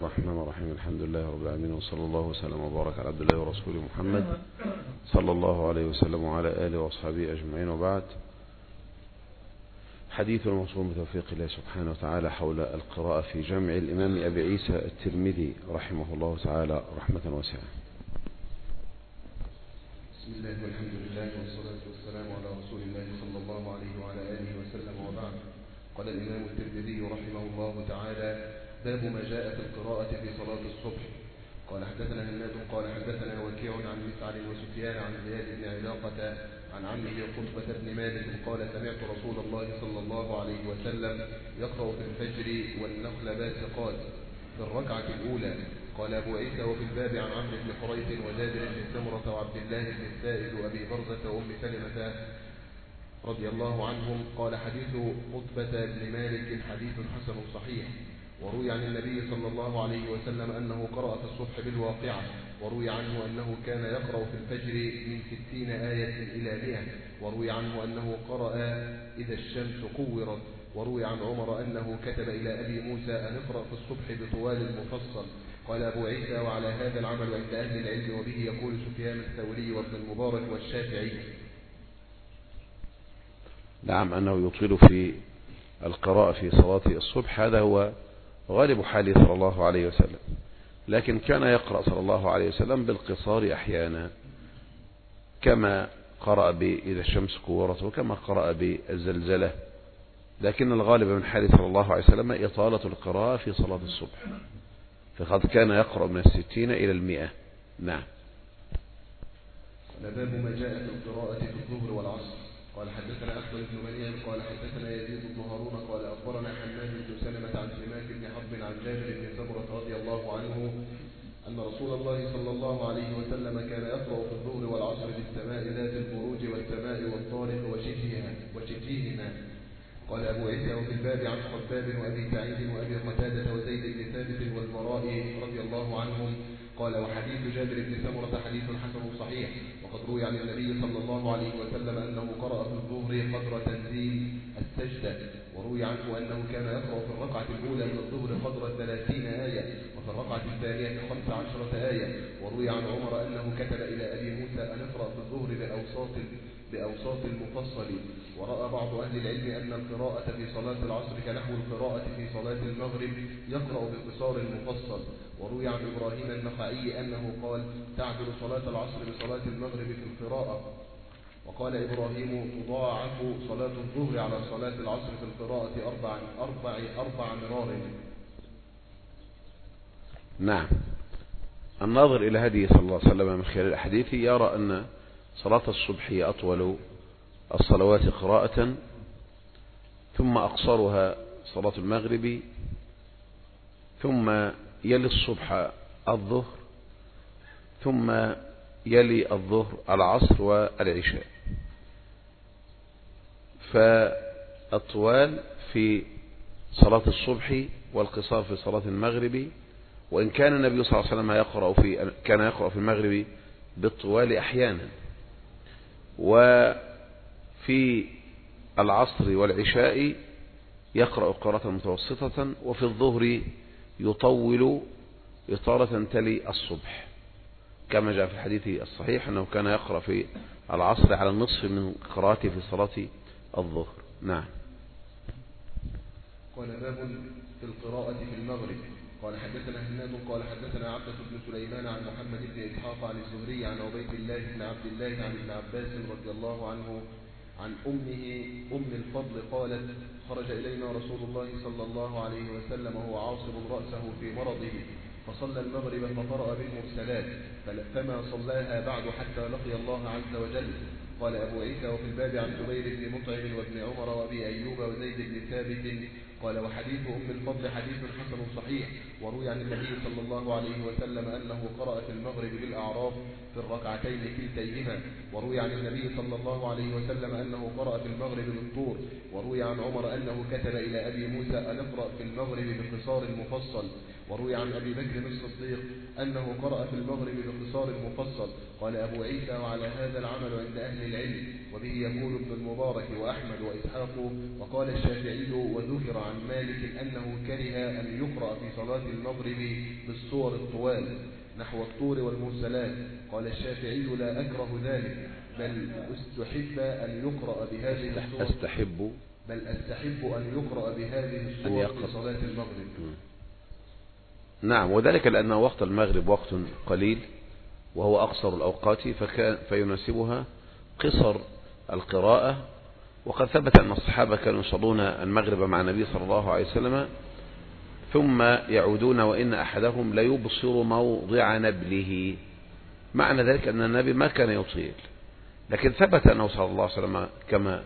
الرحمن الرحيم. الحمد لله رب العالمين، وصلى الله وسلم وبارك على عبد الله ورسوله محمد صلى الله عليه وسلم وعلى آله وأصحابه أجمعين، وبعد. حديث الموصول بتوفيق الله سبحانه وتعالى حول القراءة في جامع الإمام أبي عيسى الترمذي رحمه الله تعالى رحمة واسعة. بسم الله والحمد لله والصلاة والسلام على رسول الله صلى الله عليه وعلى آله وسلم، وبعد. قال الإمام الترمذي رحمه الله تعالى: باب ما جاء في القراءة في صلاة الصبح. قال حدثنا هناد قال حدثنا وكيع عن مسعر وسفيان عن زياد بن علاقة عن عمه قطبة بن مالك قال: سمعت رسول الله صلى الله عليه وسلم يقرأ في الفجر والنخل باسقات في الركعة الأولى. قال أبو عيسى: وفي الباب عن عمرو بن حريث وجابر بن سمرة وعبد الله بن السائب وأبي برزة وأم سلمة رضي الله عنهم. قال: حديث قطبة بن مالك حديث حسن صحيح. وروي عن النبي صلى الله عليه وسلم أنه قرأ في الصبح بالواقعة، وروي عنه أنه كان يقرأ في الفجر من 60 آية إلى 100، وروي عنه أنه قرأ إذا الشمس كورت، وروي عن عمر أنه كتب إلى أبي موسى أن اقرأ في الصبح بطوال المفصل. قال أبو عيسى: وعلى هذا العمل عند أهل العلم، وبه يقول سفيان الثوري وابن المبارك والشافعي. نعم، أنه يطيل في القراءة في صلاة الصبح، هذا هو غالب حاله صلى الله عليه وسلم، لكن كان يقرأ صلى الله عليه وسلم بالقصار أحيانا، كما قرأ بإذا الشمس كورت وكما قرأ بالزلزلة، لكن الغالب من حاله صلى الله عليه وسلم إطالة القراءة في صلاة الصبح، فقد كان يقرأ من 60 إلى 100. نعم. باب ما جاء في القراءة في الظهر والعصر. قال حدثنا أحمد بن منيع قال حدثنا يزيد بن هارون قال أخبرنا حماد بن سلمة عن سماك بن حرب عن جابر بن سمرة رضي الله عنه أن رسول الله صلى الله عليه وسلم كان يقرأ في الظهر والعصر بالسماء ذات البروج والسماء والطارق وشجيهما. قال أبو عيسى: وفي الباب عن خباب وأبي سعيد وأبي قتادة وزيد بن ثابت والبراء رضي الله عنهم. قال: وحديث جابر بن سمرة حديث حسن صحيح. وقد روي عن النبي صلى الله عليه وسلم أنه قرأ في الظهر قدر تنزيل السجدة، وروي عنه أنه كان يقرأ في الركعة الأولى من الظهر قدر 30 آية، وفي الركعة الثانية 15 آية. وروي عن عمر أنه كتب إلى أبي موسى أن اقرأ في الظهر بأوساط المفصل. ورأى بعض أهل العلم أن القراءة في صلاة العصر كنحو القراءة في صلاة المغرب يقرأ بقصار المفصل. وروي عن إبراهيم النخعي أنه قال: تعدل صلاة العصر بصلاة المغرب في القراءة. وقال إبراهيم: تضاعف صلاة الظهر على صلاة العصر في القراءة أربع مرار. نعم. الناظر إلى هدي صلى الله عليه وسلم من خلال الأحاديث يرى أن صلاة الصبح هي أطول الصلوات قراءة، ثم أقصرها صلاة المغرب، ثم يلي الصبح الظهر، ثم يلي الظهر العصر والعشاء. فالطوال في صلاة الصبح والقصار في صلاة المغرب، وإن كان النبي صلى الله عليه وسلم كان يقرأ في المغرب بالطوال أحيانا، وفي العصر والعشاء يقرأ قراءة متوسطة، وفي الظهر يطول إطالة تلي الصبح، كما جاء في الحديث الصحيح أنه كان يقرأ في العصر على النصف من قراءته في صلاة الظهر. نعم. قال: باب في القراءة في المغرب. قال حدثنا هناد قال حدثنا عبدة بن سليمان عن محمد بن إسحاق عن الزهري عن عبيد الله بن عبد الله عن ابن عباس رضي الله عنه عن أمه أم الفضل قالت: خرج إلينا رسول الله صلى الله عليه وسلم وهو عاصب رأسه في مرضه، فصلى المغرب فقرأ بالمرسلات، فما صلاها بعد حتى لقي الله عز وجل. قال أبو عيسى: وفي الباب عن جبير بن مطعم وابن عمر وأبي أيوب وزيد بن ثابت. قال: وحديث أم الفضل حديث حسن صحيح. وروي عن النبي صلى الله عليه وسلم أنه قرأ في المغرب بالأعراف في الركعتين كلتيهما. وروي عن النبي صلى الله عليه وسلم أنه قرأ في المغرب بالطور. وروي عن عمر أنه كتب إلى أبي موسى أن اقرأ في المغرب بقصار المفصل. وروي عن أبي بكر الصديق أنه قرأ في المغرب بقصار المفصل. قال أبو عيسى: وعلى هذا العمل عند أهل العلم، وبه يقول ابن المبارك وأحمد وإسحاق. وقال الشافعي وذكر عن مالك أنه كره أن يقرأ في صلاة المغرب بالصور الطوال نحو الطور والمرسلات. قال الشافعي لا أكره ذلك، بل استحب أن يقرأ بهذه الصور أستحب أن يقرأ بهذه الصور في صلاة المغرب. نعم، وذلك لأن وقت المغرب وقت قليل وهو أقصر الأوقات، فيناسبها قصر القراءة. وقد ثبت أن الصحابة كانوا يصلون المغرب مع النبي صلى الله عليه وسلم ثم يعودون وإن أحدهم ليبصر موضع نبله. معنى ذلك أن النبي ما كان يطيل، لكن ثبت أنه صلى الله عليه وسلم كما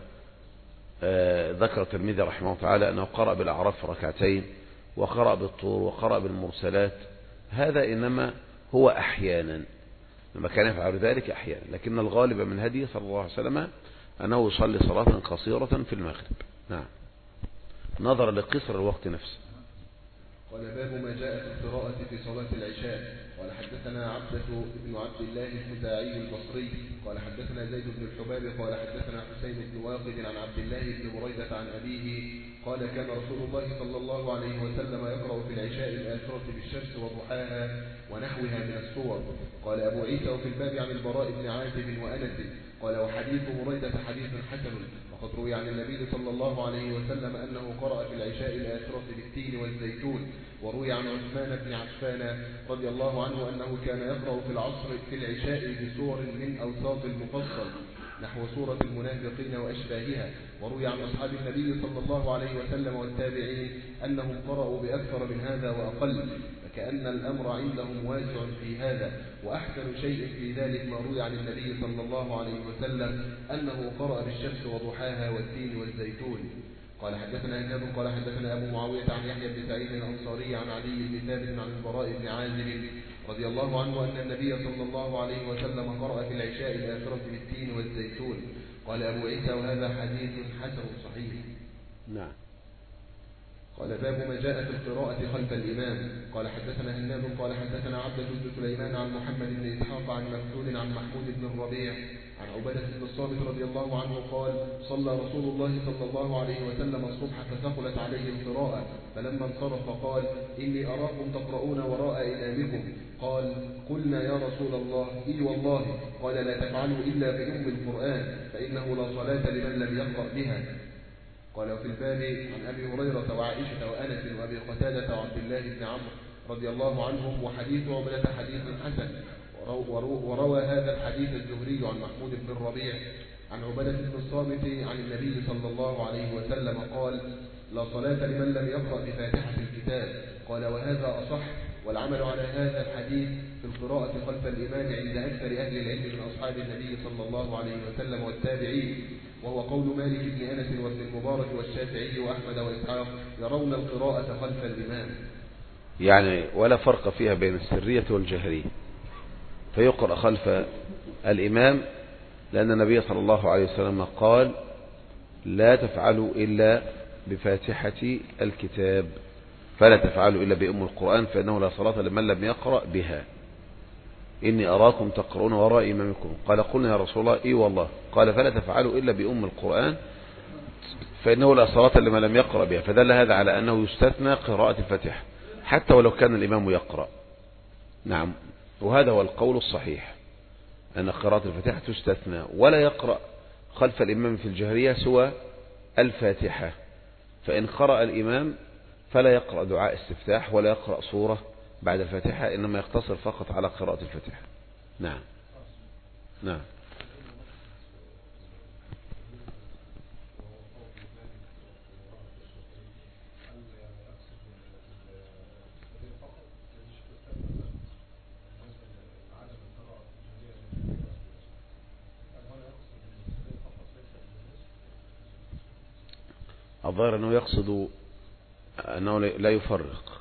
ذكر الترمذي رحمه الله تعالى أنه قرأ بالأعراف ركعتين وقرأ بالطور وقرأ بالمرسلات. هذا إنما هو أحيانا، لما كان يفعل ذلك أحيانا، لكن الغالب من هديه صلى الله عليه وسلم أنه يصلي صلاة قصيرة في المغرب. نعم، نظرا لقصر الوقت نفسه. قال باب ما جاء في القراءة في صلاة العشاء. قال حدثنا عبدة بن عبد الله الخزاعي البصري قال حدثنا زيد بن الحباب قال حدثنا حسين بن واقد عن عبد الله بن بريدة عن أبيه قال كان رسول الله صلى الله عليه وسلم يقرأ في العشاء الآخرة بالشمس وضحاها ونحوها من السور. قال أبو عيسى وفي الباب عن البراء بن عازب وأنس قال وحديث بريدة حديث حسن. وقد روي عن النبي صلى الله عليه وسلم أنه قرأ في العشاء الآخرة بالتين والزيتون. وروي عن عثمان بن عفان رضي الله عنه أنه كان يقرأ في العصر في العشاء بسور من أوساط المفصل نحو سورة المنافقين وأشباهها. وروي عن أصحاب النبي صلى الله عليه وسلم والتابعين أنهم قرأوا بأكثر من هذا وأقل، فكأن الأمر عندهم واسع في هذا. وأحسن شيء في ذلك ما روي عن النبي صلى الله عليه وسلم أنه قرأ بالشمس وضحاها والتين والزيتون. قال حدثنا إناب قال حدثنا أبو معاوية عن يحيى بن سعيد الأنصاري عن علي بن ثابت عن البراء بن عازب رضي الله عنه أن النبي صلى الله عليه وسلم قرأ في العشاء الآخرة بالتين والزيتون. قال أبو عيسى وهذا حديث حسن صحيح. نعم. قال باب ما جاء في القراءة خلف الإمام. قال حدثنا هناد قال حدثنا عبدة بن سليمان عن محمد بن إسحاق عن مكتول عن محمود بن الربيع عن عبادة بن الصامت رضي الله عنه قال صلى رسول الله صلى الله عليه وسلم الصبح فثقلت عليه القراءة فلما انصرف قال إني أراكم تقرؤون وراء إمامكم. قال قلنا يا رسول الله إي والله. قال لا تفعلوا إلا بأم القرآن فإنه لا صلاة لمن لم يقرأ بها. قال وفي الباب عن أبي هريرة وعائشة وأنس وأبي قتادة وعبد الله بن عمرو رضي الله عنهم وحديث عبادة حديث حسن. وروى هذا الحديث الزهري عن محمود بن الربيع عن عبادة بن الصامت عن النبي صلى الله عليه وسلم قال لا صلاة لمن لم يقرأ بفاتحة الكتاب. قال وهذا أصح، والعمل على هذا الحديث في القراءة خلف الإمام عند أكثر أهل العلم من أصحاب النبي صلى الله عليه وسلم والتابعين، وهو قول مالك بن أنس وابن المبارك والشافعي وأحمد وإسحاق يرون القراءة خلف الإمام. يعني ولا فرق فيها بين السرية والجهرية، فيقرأ خلف الإمام لأن النبي صلى الله عليه وسلم قال لا تفعلوا إلا بفاتحة الكتاب، فلا تفعلوا إلا بأم القرآن فإنه لا صلاة لمن لم يقرأ بها. إني أراكم تقرؤون وراء إمامكم. قال قلنا يا رسول الله إي والله. قال فلا تفعلوا إلا بأم القرآن فإنه لا صلاة لمن لم يقرأ بها. فدل هذا على أنه يستثنى قراءة الفاتحة حتى ولو كان الإمام يقرأ. نعم، وهذا هو القول الصحيح أن قراءة الفاتحة تستثنى، ولا يقرأ خلف الإمام في الجهرية سوى الفاتحة. فإن قرأ الإمام فلا يقرأ دعاء استفتاح ولا يقرأ سورة بعد الفاتحة، إنما يقتصر فقط على قراءة الفاتحة. نعم. نعم. الظاهر أنه يقصد أنه لا يفرق.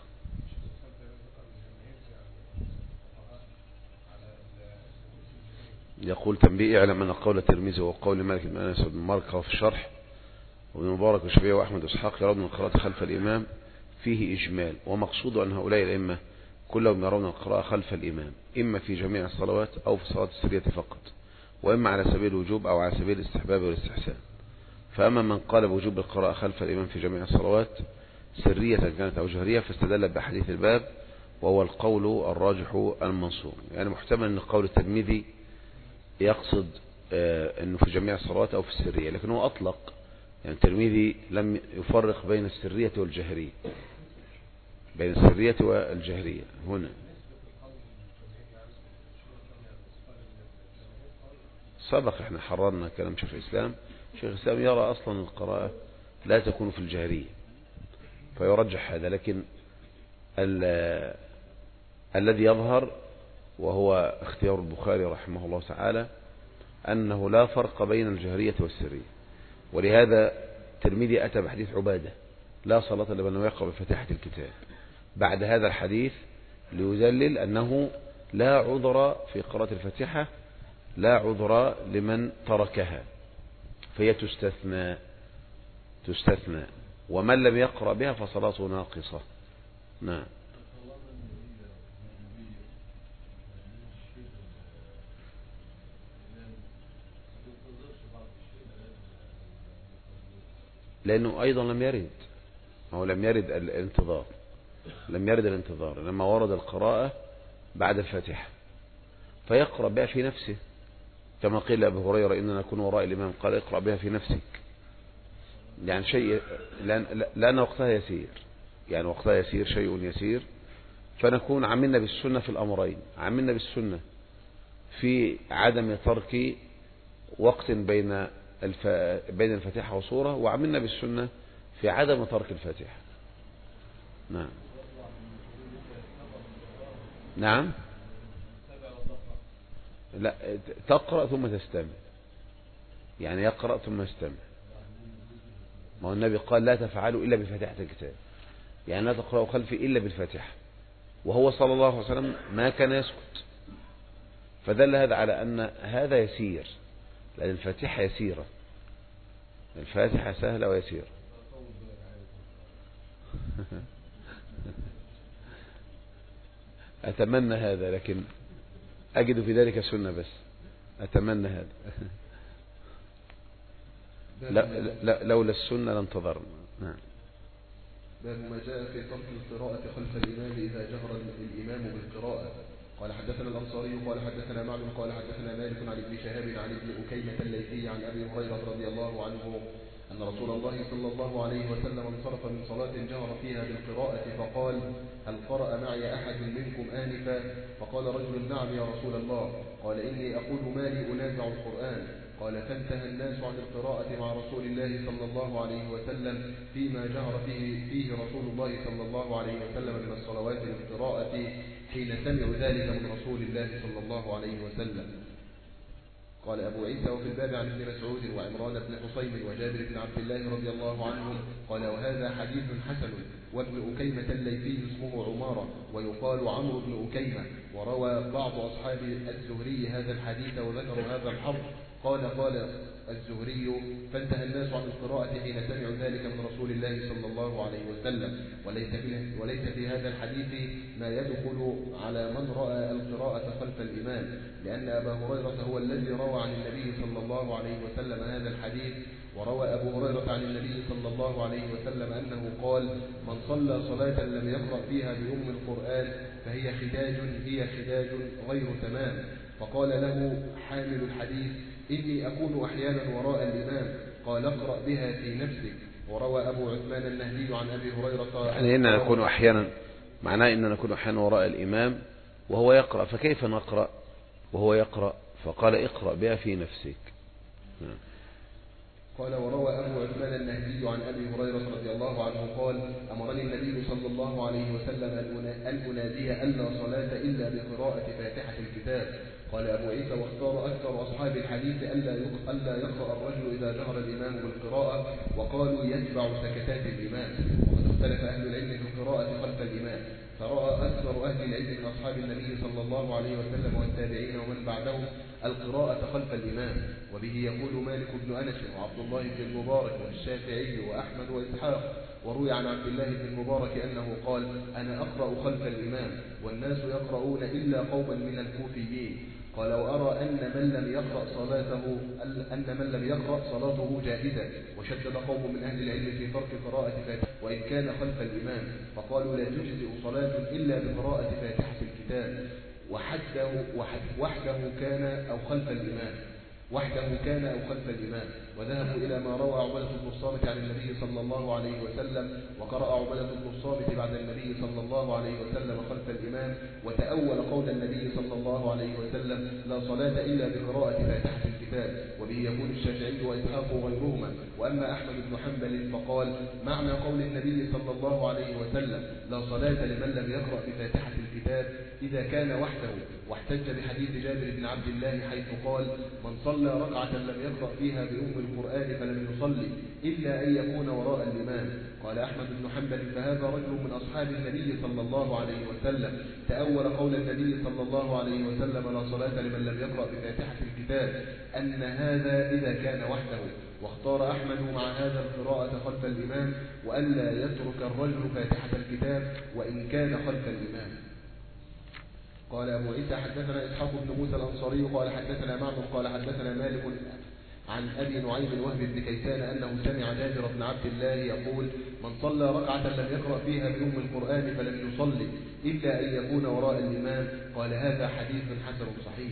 يقول تنبيه اعلم أن قول الترمذي وقول مالك بن أنس بن مركة في الشرح وابن مبارك والشافعي وأحمد وإسحاق يرون القراءة خلف الإمام فيه إجمال، ومقصود أن هؤلاء الأئمة كلهم يرون القراءة خلف الإمام إما في جميع الصلوات أو في الصلاة السرية فقط، وإما على سبيل الوجوب أو على سبيل الاستحباب والاستحسان. فأما من قال بوجوب القراءة خلف الإمام في جميع الصلوات سرية كانت أو جهرية فاستدل بحديث الباب وهو القول الراجح المنصور. يعني محتمل أن قول الترمذي يقصد أنه في جميع الصلوات أو في السرية، لكن هو أطلق، يعني الترمذي لم يفرق بين السرية والجهرية، بين السرية والجهرية هنا. سبق احنا حررنا كلام شيخ الإسلام. شيخ الإسلام يرى أصلا القراءة لا تكون في الجهرية فيرجح هذا، لكن الذي يظهر وهو اختيار البخاري رحمه الله تعالى أنه لا فرق بين الجهرية والسرية. ولهذا الترمذي أتى بحديث عبادة لا صلاة لمن لم يقرأ بفاتحة الكتاب بعد هذا الحديث، ليدلل أنه لا عذر في قراءة الفاتحة، لا عذر لمن تركها، فهي تستثنى، ومن لم يقرأ بها فصلاته ناقصة. نعم. لأنه أيضا لم يرد، هو لم يرد الانتظار، لما ورد القراءة بعد الفاتحة فيقرأ بها في نفسه، كما قيل لأبي هريرة إننا نكون وراء الإمام قال اقرأ بها في نفسك، يعني شيء لأن وقتها يسير، يعني وقتها يسير، شيء يسير، فنكون عملنا بالسنة في الأمرين، عملنا بالسنة في عدم ترك وقت بين الفاتحة وصورة، وعملنا بالسنة في عدم ترك الفاتحة. نعم. نعم. لا، تقرأ ثم تستمع، يعني يقرأ ثم يستمع. ما هو النبي قال لا تفعلوا إلا بفاتحة الكتاب، يعني لا تقرأوا خلفي إلا بالفاتحة، وهو صلى الله عليه وسلم ما كان يسكت، فدل هذا على أن هذا يسير، لأن الفاتحة يسيرة، الفاتحة سهلة ويسيرة. أتمنى هذا، لكن أجد في ذلك سنة، بس أتمنى هذا. لا لولا السنة لانتظرنا. نعم. باب ما جاء في ترك القراءة خلف الإمام إذا جهر الإمام بالقراءة. قال حدثنا الأنصاري قال حدثنا معلم قال حدثنا مالك عن ابن شهاب عن ابن أكيمة الليثي عن أبي هريرة رضي الله عنه أن رسول الله صلى الله عليه وسلم انصرف من صلاة جهر فيها بالقراءة فقال: هل قرأ معي أحد منكم آنفا؟ فقال رجل: نعم يا رسول الله. قال: إني أقول ما لي أنازع القرآن. قال: فانتهى الناس عن القراءة مع رسول الله صلى الله عليه وسلم فيما جهر فيه رسول الله صلى الله عليه وسلم من الصلوات بالقراءة حين سمعوا ذلك من رسول الله صلى الله عليه وسلم. قال أبو عيسى: وفي الباب عن ابن مسعود وعمران بن حصين وجابر بن عبد الله رضي الله عنهم. قال: وهذا حديث حسن. وابن أكيمة الليثي اسمه عمارة ويقال عمرو بن أكيمة، وروى بعض أصحاب الزهري هذا الحديث وذكروا هذا الحرف. قال الزهري: فانتهى الناس عن القراءة حين سمعوا ذلك من رسول الله صلى الله عليه وسلم. وليس في هذا الحديث ما يدخل على من رأى القراءة خلف الإمام، لأن أبا هريرة هو الذي روى عن النبي صلى الله عليه وسلم هذا الحديث. وروى أبو هريرة عن النبي صلى الله عليه وسلم أنه قال: من صلى صلاة لم يقرأ فيها بأم القرآن فهي خداج غير تمام. فقال له حامل الحديث: إني أكون أحيانا وراء الإمام. قال: اقرأ بها في نفسك. وروى أبو عثمان النهدي عن أبي هريرة يعني إننا نكون أحيانا، معناه إننا نكون أحيانا وراء الإمام وهو يقرأ، فكيف نقرأ وهو يقرأ؟ فقال: اقرأ بها في نفسك. قال: وروى أبو عثمان النهدي عن أبي هريرة رضي الله عنه قال: أمرني النبي صلى الله عليه وسلم أن أنادي ألا صلاة إلا بقراءة فاتحة الكتاب. قال أبو عيسى: واختار أكثر أصحاب الحديث ألا يقرأ الرجل إذا جهر الإمام بالقراءة، وقالوا يتبع سكتات الإمام. وقد اختلف أهل العلم في القراءة خلف الإمام، فرأى أكثر أهل العلم من أصحاب النبي صلى الله عليه وسلم والتابعين ومن بعدهم القراءة خلف الإمام. وبه يقول مالك بن أنس وعبد الله بن المبارك والشافعي وأحمد وإسحاق. وروي عن عبد الله بن المبارك أنه قال: أنا أقرأ خلف الإمام والناس يقرؤون إلا قوما من الكوفيين. قال وأرى أن من لم يقرأ صلاته جائزة. وشدد قوم من أهل العلم في فرق قراءة فاتحة وإن كان خلف الإمام، فقالوا لا تجزئ صلاة إلا بقراءة فاتحة الكتاب وحده كان أو خلف الإمام. وذهبوا إلى ما روى عبادة بن الصامت عن النبي صلى الله عليه وسلم، وقرأ عبادة بن الصامت بعد النبي صلى الله عليه وسلم خلف الإمام، وتأول قول النبي صلى الله عليه وسلم لا صلاة إلا بقراءة فاتحة الكتاب، وبه يقول الشافعي وإسحاق وغيرهما. وأما أحمد بن حنبل فقال معنى قول النبي صلى الله عليه وسلم لا صلاة لمن لم يقرأ بفاتحة الكتاب إذا كان وحده، واحتج بحديث جابر بن عبد الله حيث قال من صلى ركعة لم يقرأ فيها بأم القرآن فلم يصلي إلا أن يكون وراء الإمام. قال أحمد بن حنبل فهذا رجل من أصحاب النبي صلى الله عليه وسلم تأول قول النبي صلى الله عليه وسلم لا صلاة لمن لم يقرأ بفاتحة الكتاب أن هذا إذا كان وحده، واختار أحمد مع هذا القراءة خلف الإمام وألا يترك الرجل فاتحة الكتاب وإن كان خلف الإمام. قال أبو عيسى حدثنا إسحاق بن موسى الأنصاري قال حدثنا معمر قال حدثنا مالك عن أبي نعيم وهب بن كيسان أنه سمع جابر بن عبد الله يقول من صلى ركعة لم يقرأ فيها بأم القرآن فلم يصلي إلا أن يكون وراء الإمام. قال هذا حديث حسن صحيح.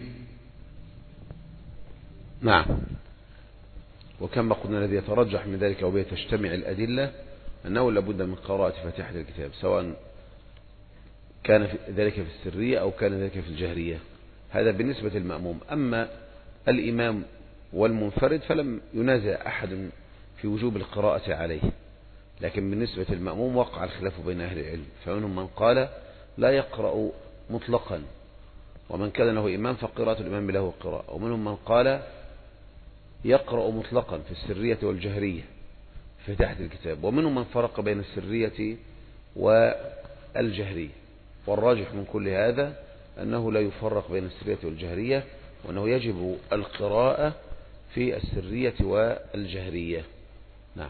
نعم. وكما قلنا الذي يترجح من ذلك وبه تجتمع الأدلة أنه لابد من قراءة فاتحة الكتاب سواء كان ذلك في السرية أو كان ذلك في الجهرية. هذا بالنسبة للمأموم. أما الإمام والمنفرد فلم ينازع أحد في وجوب القراءة عليه، لكن بالنسبة للمأموم وقع الخلاف بين أهل العلم، فمنهم من قال لا يقرأ مطلقا، ومن كان له إمام فقراءة الإمام له قراءة، ومنهم من قال يقرأ مطلقا في السرية والجهرية في تحت الكتاب، ومنهم من فرق بين السرية والجهرية. والراجح من كل هذا أنه لا يفرق بين السرية والجهرية، وأنه يجب القراءة في السرية والجهرية. نعم.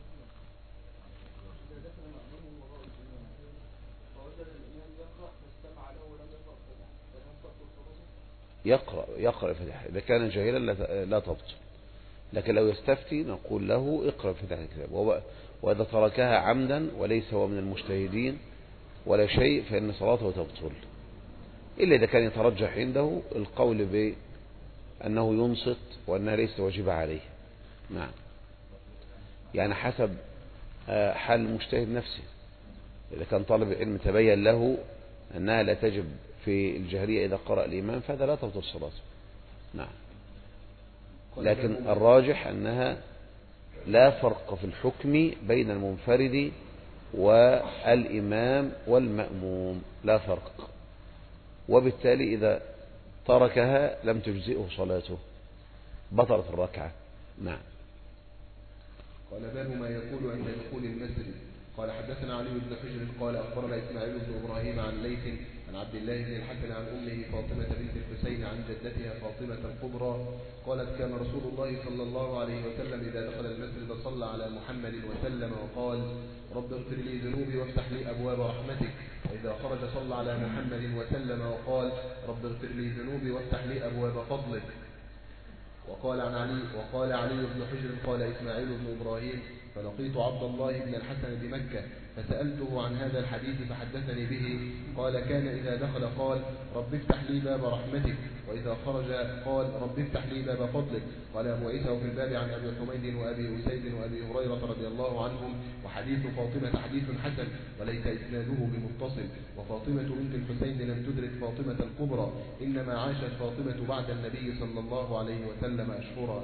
يقرأ الفاتحة إذا كان جاهلا لا تبطل، لكن لو يستفتي نقول له اقرأ فاتحة الكتاب، وإذا تركها عمدا وليس هو من المجتهدين ولا شيء فإن صلاته تبطل، إلا إذا كان يترجح عنده القول بأنه ينصت وأنها ليس واجبة عليه. نعم. يعني حسب حال المجتهد نفسه، إذا كان طالب العلم تبين له أنها لا تجب في الجهرية إذا قرأ الإمام فهذا لا تبطل صلاته. نعم. لكن الراجح أنها لا فرق في الحكم بين المنفرد والإمام والمأموم، لا فرق، وبالتالي إذا تركها لم تجزئه صلاته، بطلت الركعة. نعم. قال باب ما يقول عند دخول المسجد. قال حدثنا علي بن حجر قال أخبرنا إسماعيل بن إبراهيم عن ليث عن عبد الله بن الحسن عن أمه فاطمة بنت الحسين عن جدتها فاطمة الكبرى قالت كان رسول الله صلى الله عليه وسلم إذا دخل المسجد صلى على محمد وسلم وقال رب اغفر لي ذنوبي وافتح لي أبواب رحمتك، وإذا خرج صلى على محمد وسلم وقال رب اغفر لي ذنوبي وافتح لي أبواب فضلك. وقال علي بن حجر قال إسماعيل بن إبراهيم فلقيت عبد الله بن الحسن بمكة فسألته عن هذا الحديث فحدثني به. قال كان إذا دخل قال رب افتح لي باب رحمتك، وإذا خرج قال رب افتح لي باب فضلك. قال أبو عيسى في الباب عن أبي حميد وأبي أسيد وأبي هريرة رضي الله عنهم. وحديث فاطمة حديث حسن وليس إسناده بمتصل، وفاطمة بنت الحسين لم تدرك فاطمة الكبرى، إنما عاشت فاطمة بعد النبي صلى الله عليه وسلم أشهرا.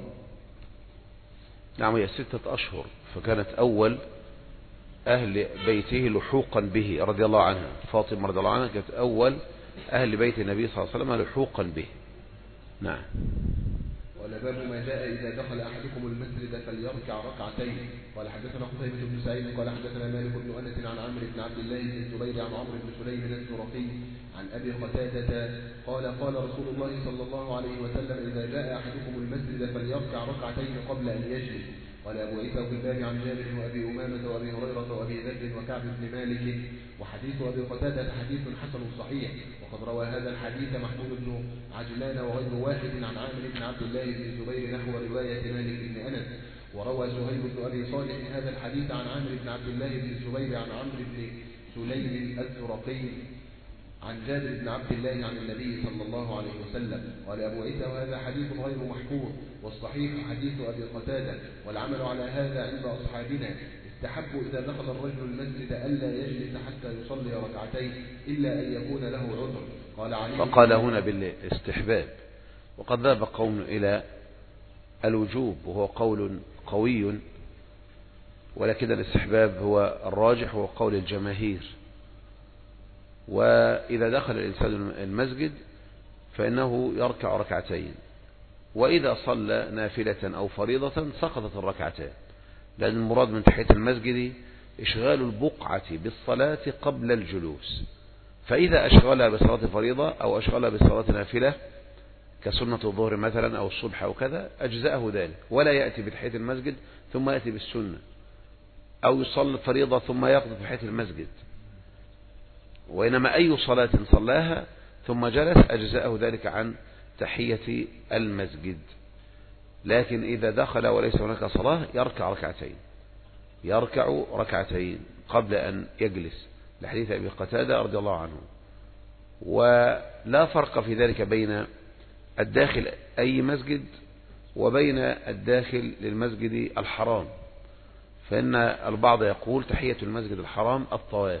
نعم، هي 6 أشهر، فكانت أول أهل بيته لحوقا به رضي الله عنها. فاطمة رضي الله عنها كانت أول أهل بيت النبي صلى الله عليه وسلم لحوقا به. نعم. قال باب ما جاء إذا دخل أحدكم المسجد فليركع ركعتين. قال حدثنا قتيبة بن سعيد قال حدثنا مالك بن أنس عن عمرو بن عبد الله بن الزبير عن عمرو بن سليم الزرقي عن أبي قتادة قال قال رسول الله صلى الله عليه وسلم إذا جاء أحدكم المسجد فليركع ركعتين قبل أن يجلس. قال أبو عيسى في الباب عن جابر وأبي أمامة وأبي هريرة وأبي ذر وكعب بن مالك. وحديث أبي قتادة حديث حسن صحيح، وقد روى هذا الحديث محمود بن عجلان وغير واحد عن عامر بن عبد الله بن الزبير نحو رواية مالك بن أنس. وروى زهير بن أبي صالح هذا الحديث عن عامر بن عبد الله بن الزبير عن عمرو بن سليم الزرقي عن جابر بن عبد الله عن النبي صلى الله عليه وسلم. قال أبو عيسى وهذا حديث غير محفوظ، والصحيح حديث أبي قتادة، والعمل على هذا عند أصحابنا. استحب إذا دخل الرجل المسجد ألا يجلس حتى يصلي ركعتين إلا أن يكون له عذر. قال علي فقال هنا بالاستحباب، وقد ذهب قوم إلى الوجوب وهو قول قوي، ولكن الاستحباب هو الراجح وهو قول الجماهير. وإذا دخل الإنسان المسجد فإنه يركع ركعتين، وإذا صلى نافلة أو فريضة سقطت الركعتان، لأن المراد من تحية المسجد إشغال البقعة بالصلاة قبل الجلوس. فإذا أشغلها بصلاة فريضة أو أشغلها بصلاة نافلة كسنة الظهر مثلا أو الصبح أو كذا أجزأه ذلك، ولا يأتي بتحية المسجد ثم يأتي بالسنة، أو يصلي الفريضة ثم يقضي تحية المسجد. وإنما أي صلاة صلاها ثم جلس أجزأه ذلك عن تحية المسجد. لكن إذا دخل وليس هناك صلاة يركع ركعتين قبل أن يجلس، لحديث أبي قتادة رضي الله عنه. ولا فرق في ذلك بين الداخل أي مسجد وبين الداخل للمسجد الحرام، فإن البعض يقول تحية المسجد الحرام الطواف،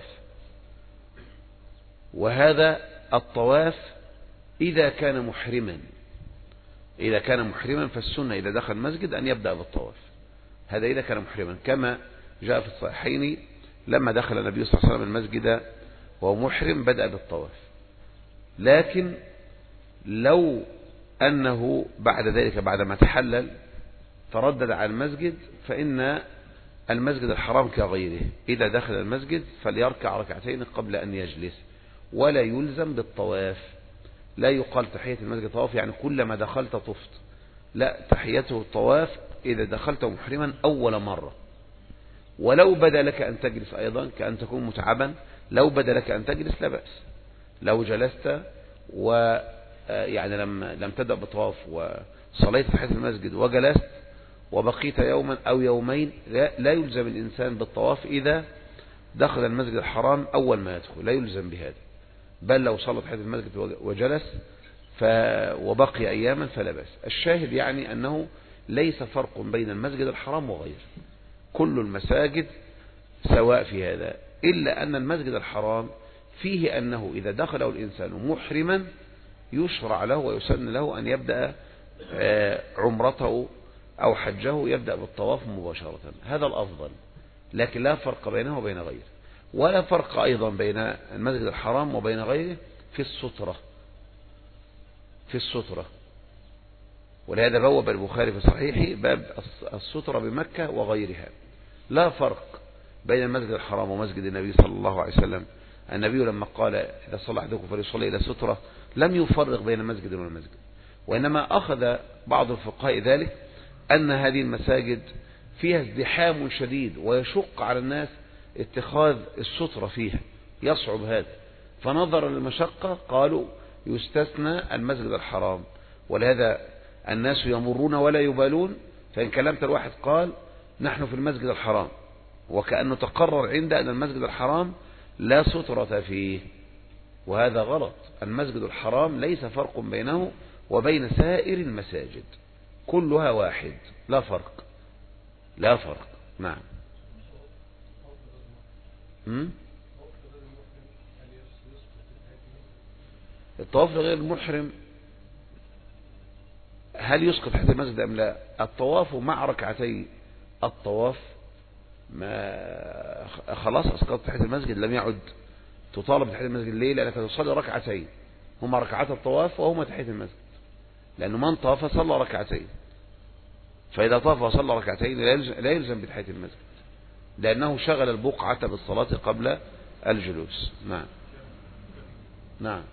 وهذا الطواف إذا كان محرما فالسنة إذا دخل المسجد أن يبدأ بالطواف، هذا إذا كان محرما، كما جاء في الصحيحين لما دخل النبي صلى الله عليه وسلم المسجد وهو محرم بدأ بالطواف. لكن لو أنه بعد ذلك بعدما تحلل تردد على المسجد فإن المسجد الحرام كغيره، إذا دخل المسجد فليركع ركعتين قبل أن يجلس، ولا يلزم بالطواف. لا يقال تحية المسجد طواف يعني كلما دخلت طفت، لا، تحيته الطواف إذا دخلت محرما أول مرة. ولو بدا لك أن تجلس أيضا كأن تكون متعبا، لو بدا لك أن تجلس لا بأس. لو جلست يعني لم تبدأ بطواف وصليت تحية المسجد وجلست وبقيت يوما أو يومين، لا يلزم الإنسان بالطواف إذا دخل المسجد الحرام أول ما يدخل، لا يلزم بهذا. بل لو صلى تحية المسجد وجلس وبقي أياما فلا بأس. الشاهد يعني أنه ليس فرق بين المسجد الحرام وغيره، كل المساجد سواء في هذا، إلا أن المسجد الحرام فيه أنه إذا دخله الإنسان محرما يشرع له ويسن له أن يبدأ عمرته أو حجه، يبدأ بالطواف مباشرة، هذا الأفضل. لكن لا فرق بينه وبين غيره، ولا فرق أيضا بين المسجد الحرام وبين غيره في السترة. ولهذا بوب البخاري في صحيحه باب السترة بمكة وغيرها. لا فرق بين المسجد الحرام ومسجد النبي صلى الله عليه وسلم. النبي لما قال إذا صلى أحدكم فليصلي إلى سترة لم يفرق بين مسجد والمسجد، وإنما أخذ بعض الفقهاء ذلك أن هذه المساجد فيها ازدحام شديد ويشق على الناس اتخاذ السترة فيها، يصعب هذا، فنظرا للمشقة قالوا يستثنى المسجد الحرام. ولهذا الناس يمرون ولا يبالون، فإن كلمت الواحد قال نحن في المسجد الحرام، وكأنه تقرر عند أن المسجد الحرام لا سترة فيه، وهذا غلط. المسجد الحرام ليس فرق بينه وبين سائر المساجد، كلها واحد، لا فرق. نعم. الطواف لغير المحرم هل يسقط تحت المسجد أم لا؟ الطواف مع ركعتي الطواف ما خلاص أسقط تحت المسجد، لم يعد تطالب تحت المسجد. ليه؟ لأنك تصلي ركعتين هما ركعات الطواف وهما تحت المسجد، لأنه من طاف صلى ركعتين، فإذا طاف وصلى ركعتين لا يلزم بتحية المسجد، لأنه شغل البقعة بالصلاة قبل الجلوس. نعم.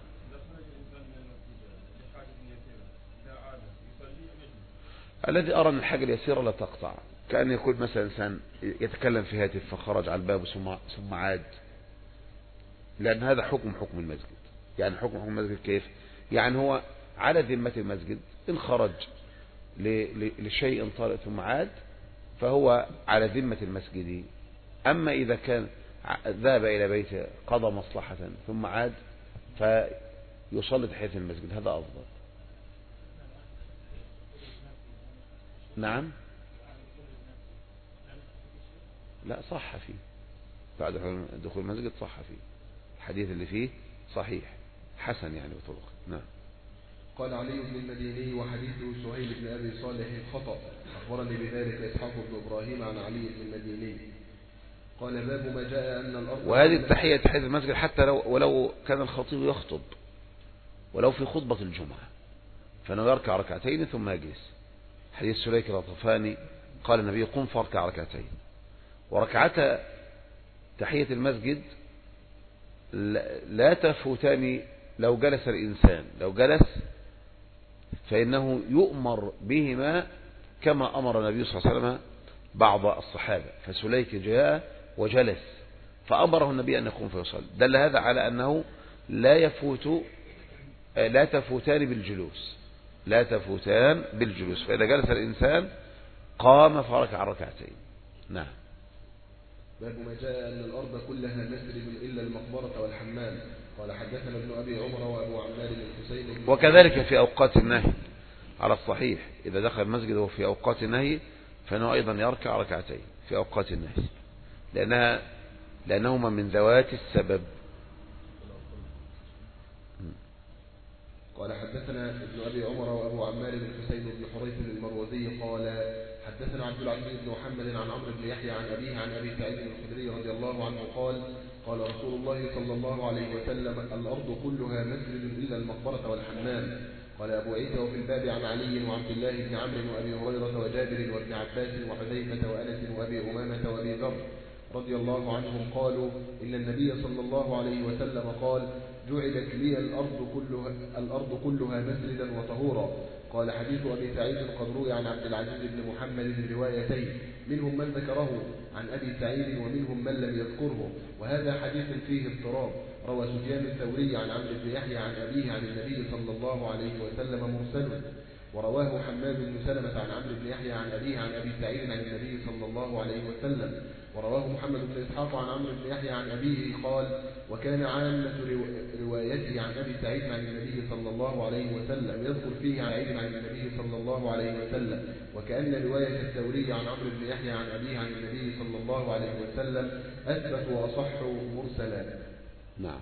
الذي أرى أن الحاجة اليسيرة لا تقطع، كأن يقول مثلا إنسان يتكلم في هاتف فخرج على الباب ثم عاد، لأن هذا حكم المسجد. يعني حكم المسجد كيف؟ يعني هو على ذمة المسجد، إن خرج لشيء طارئ ثم عاد فهو على ذمة المسجد. أما إذا كان ذهب إلى بيته قضى مصلحة ثم عاد فيصلي تحية المسجد، هذا أفضل. نعم، لا صح فيه بعد دخول المسجد، صح فيه الحديث اللي فيه صحيح حسن يعني بطرق. نعم. قال علي بن المديني وحديث سهيل بن أبي صالح خطأ، أخبرني بذلك إسحاق بن إبراهيم عن علي بن المديني. قال باب ما جاء أن الأرض، وهذه التحية تحية المسجد حتى ولو كان الخطيب يخطب، ولو في خطبة الجمعة فإنه يركع ركعتين ثم يجلس. حديث سليك الغطفاني قال النبي قم فاركع ركعتين. وركعتا تحية المسجد لا تفوتان لو جلس الإنسان، لو جلس فإنه يؤمر بهما كما أمر النبي صلى الله عليه وسلم بعض الصحابة. فسليك جاء وجلس فأمره النبي أن يقوم فيصلي. دل هذا على أنه لا تفوتان بالجلوس، لا تفوتان بالجلوس. فإذا جلس الإنسان قام فركع ركعتين. نعم. باب ما جاء أن الأرض كلها مسجد إلا المقبرة والحمام. قال حدثنا ابن أبي عمر وأبو عمار الحسين. وكذلك في أوقات النهي على الصحيح، إذا دخل المسجد وفي أوقات النهي فإنه أيضا يركع ركعتين في أوقات النهي، لأنهما من ذوات السبب. قال حدثنا ابن أبي عمر وأبو عمار الحسين بن حريث المروزي قال حدثنا عبد العزيز بن محمد عن عمرو بن يحيى عن أبيه عن أبي سعيد الخدري رضي الله عنه قال قال رسول الله صلى الله عليه وسلم الأرض كلها مسجد إلا المقبرة والحمام. قال أبو عيسى وفي الباب عن علي وعبد الله بن عمرو وأبي هريرة وجابر وابن عباس وحذيفة وأنس وأبي أمامة وأبي ذر رضي الله عنهم قالوا إن النبي صلى الله عليه وسلم قال جعلت لي الأرض كلها مسجدا وطهورا. قال حديث أبي سعيد قد روي عن عبد العزيز بن محمد روايتين، منهم من ذكره عن أبي سعيد ومنهم من لم يذكره، وهذا حديث فيه اضطراب. روى سفيان الثوري عن عمرو بن يحيى عن أبيه عن النبي صلى الله عليه وسلم مرسل، ورواه حماد بن سلمة عن عمرو بن يحيى عن أبيه عن أبي سعيد عن النبي صلى الله عليه وسلم، ورواه محمد بن إسحاق عن عمرو بن يحيى عن أبيه قال وكان عامة روايته عن أبي سعيد عن النبي صلى الله عليه وسلم يذكر فيه عن عيد عن النبي صلى الله عليه وسلم، وكأن رواية الثوري عن عمرو بن يحيى عن أبيه عن النبي صلى الله عليه وسلم أثبت وأصح مرسلا. نعم.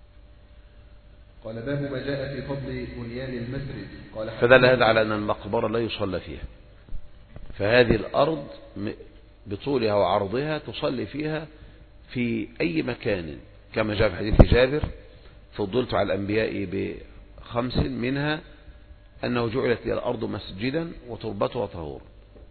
قال باب ما جاء في فضل بنيان المسجد. قال فدل هذا على أن المقبرة لا يصلى فيها، فهذه الأرض بطولها وعرضها تصلي فيها في أي مكان، كما جاء في حديث جابر فضلت على الأنبياء ب5 منها أنه جعلت لي الأرض مسجدا وتربتها طهور.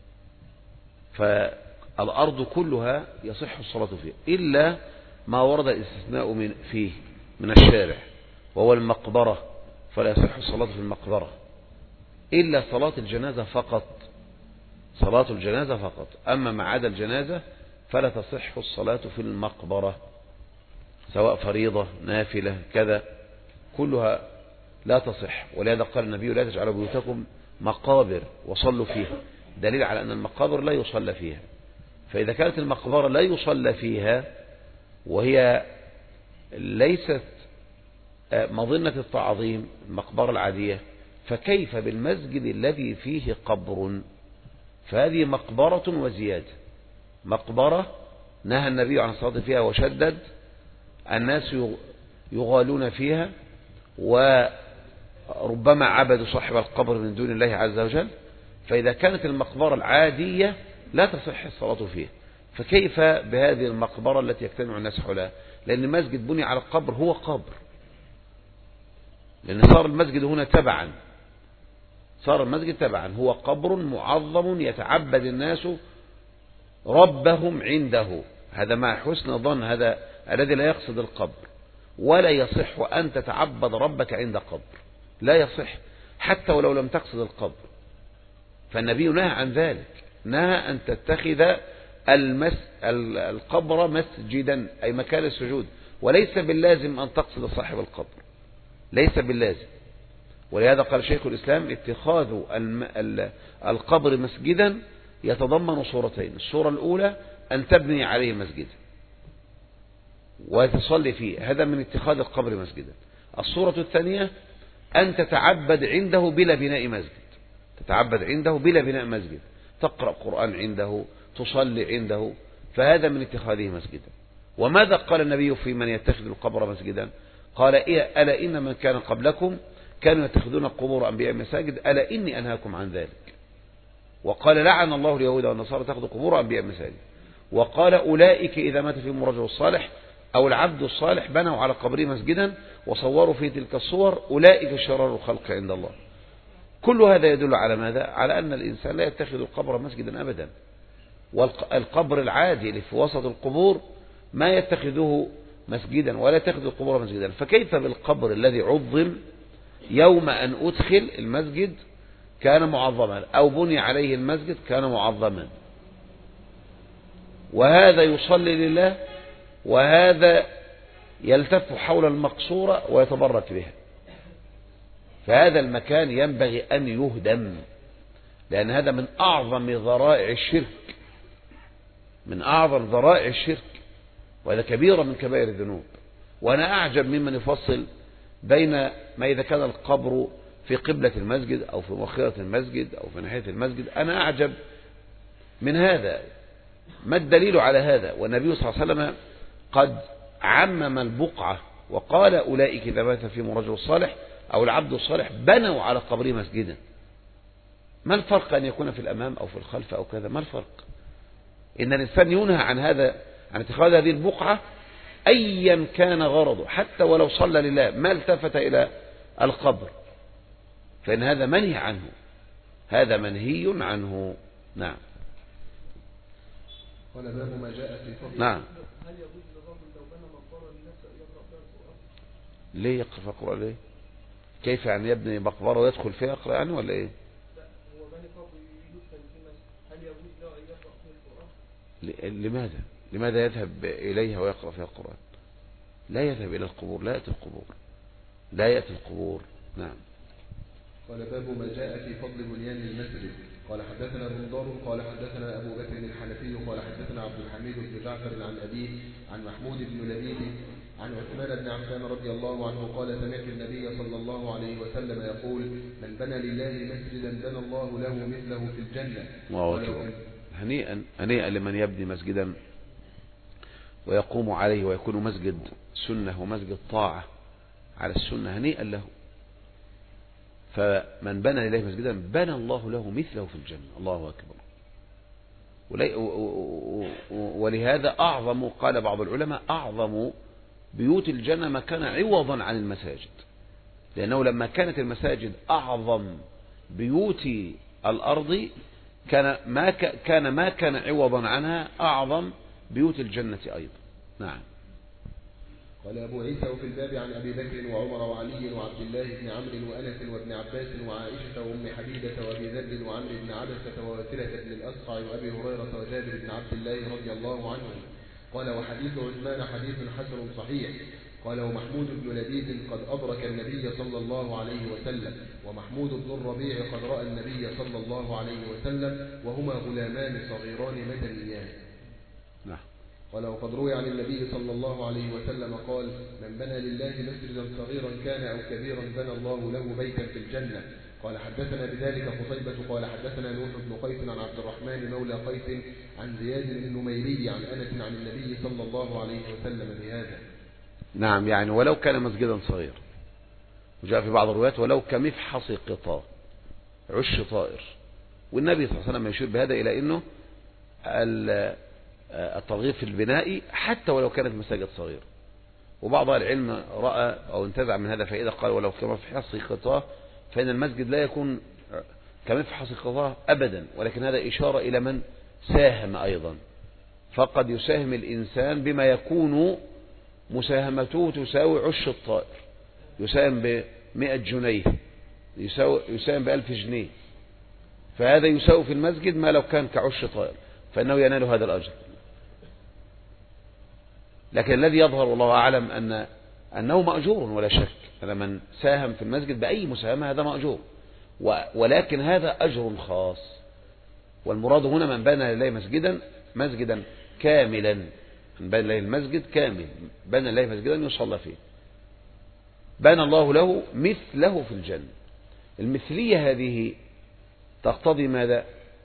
فالأرض كلها يصح الصلاة فيها إلا ما ورد الاستثناء فيه من الشارع، وهو المقبرة، فلا يصح الصلاة في المقبرة إلا صلاة الجنازة فقط، صلاة الجنازة فقط. أما ما عدا الجنازة فلا تصح الصلاة في المقبرة، سواء فريضة نافلة كذا كلها لا تصح. ولهذا قال النبي لا تجعلوا بيوتكم مقابر وصلوا فيها، دليل على أن المقابر لا يصلى فيها. فإذا كانت المقبرة لا يصلى فيها وهي ليست مظنة التعظيم المقبرة العادية، فكيف بالمسجد الذي فيه قبر؟ فهذه مقبرة وزيادة، مقبرة نهى النبي عن الصلاة فيها وشدد، الناس يغالون فيها وربما عبدوا صاحب القبر من دون الله عز وجل. فإذا كانت المقبرة العادية لا تصح الصلاة فيها، فكيف بهذه المقبرة التي يجتمع الناس حولها؟ لأن المسجد بني على القبر، هو قبر، لأن صار المسجد هنا تبعا، صار المسجد تبعا، هو قبر معظم يتعبد الناس ربهم عنده. هذا مع حسن ظن هذا الذي لا يقصد القبر، ولا يصح أن تتعبد ربك عند قبر، لا يصح حتى ولو لم تقصد القبر، فالنبي نهى عن ذلك. نهى أن تتخذ القبر مسجدا أي مكان السجود، وليس باللازم أن تقصد صاحب القبر، ليس باللازم. ولهذا قال شيخ الإسلام اتخاذ القبر مسجدا يتضمن صورتين: الصورة الأولى أن تبني عليه مسجدا وتصلي فيه، هذا من اتخاذ القبر مسجدا. الصورة الثانية أن تتعبد عنده بلا بناء مسجد، تتعبد عنده بلا بناء مسجد، تقرأ قرآن عنده، تصلي عنده، فهذا من اتخاذه مسجدا. وماذا قال النبي في من يتخذ القبر مسجدا؟ قال ألا إن من كان قبلكم كانوا يتخذون قبور أنبياء مساجد ألا إني أنهاكم عن ذلك. وقال لعن الله اليهود والنصارى تأخذ قبور أنبياء مساجد. وقال أولئك إذا مات فيهم الرجل الصالح أو العبد الصالح بنوا على قبره مسجدا وصوروا في تلك الصور أولئك شرار الخلق عند الله. كل هذا يدل على ماذا؟ على أن الإنسان لا يتخذ القبر مسجدا أبدا. والقبر العادي اللي في وسط القبور ما يتخذه مسجدا ولا يتخذ القبور مسجدا، فكيف بالقبر الذي عظم يوم أن أدخل المسجد كان معظما أو بني عليه المسجد كان معظما. وهذا يصلي لله وهذا يلتف حول المقصورة ويتبرك بها، فهذا المكان ينبغي أن يهدم، لأن هذا من أعظم ذرائع الشرك، من أعظم ذرائع الشرك، وهذا كبيرة من كبائر الذنوب. وأنا أعجب ممن يفصل بين ما إذا كان القبر في قبلة المسجد أو في مؤخرة المسجد أو في ناحية المسجد، أنا أعجب من هذا. ما الدليل على هذا؟ والنبي صلى الله عليه وسلم قد عمم البقعة وقال أولئك إذا مات فيهم الرجل الصالح أو العبد الصالح بنوا على قبره مسجدا. ما الفرق أن يكون في الأمام أو في الخلف أو كذا؟ ما الفرق؟ إن الإنسان ينهى عن هذا، عن اتخاذ هذه البقعة أيا كان غرضه، حتى ولو صلى لله ما التفت إلى القبر، فإن هذا منهي عنه، هذا منهي عنه. نعم. قال باب ما جاء في فضل. نعم. هل يجوز للرجل لو بنى مقبرة لنفسه يقرأ فيها القرآن؟ ليه يقرأ فيها القرآن؟ ليه؟ كيف يعني يبني مقبرة ويدخل فيها يقرأ يعني ولا إيه؟ لا، هو بني قبر يدفن في مسجد، هل يجوز له أن يقرأ فيه القرآن؟ لماذا يذهب إليها ويقرأ فيها القرآن؟ لا يذهب إلى القبور، لا يأتي القبور، لا يأتي القبور. نعم. قال باب ما جاء في فضل بنيان المسجد. قال حدثنا بندار قال حدثنا أبو بكر الحنفي قال حدثنا عبد الحميد بن جعفر عن أبيه عن محمود بن لبيد عن عثمان بن عفان رضي الله عنه قال سمعت النبي صلى الله عليه وسلم يقول من بنى لله مسجدا بنى الله له مثله في الجنة. هنيئا لمن يبني مسجدا ويقوم عليه ويكون مسجد سنة ومسجد طاعة على السنة، هنيئا له. فمن بنى لله مسجدا بنى الله له مثله في الجنة. الله أكبر. ولهذا أعظم، قال بعض العلماء، أعظم بيوت الجنة ما كان عوضا عن المساجد، لأنه لما كانت المساجد أعظم بيوت الأرض كان ما كان عوضا عنها أعظم بيوت الجنة أيضا. نعم. قال أبو عيسى وفي الباب عن أبي بكر وعمر وعلي وعبد الله بن عمرو وأنس وابن عباس وعائشة وأم حبيبة وأبي ذر وعمرو بن عبسة وواسلة بن الأسقع وأبي هريرة وجابر بن عبد الله رضي الله عنهم. قال وحديث عثمان حديث حسن صحيح. قال ومحمود بن لبيد قد أدرك النبي صلى الله عليه وسلم، ومحمود بن الربيع قد رأى النبي صلى الله عليه وسلم وهما غلامان صغيران مدنيان. نعم. قال وقد روي عن النبي صلى الله عليه وسلم قال من بنى لله مسجدا صغيرا كان أو كبيرا بنى الله له بيتا في الجنة. قال حدثنا بذلك قتيبة قال حدثنا نوح بن قيس عن عبد الرحمن مولى قيس عن زياد بن النميري عن أنس عن النبي صلى الله عليه وسلم بهذا. نعم. يعني ولو كان مسجدا صغير، وجاء في بعض الروايات ولو كمفحص قطار، عش طائر. والنبي صلى الله عليه وسلم يشير بهذا إلى أنه الترغيب في البناء حتى ولو كانت مساجد صغيرة. وبعض العلم رأى أو انتزع من هذا فإذا قال ولو كمفحص قطار، فإن المسجد لا يكون كمفحص قطار أبدا، ولكن هذا إشارة إلى من ساهم أيضا. فقد يساهم الإنسان بما يكون مساهمته تساوي عش الطائر، يساهم ب100 جنيه، يساهم ب1000 جنيه. فهذا يساوي في المسجد ما لو كان كعش طائر، فإنه ينال هذا الأجر. لكن الذي يظهر والله أعلم أنه مأجور ولا شك، أن من ساهم في المسجد بأي مساهمة هذا مأجور، ولكن هذا أجر خاص. والمراد هنا من بنى لله مسجدا كاملا، من بنى لله المسجد كامل، بنى لله مسجدا يصلى فيه، بنى الله له مثله في الجنة. المثلية هذه تقتضي ماذا؟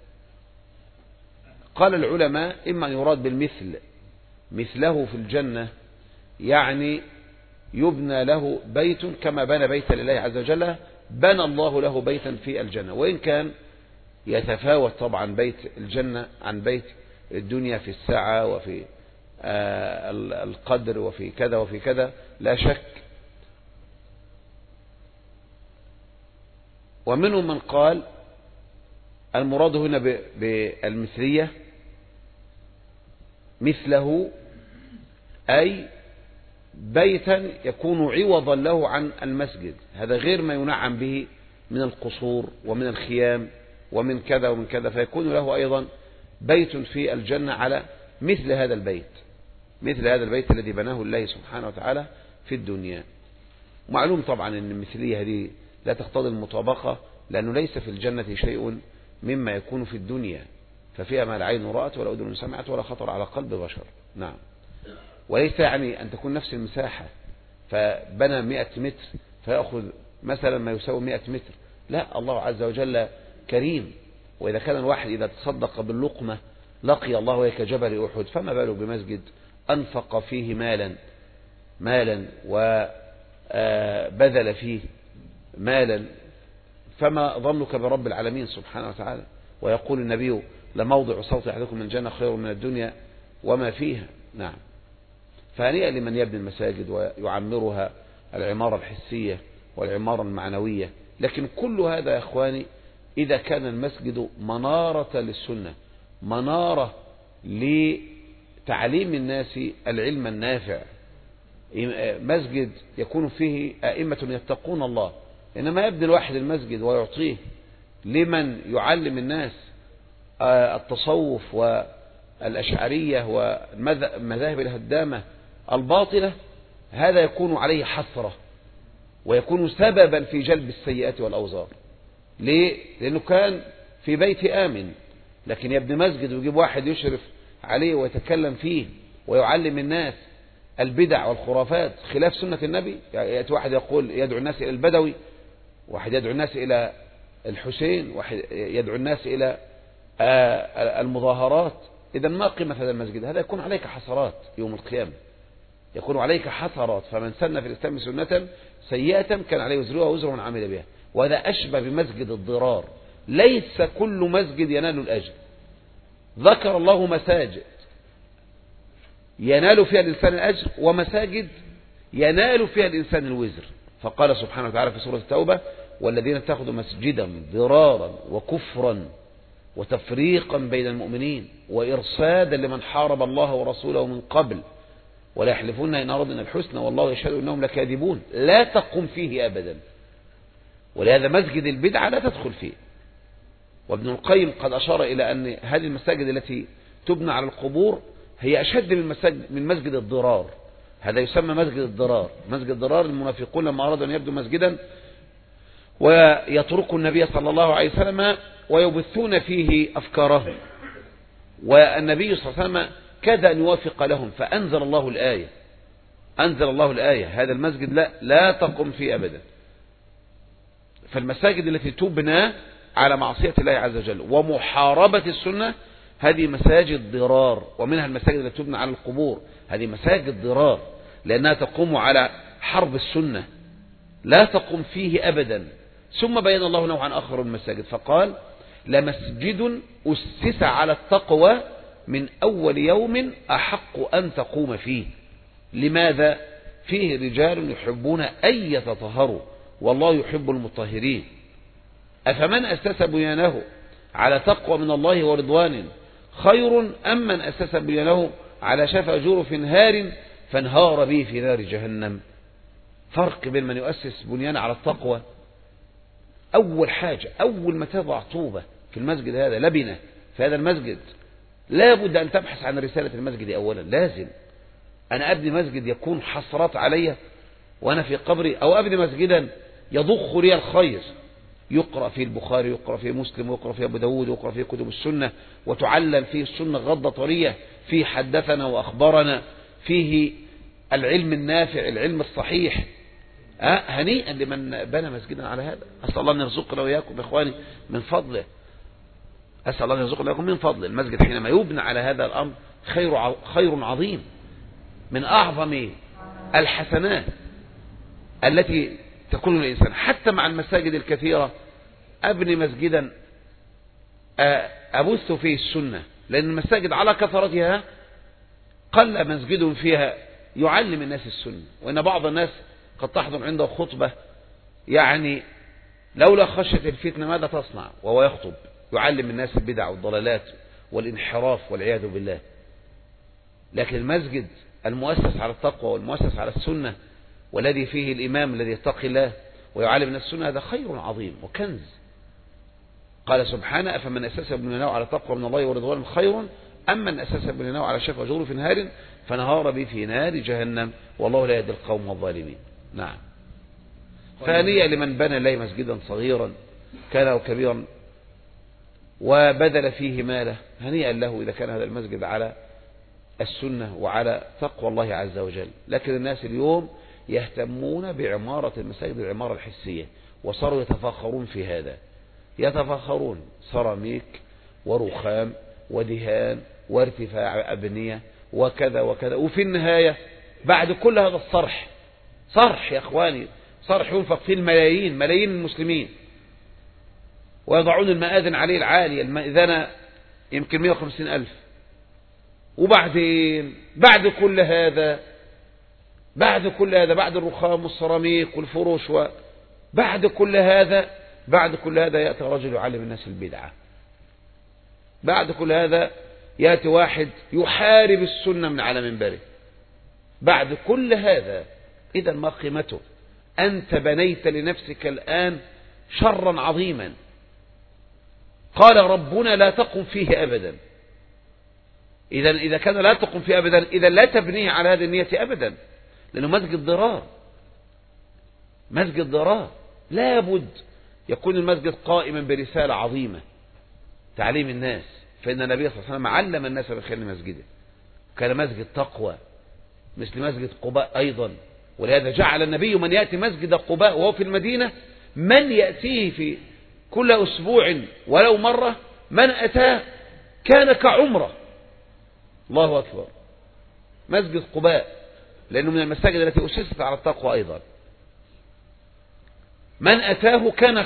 قال العلماء إما أن يراد بالمثل مثله في الجنة، يعني يبنى له بيت كما بنى بيتا لله عز وجل، بنى الله له بيتا في الجنة، وإن كان يتفاوت طبعا بيت الجنة عن بيت الدنيا في السعة وفي القدر وفي كذا وفي كذا لا شك. ومنهم من قال المراد هنا بالمثلية مثله، أي بيتا يكون عوضا له عن المسجد، هذا غير ما ينعم به من القصور ومن الخيام ومن كذا ومن كذا، فيكون له أيضا بيت في الجنة على مثل هذا البيت، مثل هذا البيت الذي بناه الله سبحانه وتعالى في الدنيا. معلوم طبعا أن المثلية هذه لا تقتضي المطابقة، لأنه ليس في الجنة شيء مما يكون في الدنيا، ففيها ما لا عين رأت ولا أذن سمعت ولا خطر على قلب بشر. نعم. وليس يعني أن تكون نفس المساحة، فبنى 100 متر فيأخذ مثلا ما يساوي 100 متر، لا، الله عز وجل كريم، وإذا كان الواحد إذا تصدق باللقمة لقي الله وهي كجبل أحد، فما باله بمسجد أنفق فيه مالا وبذل فيه مالا، فما ظنك برب العالمين سبحانه وتعالى. ويقول النبي لموضع صوت أحدكم من الجنة خير من الدنيا وما فيها. نعم. فهنيئا لمن يبني المساجد ويعمرها العمارة الحسية والعمارة المعنوية، لكن كل هذا يا إخواني إذا كان المسجد منارة للسنة، منارة لتعليم الناس العلم النافع، مسجد يكون فيه أئمة يتقون الله. إنما يبني الواحد المسجد ويعطيه لمن يعلم الناس التصوف والأشعرية والمذاهب الهدامة الباطلة، هذا يكون عليه حسرة ويكون سببا في جلب السيئات والأوزار. ليه؟ لأنه كان في بيت آمن، لكن يبني مسجد ويجيب واحد يشرف عليه ويتكلم فيه ويعلم الناس البدع والخرافات خلاف سنة النبي. يأتي واحد يقول يدعو الناس إلى البدوي، واحد يدعو الناس إلى الحسين، واحد يدعو الناس إلى المظاهرات. إذا ما قيمة هذا المسجد؟ هذا يكون عليك حسرات يوم القيامة، يكون عليك حسرات. فمن سن في الإسلام سنة سيئة كان عليه وزرها وزر من عمل بها. وهذا أشبه بمسجد الضرار. ليس كل مسجد ينال الأجر. ذكر الله مساجد ينال فيها الإنسان الأجر، ومساجد ينال فيها الإنسان الوزر. فقال سبحانه وتعالى في سورة التوبة: والذين اتخذوا مسجدا ضرارا وكفرا وتفريقا بين المؤمنين وإرصادا لمن حارب الله ورسوله من قبل ولا يحلفون إن أردنا الحسنى والله يشهد إنهم لكاذبون لا تقم فيه أبدا. ولهذا مسجد البدعة لا تدخل فيه. وابن القيم قد أشار إلى أن هذه المساجد التي تبنى على القبور هي أشد من مسجد الضرار. هذا يسمى مسجد الضرار. مسجد الضرار المنافقون لما أرادوا أن يبدوا مسجدا ويتركوا النبي صلى الله عليه وسلم ويبثون فيه أفكارهم، والنبي صلى الله عليه وسلم كاد أن يوافق لهم، فأنزل الله الآية، أنزل الله الآية: هذا المسجد لا تقم فيه أبدا. فالمساجد التي تبنى على معصية الله عز وجل ومحاربة السنة هذه مساجد ضرار. ومنها المساجد التي تبنى على القبور، هذه مساجد ضرار لأنها تقوم على حرب السنة، لا تقوم فيه أبدا. ثم بين الله نوعا آخر المساجد فقال: لمسجد أسس على التقوى من أول يوم أحق أن تقوم فيه. لماذا؟ فيه رجال يحبون أن يتطهروا والله يحب المطهرين. أفمن أسس بنيانه على تقوى من الله ورضوان خير أم من أسس بنيانه على شفا جرف هار فانهار به في نار جهنم. فرق بين من يؤسس بنيانه على التقوى، أول حاجة أول ما تضع طوبة في المسجد هذا، لبنة في هذا المسجد، لا بد أن تبحث عن رسالة المسجد أولا. لازم أنا أبني مسجد يكون حسرات علي وأنا في قبري، أو أبني مسجدا يضخ لي الخير، يقرأ فيه البخاري، يقرأ فيه مسلم، ويقرأ فيه أبو داود، ويقرأ فيه كتب السنة، وتعلل فيه السنة غضة طرية، فيه حدثنا وأخبرنا، فيه العلم النافع، العلم الصحيح. هنيئا لمن بنى مسجدا على هذا. أسأل الله أن يرزقنا وإياكم إخواني من فضله، أسأل الله أن يرزقنا وإياكم من فضله. المسجد حينما يبنى على هذا الأمر خير عظيم، من أعظم الحسنات التي تكون للإنسان. حتى مع المساجد الكثيرة أبني مسجدا أبث فيه السنة، لأن المساجد على كثرتها قل مسجد فيها يعلم الناس السنة. وإن بعض الناس قد تحضر عنده خطبة يعني لولا خشية الفتنة ماذا تصنع، وهو يخطب يعلم الناس البدع والضلالات والانحراف والعياذ بالله. لكن المسجد المؤسس على التقوى والمؤسس على السنة، والذي فيه الإمام الذي يتقي الله ويعلم الناس السنة، هذا خير عظيم وكنز. قال سبحانه: أفمن أسس بنيانه على تقوى من الله ورضوان خير أم من أسس بنيانه على شفا جرف نهار فنهار به في نار جهنم والله لا يهدي القوم الظالمين. نعم. ثانيا لمن بنى لي مسجدا صغيرا كان أو كبيرا وبذل فيه ماله، هنيئا له إذا كان هذا المسجد على السنة وعلى تقوى الله عز وجل. لكن الناس اليوم يهتمون بعمارة المساجد العمارة الحسية، وصاروا يتفاخرون في هذا، يتفاخرون سيراميك ورخام ودهان وارتفاع أبنية وكذا وكذا. وفي النهاية بعد كل هذا الصرح، صرح يا أخواني، صرح ينفق فيه الملايين، ملايين المسلمين، ويضعون المآذن عليه العالية، المأذنة يمكن 150,000. وبعدين بعد كل هذا بعد الرخام والسيراميك والفروش، بعد كل هذا يأتي رجل يعلم الناس البدعة. بعد كل هذا يأتي واحد يحارب السنة من على منبره. بعد كل هذا إذا ما قيمته؟ أنت بنيت لنفسك الآن شرا عظيما. قال ربنا: لا تقم فيه أبدا. إذا كان لا تقم فيه أبدا، إذا لا تبنيه على هذه النية أبدا، لأنه مسجد ضرار. لا بد يكون المسجد قائما برسالة عظيمة، تعليم الناس. فإن النبي صلى الله عليه وسلم علم الناس بخير مسجده، كان مسجد تقوى مثل مسجد قباء أيضا. ولهذا جعل النبي من يأتي مسجد قباء وهو في المدينة، من يأتيه في كل أسبوع ولو مرة، من أتاه كان كعمرة. الله أكبر. مسجد قباء لأنه من المساجد التي أسست على التقوى أيضا. من أتاه كان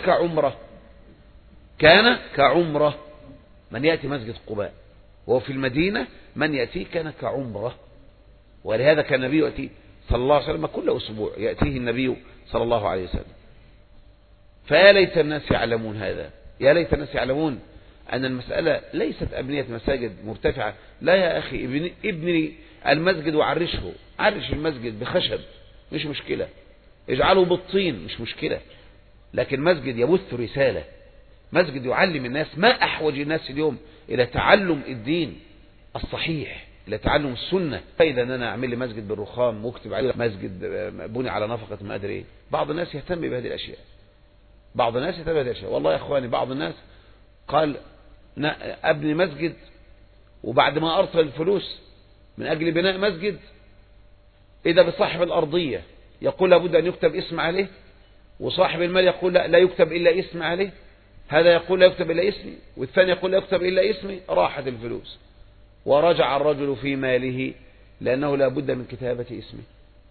كعمرة. من يأتي مسجد قباء وهو في المدينة، من يأتيه كان كعمرة. ولهذا كان النبي يأتي صلى الله عليه وسلم كل أسبوع، يأتيه النبي صلى الله عليه وسلم. فيا ليت الناس يعلمون هذا، يا ليت الناس يعلمون أن المسألة ليست أبنية مساجد مرتفعة. لا يا أخي، ابني المسجد وعرشه، عرش المسجد بخشب مش مشكلة، اجعله بالطين مش مشكلة، لكن مسجد يبث رسالة، مسجد يعلم الناس. ما أحوج الناس اليوم إلى تعلم الدين الصحيح، إلى تعلم السنة. فإذا أنا أعمل لي مسجد بالرخام واكتب عليه مسجد بني على نفقة ما أدري إيه. بعض الناس يهتم بهذه الأشياء، والله يا أخواني بعض الناس قال أبني مسجد، وبعد ما أرسل الفلوس من أجل بناء مسجد إذا بصاحب الأرضية يقول لابد أن يكتب اسم عليه، وصاحب المال يقول لا يكتب إلا اسم عليه. هذا يقول لا يكتب إلا اسمي، والثاني يقول لا يكتب إلا اسمي. راحت الفلوس ورجع الرجل في ماله، لأنه لا بد من كتابة اسمه.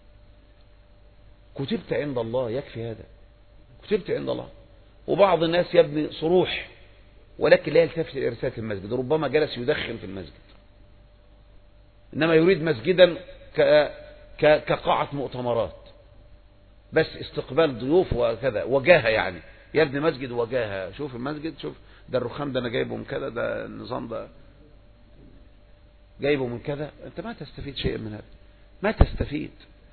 كتبت عند الله، يكفي هذا، كتبت عند الله. وبعض الناس يبني صروح ولكن لا يلتفت إلى رسالة المسجد، ربما جلس يدخن في المسجد، إنما يريد مسجدا كقاعة مؤتمرات، بس استقبال ضيوف وكذا، وجاهة يعني، يبني مسجد وجاهة. شوف المسجد، شوف ده الرخام ده أنا جايبه من كذا، ده النظام ده جايبه من كذا. أنت ما تستفيد شيء من هذا، ما تستفيد.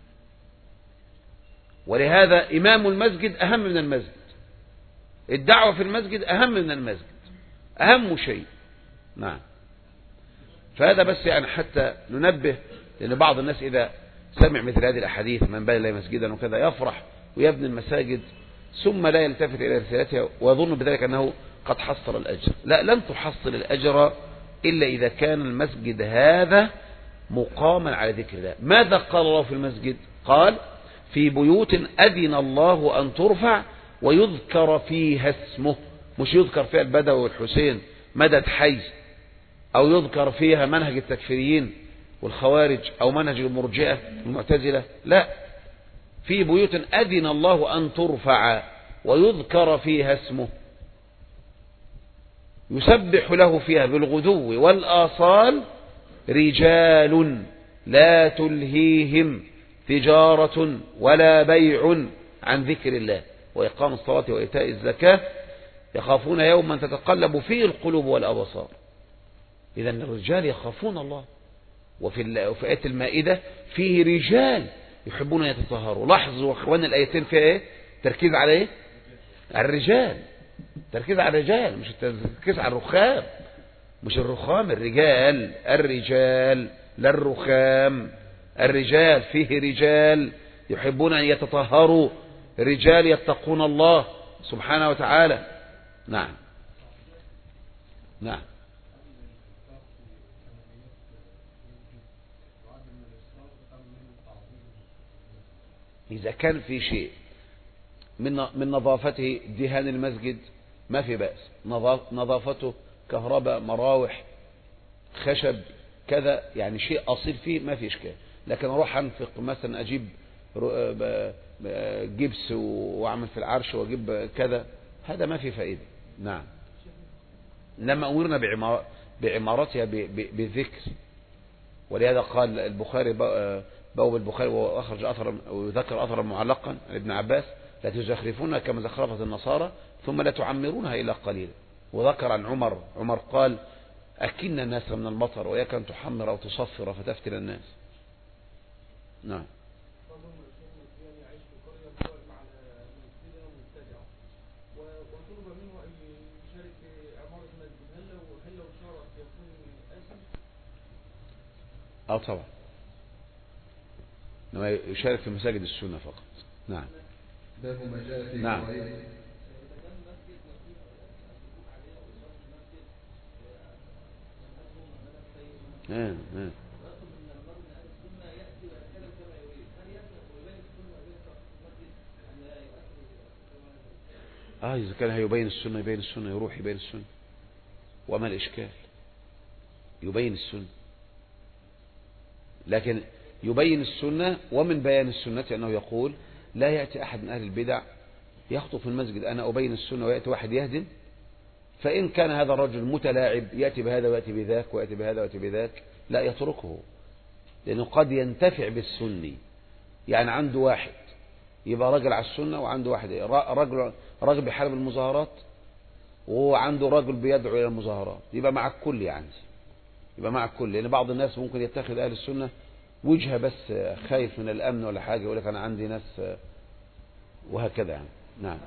ولهذا إمام المسجد أهم من المسجد، الدعوة في المسجد أهم من المسجد. أهم شيء. نعم. فهذا بس يعني حتى ننبه، لأن بعض الناس إذا سمع مثل هذه الأحاديث من بنى مسجدا وكذا يفرح ويبني المساجد ثم لا يلتفت إلى رسالتها ويظن بذلك أنه قد حصل الأجر. لا، لن تحصل الأجر إلا إذا كان المسجد هذا مقاما على ذكر الله. ماذا قال الله في المسجد؟ قال في بيوت أذن الله أن ترفع ويذكر فيها اسمه، مش يذكر فيها البدوي والحسين مدد حي، أو يذكر فيها منهج التكفيريين والخوارج أو منهج المرجئة المعتزلة. لا، في بيوت أذن الله أن ترفع ويذكر فيها اسمه يسبح له فيها بالغدو والآصال رجال لا تلهيهم تجارة ولا بيع عن ذكر الله وإقام الصلاة وإيتاء الزكاة يخافون يوما تتقلب فيه القلوب والأبصار. إذن الرجال يخافون الله. وفي آية المائدة فيه رجال يحبون أن يتطهروا. لاحظوا أخوان الآيتين فيها إيه؟ تركيز على إيه؟ على الرجال. تركيز على الرجال، مش التركيز على الرخام. مش الرخام، الرجال. الرجال لا الرخام. الرجال فيه رجال يحبون أن يتطهروا، رجال يتقون الله سبحانه وتعالى. نعم. نعم. إذا كان في شيء من نظافته دهان المسجد ما في بأس، نظافته كهرباء مراوح خشب كذا، يعني شيء أصيل فيه ما في إشكال. لكن أروح أنفق مثلا أجيب جبس وأعمل في العرش وأجيب كذا، هذا ما في فائدة. نعم. لما أمرنا بعمارتها بالذكر، ولهذا قال البخاري بواب البخاري وأخرج أثرا وذكر أثرا معلقا عن ابن عباس: لا تزخرفونها كما زخرفت النصارى ثم لا تعمرونها إلا قليلا. وذكر عن عمر قال: أكن الناس من المطر وإياك أن تحمر أو تصفر فتفتن الناس. نعم. طبعا، إنما يشارك في مساجد السنة فقط. نعم. باب ما جاء في نعم. إذا كان هيبين السنة يبين السنة، يروح يبين السنة، وما الإشكال؟ يبين السنة. لكن يبين السنة، ومن بيان السنة أنه يقول: لا يأتي أحد من أهل البدع يخطب في المسجد أنا أبين السنة ويأتي واحد يهدم. فإن كان هذا الرجل متلاعب يأتي بهذا ويأتي بذاك ويأتي بهذا ويأتي بذاك، لا يتركه، لأنه قد ينتفع بالسني. يعني عنده واحد يبقى رجل على السنة، وعنده واحد رجل بيحارب المظاهرات، وهو عنده رجل بيدعو إلى المظاهرات، يبقى مع الكل. يعني يبقى مع الكل، لأن بعض الناس ممكن يتخذ أهل السنة وجهة بس خايف من الأمن ولا حاجة، يقول لك أنا عندي ناس وهكذا يعني. نعم.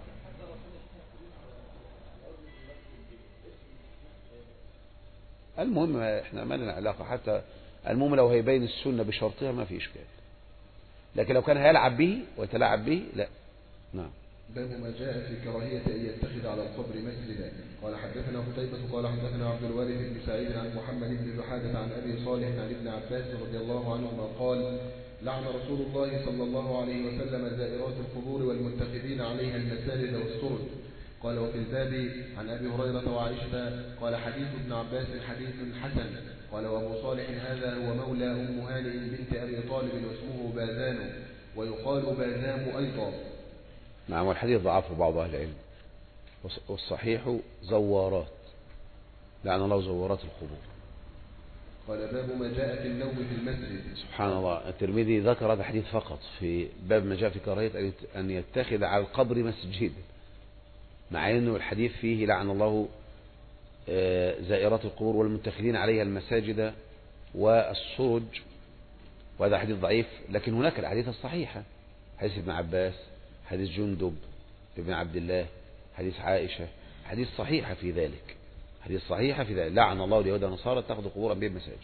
المهم احنا ما لنا علاقة، حتى المهم لو هيبين السنة بشرطها ما في إشكال، لكن لو كان هيلعب به ويتلاعب به لا. نعم. باب ما جاء في كراهية أن يتخذ على القبر مسجدا. قال حدثنا قتيبة قال حدثنا عبد الوارث بن سعيد عن محمد بن جحادة عن أبي صالح عن ابن عباس رضي الله عنهما قال: لعن رسول الله صلى الله عليه وسلم زائرات القبور والمتخذين عليها المساجد والسرج. قال: وفي الباب عن أبي هريرة وعائشة. قال: حديث ابن عباس حديث حسن. قال: وأبو صالح هذا هو مولى أم هانئ بنت أبي طالب واسمه باذان، ويقال باذام أيضا. نعم. والحديث ضعفه بعض أهل العلم، والصحيح زوارات، لعن الله زوارات القبور. قال: باب ما جاء في النوم في المسجد. سبحان الله، الترمذي ذكر هذا الحديث فقط في باب ما جاء في كراهية أن يتخذ على القبر مسجد، مع أنه الحديث فيه لعن الله زائرات القبور والمتخذين عليها المساجد والسرج، وهذا حديث ضعيف. لكن هناك الحديث الصحيحة، حديث ابن عباس، حديث جندب ابن عبد الله، حديث عائشة، حديث صحيحة في ذلك. حديث صحيحة في ذلك: لعن الله اليهود والنصارى اتخذوا قبور أنبياء مساجد.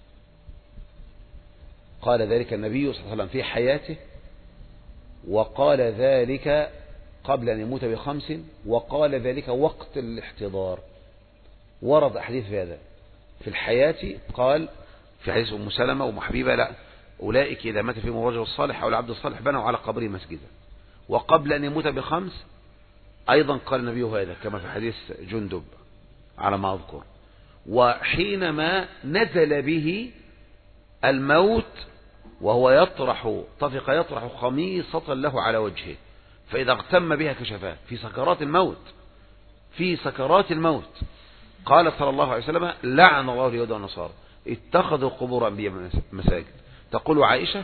قال ذلك النبي صلى الله عليه وسلم في حياته، وقال ذلك قبل أن يموت ب5، وقال ذلك وقت الاحتضار. ورد أحاديث في هذا. في الحياة قال في حديث أم سلمة وأم حبيبة: لا، أولئك إذا مات فيهم الرجل الصالح أو العبد الصالح بنوا على قبره مسجدا. وقبل أن يموت ب5 أيضا قال النبي هذا، كما في حديث جندب على ما أذكر. وحينما نزل به الموت وهو طفق يطرح خميصة له على وجهه، فإذا اغتم بها كشفاه في سكرات الموت، قال صلى الله عليه وسلم: لعن الله اليهود والنصارى اتخذوا قبور أنبياء مساجد. تقول عائشة: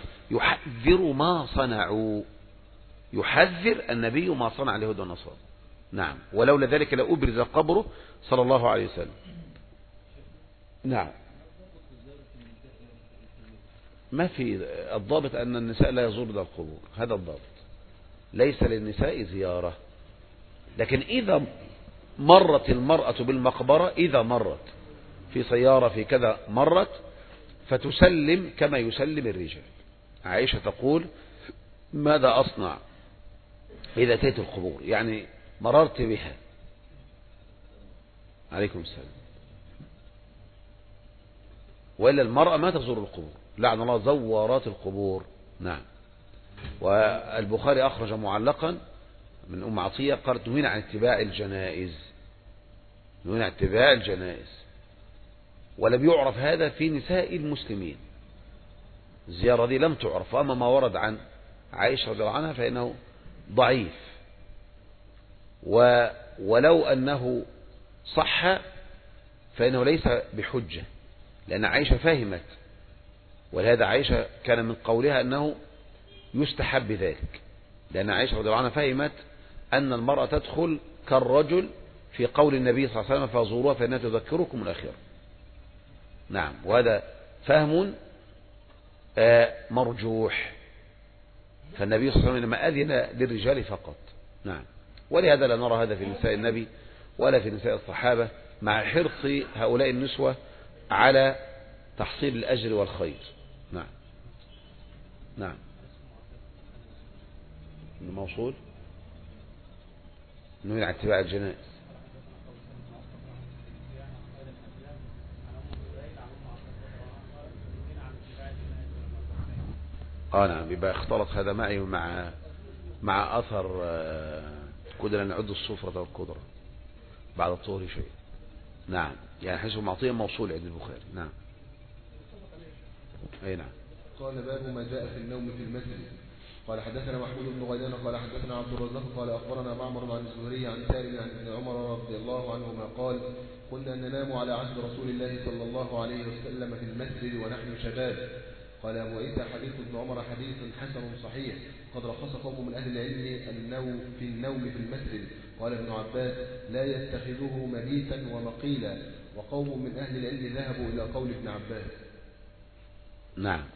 يحذر النبي ما صنع اليهود والنصارى. نعم، ولولا ذلك لأبرز قبره صلى الله عليه وسلم. نعم، ما في الضابط أن النساء لا يزورن القبور، هذا الضابط. ليس للنساء زيارة. لكن إذا مرت المرأة بالمقبرة، إذا مرت في سيارة في كذا مرت، فتسلم كما يسلم الرجال. عائشة تقول: ماذا أصنع إذا أتيت القبور؟ يعني مررت بها. عليكم السلام. وإلا المرأة ما تزور القبور، لعن الله زوارات القبور. نعم. والبخاري أخرج معلقا من أم عطية قالت: نهينا عن اتباع الجنائز. ولم يعرف هذا في نساء المسلمين، الزيارة دي لم تعرف. أما ما ورد عن عائشة رضي الله عنها فإنه ضعيف، ولو أنه صح فإنه ليس بحجة، لأن عائشة فهمت. ولهذا عائشة كان من قولها أنه يستحب ذلك، لأن عائشة رضي الله عنها فهمت أن المرأة تدخل كالرجل في قول النبي صلى الله عليه وسلم: فزوروها فإنها تذكركم الآخرة. نعم، وهذا فهم مرجوح. فالنبي صلى الله عليه وسلم إنما أذن للرجال فقط. نعم. ولهذا لا نرى هذا في نساء النبي ولا في نساء الصحابة، مع حرص هؤلاء النسوة على تحصيل الأجر والخير. نعم. نعم. الموصول نهي عن اتباع الجنائز. نعم، يبقى اختلط هذا معي مع أثر كنا نعد الصفرة والقدرة بعد الطهر شيء. نعم، يعني حسب معطية موصول عند البخاري. نعم. أي نعم. قال: باب ما جاء في النوم في المسجد. قال: حدثنا محمود بن غيلان قال حدثنا عبد الرزاق قال أخبرنا معمر عن الزهري عن سالم عن ابن عمر رضي الله عنهما قال: كنا ننام على عهد رسول الله صلى الله عليه وسلم في المسجد ونحن شباب. قال أبو عيسى: حديث ابن عمر حديث حسن صحيح، قد رخص قوم من أهل العلم في النوم في المسجد. قال ابن عباس: لا يتخذوه مبيتا ومقيلا. وقوم من أهل العلم ذهبوا إلى قول ابن عباس. نعم،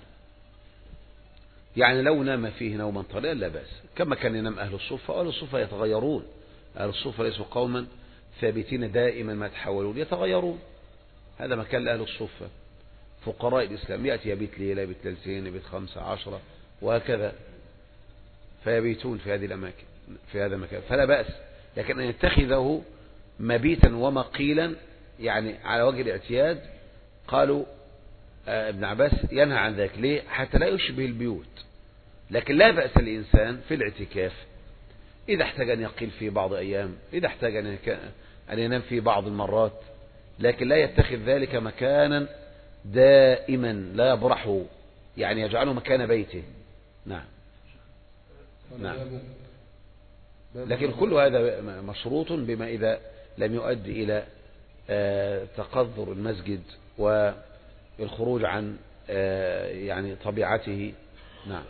يعني لو نام فيه نوما طويلا لا بأس، كما كان ينام أهل الصفة. أهل الصفة يتغيرون، أهل الصفة ليسوا قوما ثابتين دائما ما يتحولون، يتغيرون. هذا مكان لأهل الصفة. فقراء الإسلام يأتي يبيت ليلة، يبيت ليلتين، يبيت 5 10 وهكذا، فيبيتون في هذه الأماكن في هذا المكان، فلا بأس. لكن أن يتخذه مبيتا ومقيلا يعني على وجه الاعتياد، قالوا ابن عباس ينهى عن ذلك. ليه؟ حتى لا يشبه البيوت. لكن لا بأس الإنسان في الاعتكاف إذا احتاج أن يقيل في بعض أيام، إذا احتاج أن ينام في بعض المرات، لكن لا يتخذ ذلك مكانا دائما لا يبرحه، يعني يجعله مكان بيته. نعم. نعم. لكن كل هذا مشروط بما إذا لم يؤدي إلى تقذر المسجد والخروج عن يعني طبيعته. نعم.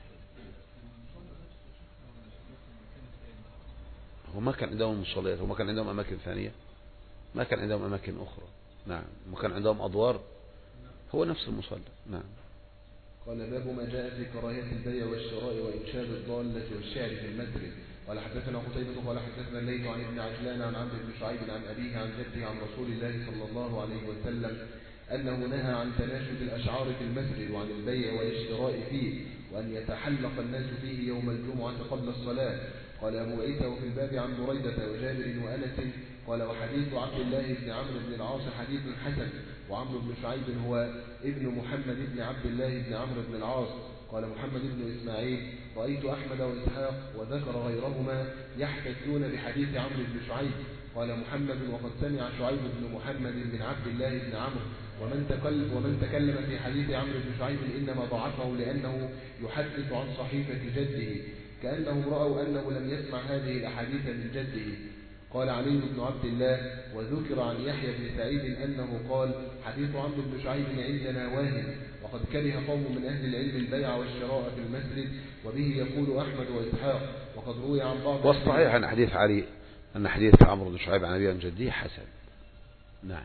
وما كان عندهم مصليات، وما كان عندهم أماكن ثانية، ما كان عندهم أماكن أخرى. نعم، وما كان عندهم أدوار، هو نفس المصلى. نعم. قال: باب ما جاء في كراهية البيع والشراء وإنشاد الضالة والشعر في المسجد. قال حدثنا قتيبة قال حدثنا الليث عن ابن عجلان عن عمرو بن شعيب عن أبيه عن جده عن رسول الله صلى الله عليه وسلم أنه نهى عن تناشد الأشعار في المسجد وعن البيع والاشتراء فيه وأن يتحلق الناس فيه يوم الجمعة قبل الصلاة. قال أبو عيسى وفي الباب عن بريدة وجابر وأنس قال وحديث عبد الله بن عمرو بن العاص حديث حسن. وعمرو بن شعيب هو ابن محمد بن عبد الله بن عمرو بن العاص. قال محمد بن إسماعيل رأيت أحمد وإسحاق وذكر غيرهما يحتجون بحديث عمرو بن شعيب. قال محمد وقد سمع شعيب بن محمد بن عبد الله بن عمرو ومن تكلم في حديث عمرو بن شعيب إنما ضعفه لأنه يحدث عن صحيفة جده كأنهم رأوا أنه لم يسمع هذه الأحاديث من جده. قال علي بن عبد الله وذكر عن يحيى بن سعيد أنه قال حديث عمرو بن شعيب عندنا واهن وقد كره قوم من أهل العلم البيع والشراء في المسجد وبه يقول أحمد وإسحاق وقد روي عن بعض والصحيح عن حديث علي أن حديث عمرو بن شعيب عن أبيه عن جده حسن. نعم.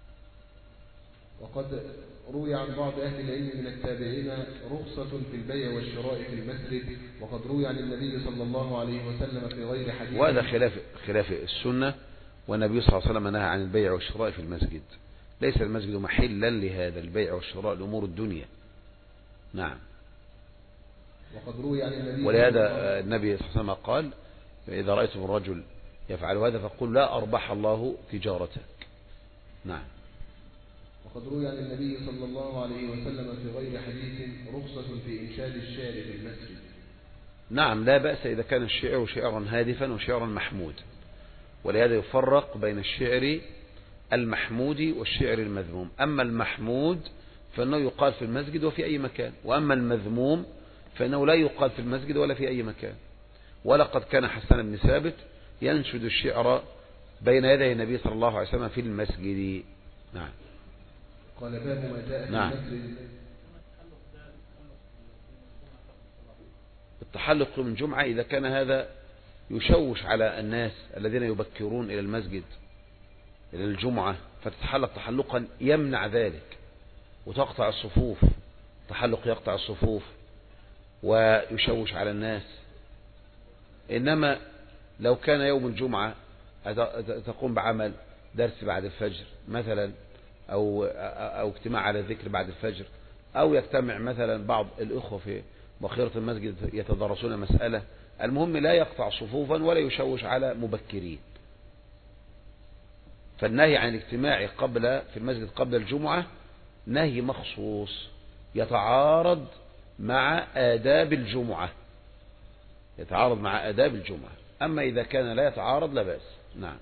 وقد روي عن بعض أهل العلم من التابعين رخصة في البيع والشراء في المسجد وقد روي عن النبي صلى الله عليه وسلم في غير حديث. وهذا خلاف السنة، والنبي صلى الله عليه وسلم نهى عن البيع والشراء في المسجد. ليس المسجد محلا لهذا البيع والشراء لأمور الدنيا. نعم. وقد روي عن النبي ولهذا النبي صلى الله عليه وسلم قال إذا رأيتم الرجل يفعل هذا فقل لا أربح الله تجارتك. نعم. وقد روي عن النبي صلى الله عليه وسلم في غير حديث رخصة في إنشاد الشعر في المسجد. نعم، لا بأس إذا كان الشعر شعرا هادفا وشعرا محمود، ولهذا يفرق بين الشعر المحمود والشعر المذموم. أما المحمود فإنه يقال في المسجد وفي أي مكان، وأما المذموم فإنه لا يقال في المسجد ولا في أي مكان. ولقد كان حسان بن ثابت ينشد الشعر بين يدي النبي صلى الله عليه وسلم في المسجد. نعم. قال باب ما جاء في نعم. المسجد. التحلق من جمعة إذا كان هذا يشوش على الناس الذين يبكرون إلى المسجد إلى الجمعة، فتتحلق تحلقا يمنع ذلك وتقطع الصفوف. تحلق يقطع الصفوف ويشوش على الناس. إنما لو كان يوم الجمعة تقوم بعمل درس بعد الفجر مثلا أو اجتماع على الذكر بعد الفجر، أو يجتمع مثلا بعض الأخوة في بخيرة المسجد يتدرسون مسألة، المهم لا يقطع صفوفا ولا يشوش على مبكرين. فالنهي عن الاجتماع في المسجد قبل الجمعة نهي مخصوص يتعارض مع آداب الجمعة، يتعارض مع آداب الجمعة. أما إذا كان لا يتعارض لا بأس. نعم.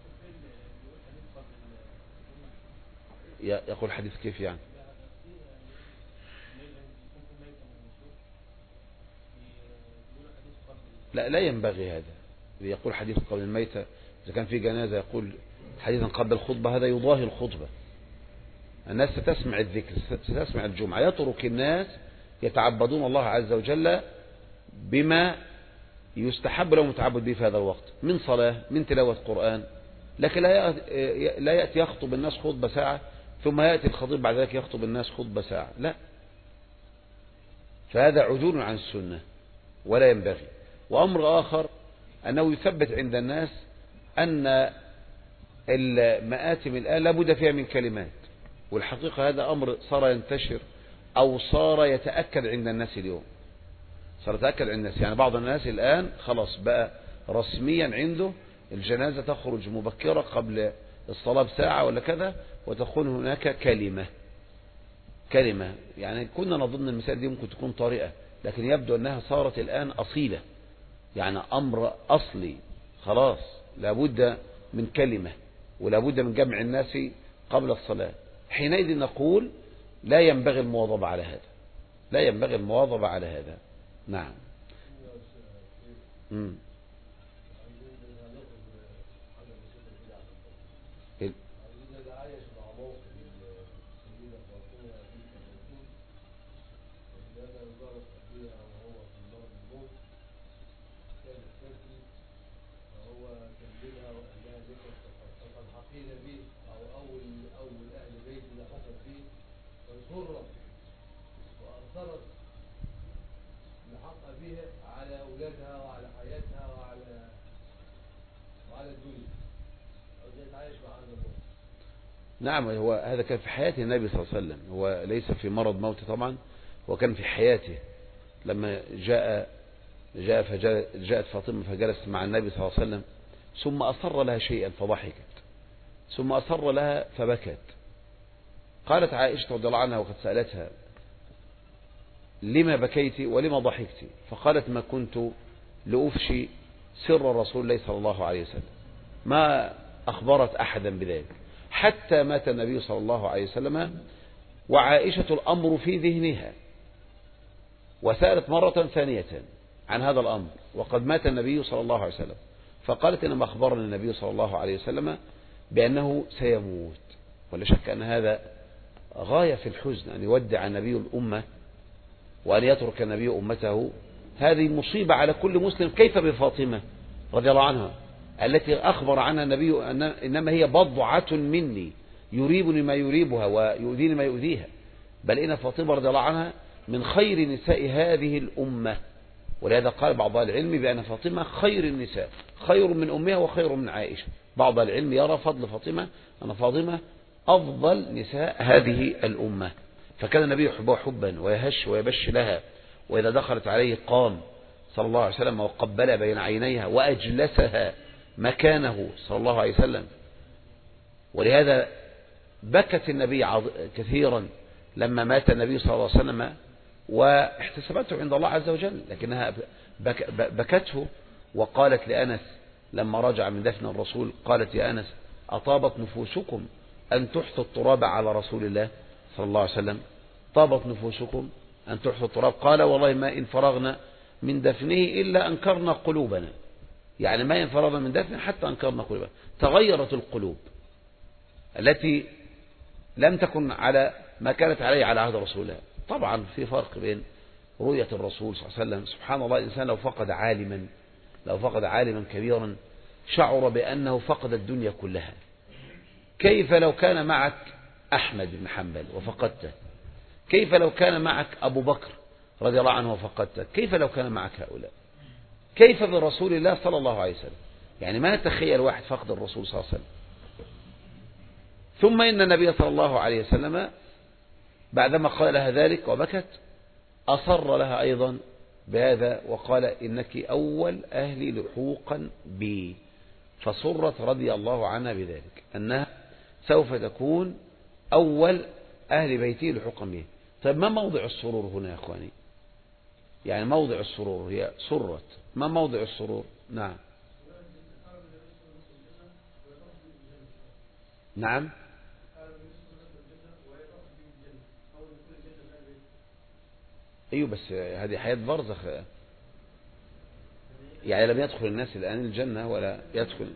يقول حديث كيف يعني؟ لا ينبغي هذا. يقول حديث قبل الميتة، إذا كان في جنازة يقول حديثا قبل الخطبة، هذا يضاهي الخطبة. الناس ستسمع الذكر، ستسمع الجمعة، يترك الناس يتعبدون الله عز وجل بما يستحب لهم التعبد به في هذا الوقت من صلاة من تلاوة قرآن. لكن لا يأتي يخطب الناس خطبة ساعة ثم يأتي الخطيب بعد ذلك يخطب الناس خطبة ساعة، لا، فهذا عدول عن السنة ولا ينبغي. وأمر آخر أنه يثبت عند الناس أن المآتم الآن لابد فيها من كلمات، والحقيقة هذا أمر صار ينتشر أو صار يتأكد عند الناس اليوم، صار يتأكد عند الناس. يعني بعض الناس الآن خلاص بقى رسميا عنده الجنازة تخرج مبكرة قبل الصلاة بساعة ولا كذا، وتكون هناك كلمة. يعني كنا نظن المسائل دي ممكن تكون طارئة، لكن يبدو أنها صارت الآن أصيلة، يعني أمر أصلي. خلاص لابد من كلمة ولابد من جمع الناس قبل الصلاة. حينئذ نقول لا ينبغي المواظبة على هذا، لا ينبغي المواظبة على هذا. نعم. وأثرت بحق فيها على أولادها وعلى حياتها وعلى على الدنيا أو يتعايش مع هذا الموت. نعم، هو هذا كان في حياة النبي صلى الله عليه وسلم، هو ليس في مرض موته طبعا، وكان في حياته لما جاءت فاطمة فجلست مع النبي صلى الله عليه وسلم، ثم أصر لها شيئا فضحكت، ثم أصر لها فبكت. قالت عائشة رضي الله عنها وقد سألتها: لما بكيت ولما ضحكت؟ فقالت: ما كنت لأفشي سر رسول الله صلى الله عليه وسلم، ما أخبرت أحدا بذلك حتى مات النبي صلى الله عليه وسلم، وعائشة الأمر في ذهنها، وسألت مرة ثانية عن هذا الأمر وقد مات النبي صلى الله عليه وسلم، فقالت: إنما أخبرني النبي صلى الله عليه وسلم بأنه سيموت. ولا شك أن هذا غاية في الحزن، أن يودع النبي الأمة وأن يترك النبي أمته، هذه مصيبة على كل مسلم. كيف بفاطمة رضي الله عنها التي أخبر عنها النبي أن إنما هي بضعة مني يريبني ما يريبها ويؤذيني ما يؤذيها، بل إن فاطمة رضي الله عنها من خير نساء هذه الأمة، ولهذا قال بعض العلم بأن فاطمة خير النساء، خير من أمها وخير من عائشة. بعض العلم يرى فضل فاطمة أن فاطمة أفضل نساء هذه الأمة، فكان النبي يحبها حبا ويهش ويبش لها، وإذا دخلت عليه قام صلى الله عليه وسلم وقبل بين عينيها وأجلسها مكانه صلى الله عليه وسلم. ولهذا بكت النبي كثيرا لما مات النبي صلى الله عليه وسلم، واحتسبته عند الله عز وجل، لكنها بكته وقالت لأنس لما رجع من دفن الرسول، قالت: يا أنس أطابت نفوسكم أن تحثوا التراب على رسول الله صلى الله عليه وسلم؟ طابت نفوسكم أن تحثوا التراب؟ قال: والله ما إن فرغنا من دفنه إلا أنكرنا قلوبنا، يعني ما إن فرغنا من دفنه حتى أنكرنا قلوبنا. تغيرت القلوب التي لم تكن على ما كانت عليه على عهد رسول الله. طبعا في فرق بين رؤية الرسول صلى الله عليه وسلم، سبحان الله، الإنسان لو فقد عالما كبيرا شعر بأنه فقد الدنيا كلها. كيف لو كان معك أحمد بن حنبل وفقدته؟ كيف لو كان معك أبو بكر رضي الله عنه وفقدته؟ كيف لو كان معك هؤلاء؟ كيف برسول الله صلى الله عليه وسلم؟ يعني ما نتخيل واحد فقد الرسول صلى الله عليه وسلم. ثم إن النبي صلى الله عليه وسلم بعدما قال لها ذلك وبكت أصر لها أيضا بهذا وقال: إنك أول أهلي لحوقا بي. فصرت رضي الله عنها بذلك، أنها سوف تكون أول أهل بيتي لحوقا به. طيب ما موضع السرور هنا يا أخواني؟ يعني موضع السرور، هي سرت، ما موضع السرور؟ نعم نعم أيوه، بس هذه حياة برزخ، يعني لم يدخل الناس الآن الجنة ولا يدخل.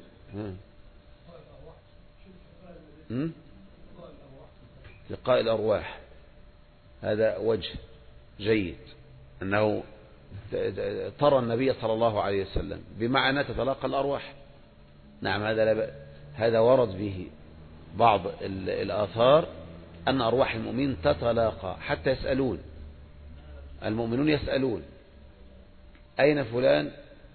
لقاء الأرواح هذا وجه جيد، أنه ترى النبي صلى الله عليه وسلم بمعنى تتلاقى الأرواح. نعم، هذا ورد به بعض الآثار أن أرواح المؤمنين تتلاقى حتى يسألون، المؤمنون يسألون: أين فلان؟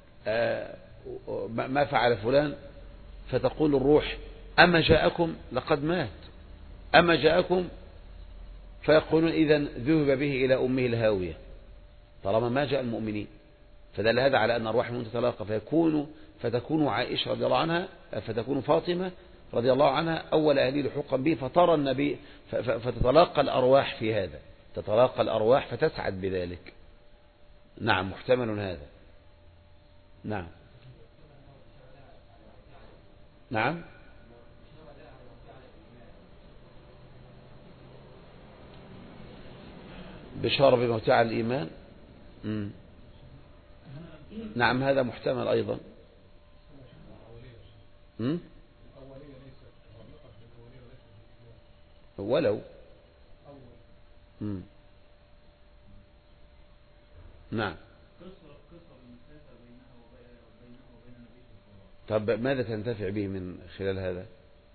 ما فعل فلان؟ فتقول الروح: أما جاءكم؟ لقد مات. أما جاءكم؟ فيقولون: إذن ذهب به إلى أمه الهاوية، طالما ما جاء المؤمنين. فدل هذا على أن أرواح المؤمنين تتلاقى، فتكون عائشة رضي الله عنها، فتكون فاطمة رضي الله عنها أول أهلي لحوقا به، فترى النبي، فتتلاقى الأرواح في هذا، تتلاقى الأرواح فتسعد بذلك. نعم، محتمل هذا. نعم نعم بشارة بموتى على الإيمان. نعم، هذا محتمل أيضا. ولو نعم. طب ماذا تنتفع به من خلال هذا؟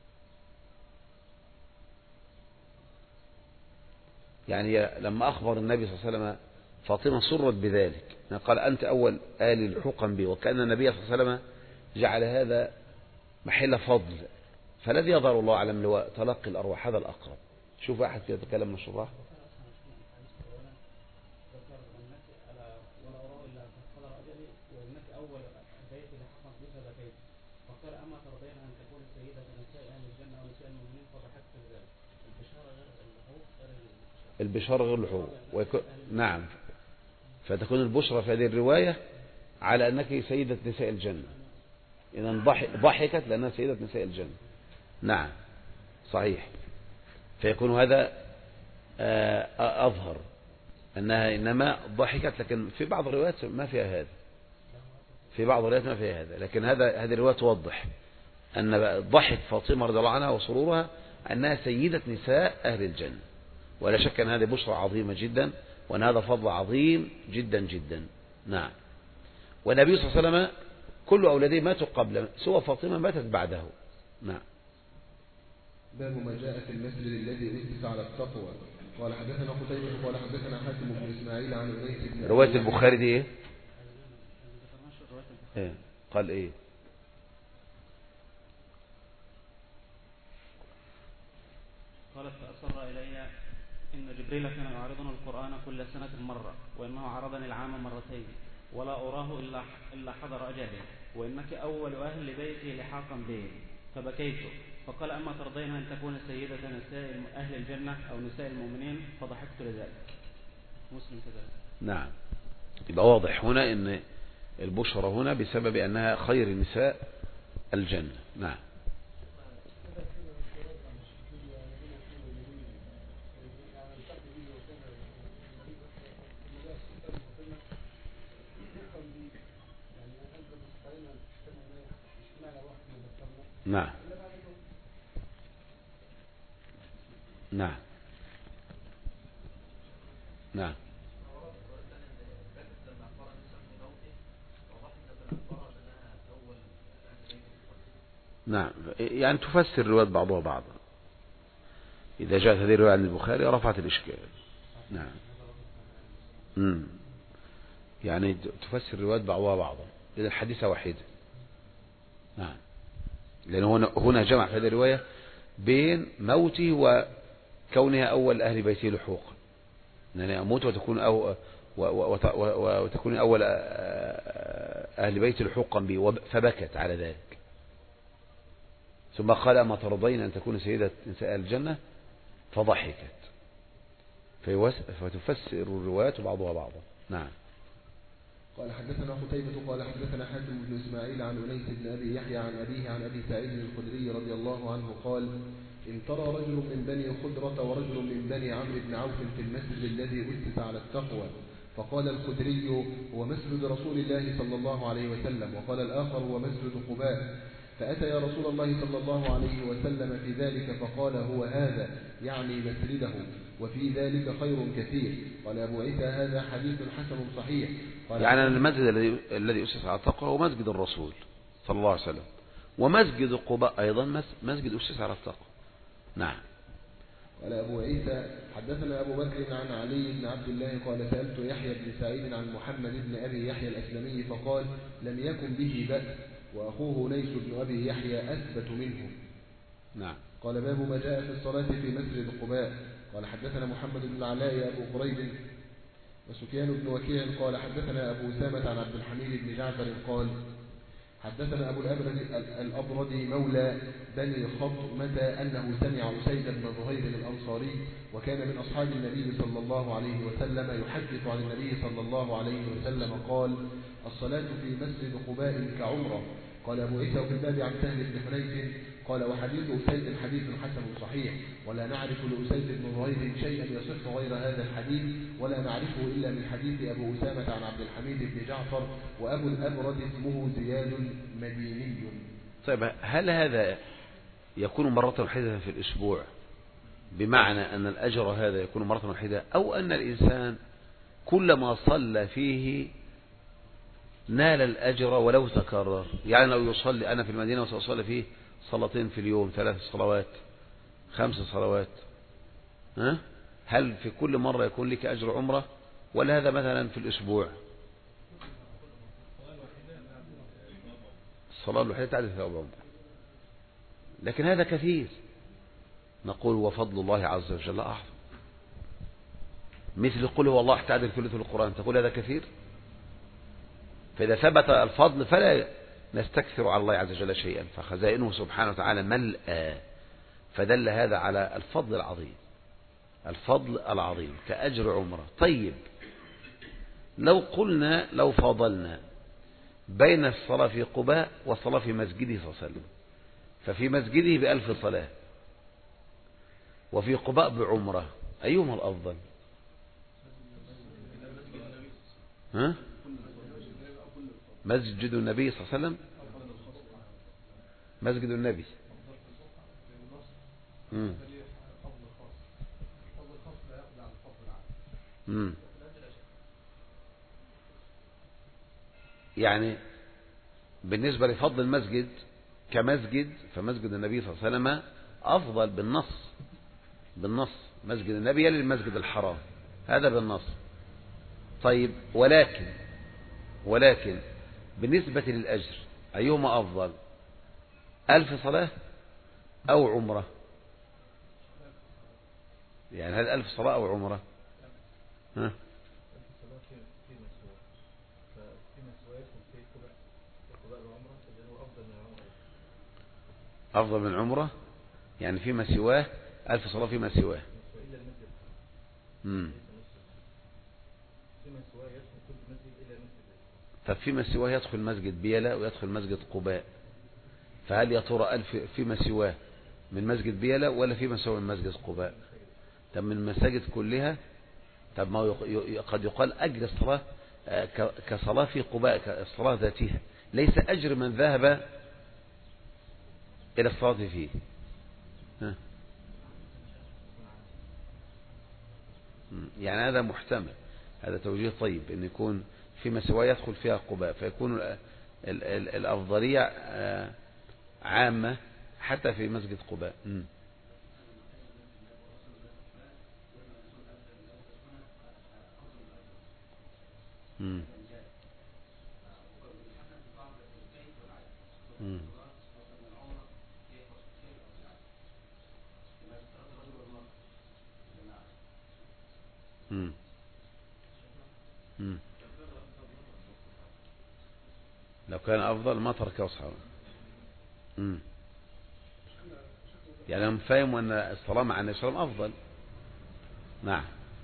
يعني لما أخبر النبي صلى الله عليه وسلم فاطمة سرت بذلك، قال: أنت أول آل لحوقا بي، وكأن النبي صلى الله عليه وسلم جعل هذا محل فضل، فالذي يظهر الله أعلم هو تلقي الأرواح، هذا الأقرب. شوف واحد كده يتكلم من الشراح. البشارة غير الحقوق نعم، فتكون البشرى في هذه الرواية على أنك سيدة نساء الجنة، إذا ضحكت لأنها سيدة نساء الجنة. نعم صحيح، فيكون هذا أظهر أنها إنما ضحكت، لكن في بعض الروايات ما فيها هذا، في بعض الروايات ما فيها هذا، لكن هذه الرواية توضح أن ضحك فاطمة رضي الله عنها وسرورها أنها سيدة نساء أهل الجنة، ولا شك أن هذه بشرى عظيمة جدا، وأن هذا فضل عظيم جدا جدا. نعم. والنبي صلى الله عليه وسلم كل أولاده ماتوا قبل، سوى فاطمة ماتت بعده. نعم. باب ما جاء في المسجد الذي أسس على التقوى. قال حدثنا قتيبة قال حدثنا حاتم بن إسماعيل عن أنيس بن رواية البخاري دي إيه؟ إيه؟ قال إيه؟ قالت فأسر إلي إن جبريل كان يعرضنا القرآن كل سنة مرة، وإنه عرضني العام مرتين، ولا أراه إلا حضر أجله، وإنك أول أهل بيتي لحاقا به، فبكيت. فقال أما ترضين أن تكون سيدة نساء أهل الجنة أو نساء المؤمنين؟ فضحكت لذلك. مسلم كذلك. نعم. يبقى واضح هنا أن البشرى هنا بسبب أنها خير نساء الجنة. نعم. نعم. نعم. نعم. نعم. يعني تفسر الروايات بعضها بعضا، إذا جاءت هذه الرواية عن البخاري رفعت الإشكال. نعم. يعني تفسر الروايات بعضها بعضا، إذا الحديثة واحدة. نعم. لأن هنا جمع في هذه الرواية بين موته وكونها أول أهل بيته لحوقا، يعني أموت وتكون أول أهل بيته لحوقا بي، فبكت على ذلك. ثم قال أما ترضين أن تكون سيدة نساء الجنة؟ فضحكت. فتفسر الروايات بعضها بعضا. نعم. قال حدثنا قتيبة قال حدثنا حاتم بن إسماعيل عن أنيس بن أبي يحيى عن أبيه عن أبي سعيد الخدري رضي الله عنه قال إن ترى رجل من بني خضرة ورجل من بني عمرو بن عوف في المسجد الذي أسس على التقوى، فقال الخدري هو مسجد رسول الله صلى الله عليه وسلم، وقال الآخر هو مسجد قباء، فأتى يا رسول الله صلى الله عليه وسلم في ذلك فقال هو هذا، يعني مسجده، وفي ذلك خير كثير. قال أبو عيسى هذا حديث حسن صحيح. يعني المسجد الذي أسس على التقوى هو مسجد الرسول صلى الله عليه وسلم، ومسجد قباء أيضا مسجد أسس على التقوى. نعم. قال أبو عيسى حدثنا أبو بكر عن علي بن عبد الله قال سألت يحيى بن سعيد عن محمد بن أبي يحيى الأسلمي فقال لم يكن به بأس، وأخوه ليس بن أبي يحيى أثبت منه. نعم. قال باب ما جاء في الصلاة في مسجد قباء. قال حدثنا محمد بن العلاء أبو قريب وسفيان بن وكيع قال حدثنا أبو أسامة عن عبد الحميد بن جعفر قال حدثنا أبو الأبردي مولى بني خطمة أنه سمع أسيد بن ظهير الأنصاري وكان من أصحاب النبي صلى الله عليه وسلم يحدث عن النبي صلى الله عليه وسلم قال الصلاة في مسجد قباء كعمرة. قال أبو عيسى في الباب عن سهل بن حنيف قال وحديث أسيد حديث حسن صحيح، ولا نعرف لأسيد بن ظهير شيئا يصح غير هذا الحديث، ولا نعرفه إلا من حديث أبو أسامة عن عبد الحميد بن جعفر، وأبو الأبرد اسمه زياد مديني. طيب هل هذا يكون مرة واحدة في الأسبوع بمعنى أن الأجر هذا يكون مرة واحدة، أو أن الإنسان كلما صلى فيه نال الأجر ولو تكرر؟ يعني لو يصلي أنا في المدينة وسأصلي فيه صلاتين في اليوم، 3 صلوات، 5 صلوات، هل في كل مرة يكون لك أجر عمرة، ولا هذا مثلا في الأسبوع؟ الصلاة الوحيدة تعدل ثواب عمرة. لكن هذا كثير، نقول وفضل الله عز وجل أعظم. مثل قل هو الله تعالى ثلث القرآن، تقول هذا كثير. فإذا ثبت الفضل فلا نستكثر على الله عز وجل شيئا، فخزائنه سبحانه وتعالى ملأى، فدل هذا على الفضل العظيم، الفضل العظيم كأجر عمره. طيب لو قلنا، لو فاضلنا بين الصلاة في قباء والصلاة في مسجده صلى الله عليه وسلم، ففي مسجده ب1000 صلاة وفي قباء بعمرة، أيهما الأفضل؟ ها؟ مسجد النبي صلى الله عليه وسلم، مسجد النبي. يعني بالنسبة لفضل المسجد كمسجد، فمسجد النبي صلى الله عليه وسلم أفضل بالنص، مسجد النبي يلي المسجد الحرام، هذا بالنص. طيب ولكن بالنسبة للأجر أيهما أفضل، 1000 صلاة أو عمرة؟ يعني هل 1000 صلاة أو عمرة؟ ها؟ أفضل من عمرة، يعني فيما سواه 1000 صلاة فيما سواه. طب فيما سواه يدخل مسجد بيلا ويدخل مسجد قباء، فهل يا ترى 1000 فيما سواه من مسجد بيلا ولا فيما سواه من مسجد قباء؟ طب من المساجد كلها، طب ما قد يقال أجر الصلاة كصلاة في قباء كالصلاة ذاتها، ليس أجر من ذهب إلى الصلاة فيه. يعني هذا محتمل، هذا توجيه طيب، أن يكون فيما سواه يدخل فيها قباء، فيكون الأفضلية عامة حتى في مسجد قباء. لو كان أفضل ما ترك أصحابه. يعني هم فهموا أن الصلاة مع النبي صلى الله عليه وسلم أفضل. نعم.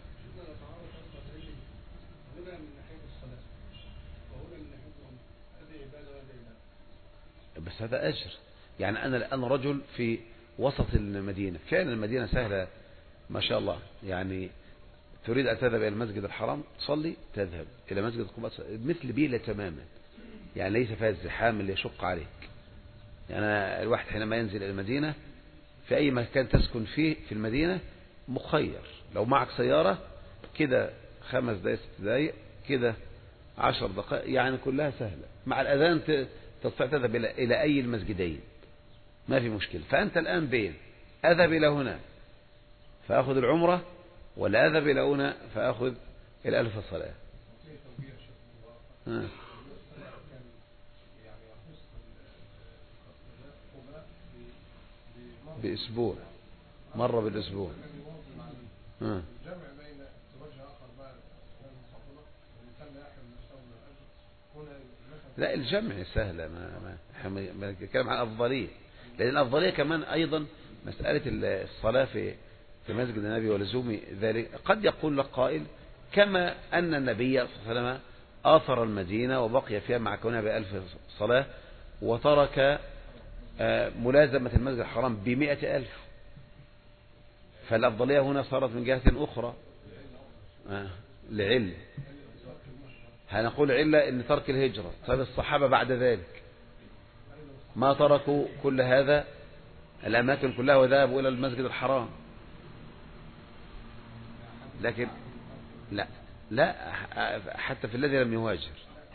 بس هذا أجر، يعني أنا الآن رجل في وسط المدينة، فعلا المدينة سهلة ما شاء الله، يعني تريد أن تذهب إلى المسجد الحرام تصلي، تذهب إلى مسجد قباء مثل بيلة تماما، يعني ليس فيها الزحام اللي يشق عليك. يعني الواحد حينما ينزل إلى المدينة في أي مكان تسكن فيه في المدينة مخير، لو معك سيارة كده 5 دقائق 6 دقائق كده 10 دقائق، يعني كلها سهلة، مع الأذان تستطيع تذهب إلى أي المسجدين ما في مشكلة. فأنت الآن بين أذهب إلى هنا فأخذ العمرة، ولا أذهب إلى هنا فأخذ 1000 صلاة. بأسبوع، مرة بالأسبوع. لا الجمع سهلة، ما نتكلم عن الأفضلية، لأن الأفضلية كمان أيضا مسألة الصلاة في مسجد النبي ولزوم ذلك. قد يقول لك قائل كما أن النبي صلى الله عليه وسلم آثر المدينة وبقي فيها مع كونها ب1000 صلاة، وترك ملازمة المسجد الحرام ب100,000، فالأفضلية هنا صارت من جهة أخرى لعلة. هنقول علة ان ترك الهجرة. طيب الصحابة بعد ذلك ما تركوا كل هذا الأماكن كلها وذهبوا إلى المسجد الحرام، لكن لا حتى في الذي لم يهاجر.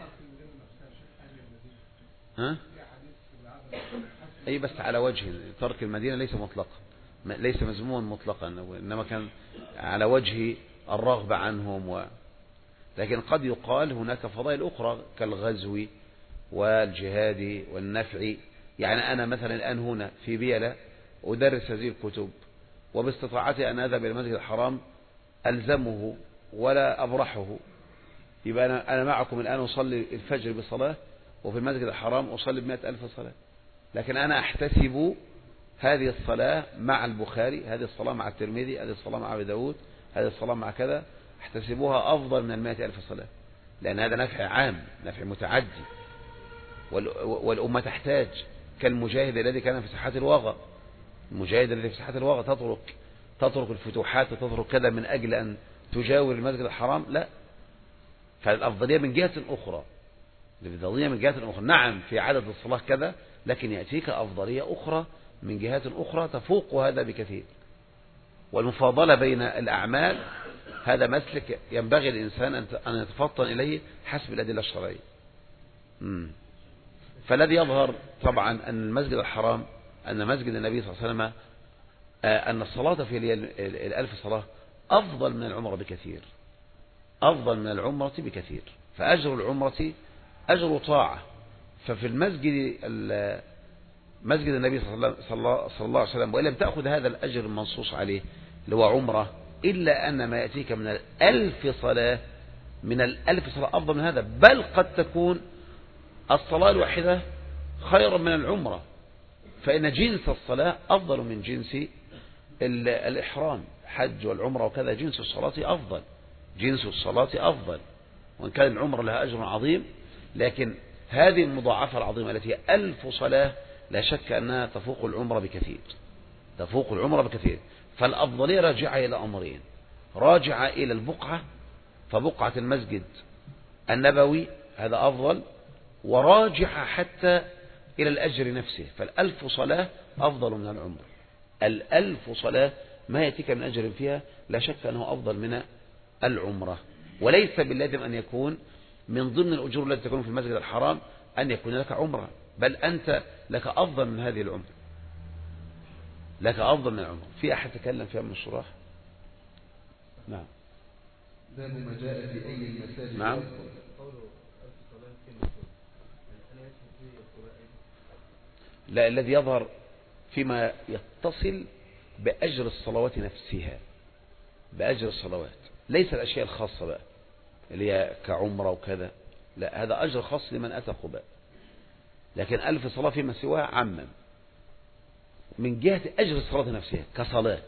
أي بس على وجه ترك المدينة ليس مطلقا، ليس مذموما مطلقا، إنما كان على وجه الرغبة عنهم لكن قد يقال هناك فضائل أخرى كالغزو والجهاد والنفع يعني أنا مثلا الآن هنا في بيلة أدرس هذه الكتب، وباستطاعتي أن أذهب إلى المسجد الحرام ألزمه ولا أبرحه، يبقى أنا معكم الآن أصلي الفجر بصلاة، وفي المسجد الحرام أصلي ب100,000 صلاة، لكن أنا أحتسب هذه الصلاة مع البخاري، هذه الصلاة مع الترمذي، هذه الصلاة مع أبي داود، هذه الصلاة مع كذا، احتسبوها أفضل من 100,000 صلاة، لأن هذا نفع عام، نفع متعدي، والأمة تحتاج، كالمجاهد الذي كان في ساحات الوغى، المجاهد الذي في ساحات الوغى تترك الفتوحات وتترك كذا من أجل أن تجاور المسجد الحرام، لا، فالأفضلية من جهة أخرى، الأفضلية من جهة أخرى، نعم في عدد الصلاة كذا، لكن يأتيك أفضلية أخرى من جهات أخرى تفوق هذا بكثير. والمفاضلة بين الأعمال هذا مسلك ينبغي الإنسان أن يتفطن إليه حسب الأدلة الشرعية. فالذي يظهر طبعا أن المسجد الحرام، أن مسجد النبي صلى الله عليه وسلم، أن الصلاة فيه 1000 صلاة أفضل من العمرة بكثير، أفضل من العمرة بكثير، فأجر العمرة أجر طاعة. ففي مسجد النبي صلى الله عليه وسلم، وإن لم تأخذ هذا الأجر المنصوص عليه اللي هو عمرة، إلا أن ما يأتيك من 1000 صلاة، من 1000 صلاة أفضل من هذا، بل قد تكون الصلاة الواحدة خيرا من العمرة، فإن جنس الصلاة أفضل من جنس الإحرام، حج والعمرة وكذا، جنس الصلاة أفضل، جنس الصلاة أفضل، وإن كان العمرة لها أجر عظيم، لكن هذه المضاعفة العظيمة التي 1000 صلاة لا شك أنها تفوق العمرة بكثير، تفوق العمرة بكثير. فالأفضلية راجعة إلى أمرين، راجعة إلى البقعة، فبقعة المسجد النبوي هذا أفضل، وراجعة حتى إلى الأجر نفسه، فال1000 صلاة أفضل من العمر، 1000 صلاة ما يأتيك من أجر فيها لا شك أنه أفضل من العمرة. وليس باللازم أن يكون من ضمن الأجور التي تكون في المسجد الحرام أن يكون لك عمرة، بل أنت لك أفضل من هذه العمرة، لك أفضل من العمرة. في أحد تكلم فيها من الشراح؟ نعم. باب ما جاء في أي المساجد. نعم. لا، الذي يظهر فيما يتصل بأجر الصلوات نفسها، بأجر الصلوات، ليس الأشياء الخاصة بقى اللي هي كعمرة وكذا، لا، هذا أجر خاص لمن أتى قباء، لكن 1000 صلاة فيما سواها عمم من جهة أجر الصلاة نفسها كصلاة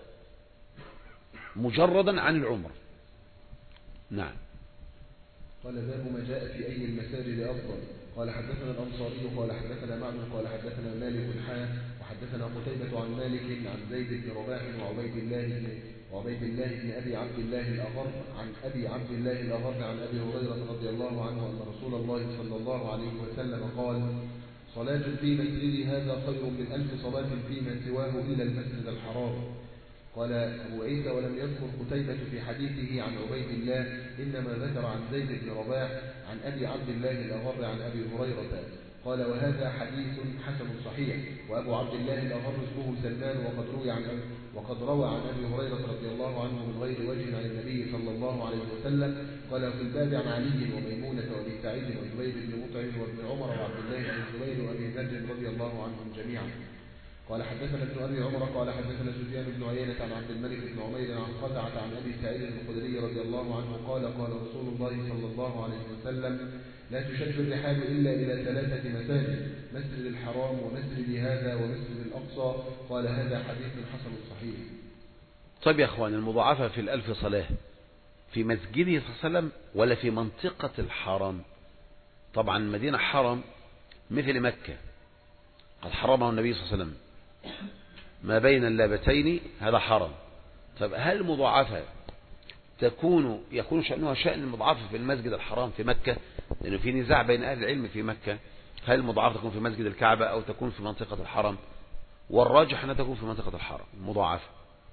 مجردا عن العمر. نعم. قال باب ما جاء في أي المساجد أفضل. قال حدثنا الأنصاري قال حدثنا معمر قال حدثنا مالك وحدثنا قتيبة عن مالك عن زيد بن رباح وعبيد الله بن أبي عبد الله الأغر عن أبي عبد الله الأغر عن أبي هريرة رضي الله عنه أن رسول الله صلى الله عليه وسلم قال: صلاة في مسجدي هذا خير من 1000 صلاة فيما سواه إلا المسجد الحرام. قال أبو عيسى: ولم يذكر قتيبة في حديثه عن عبيد الله، إنما ذكر عن زيد بن رباح عن أبي عبد الله الأغر عن أبي هريرة. قال: وهذا حديث حسن صحيح. وأبو عبد الله الأغر اسمه سلمان، وقد روى عن أبي هريرة رضي الله عنه من غير وجه عن النبي صلى الله عليه وسلم. قال: في الباب عن علي وميمونة وأبي سعيد وزبير بن مطعم وابن عمر وعبد الله بن الزبير وأبي ذر رضي الله عنهم جميعا. قال حدثنا ابن أبي عمر قال حدثنا سفيان بن عيينة عن عبد الملك بن عمير عن قزعة عن أبي سعيد الخدري رضي الله عنه قال: قال رسول الله صلى الله عليه وسلم: لا تشد الرحال إلا إلى 3 مساجد، مسجد الحرام ومسجد هذا ومسجد الأقصى. قال: هذا حديث حسن صحيح. طيب يا أخوان، المضاعفة في 1000 صلاة في مسجده صلى الله عليه وسلم ولا في منطقة الحرم؟ طبعا المدينة حرم مثل مكة، قد حرمه النبي صلى الله عليه وسلم، ما بين اللابتين هذا حرم. طيب هل المضاعفة يكون شأنها شأن المضاعفة في المسجد الحرام في مكة؟ لأنه في نزاع بين أهل العلم في مكة، هل المضاعفة تكون في مسجد الكعبة أو تكون في منطقة الحرم؟ والراجح أنها تكون في منطقة الحرم المضاعفة،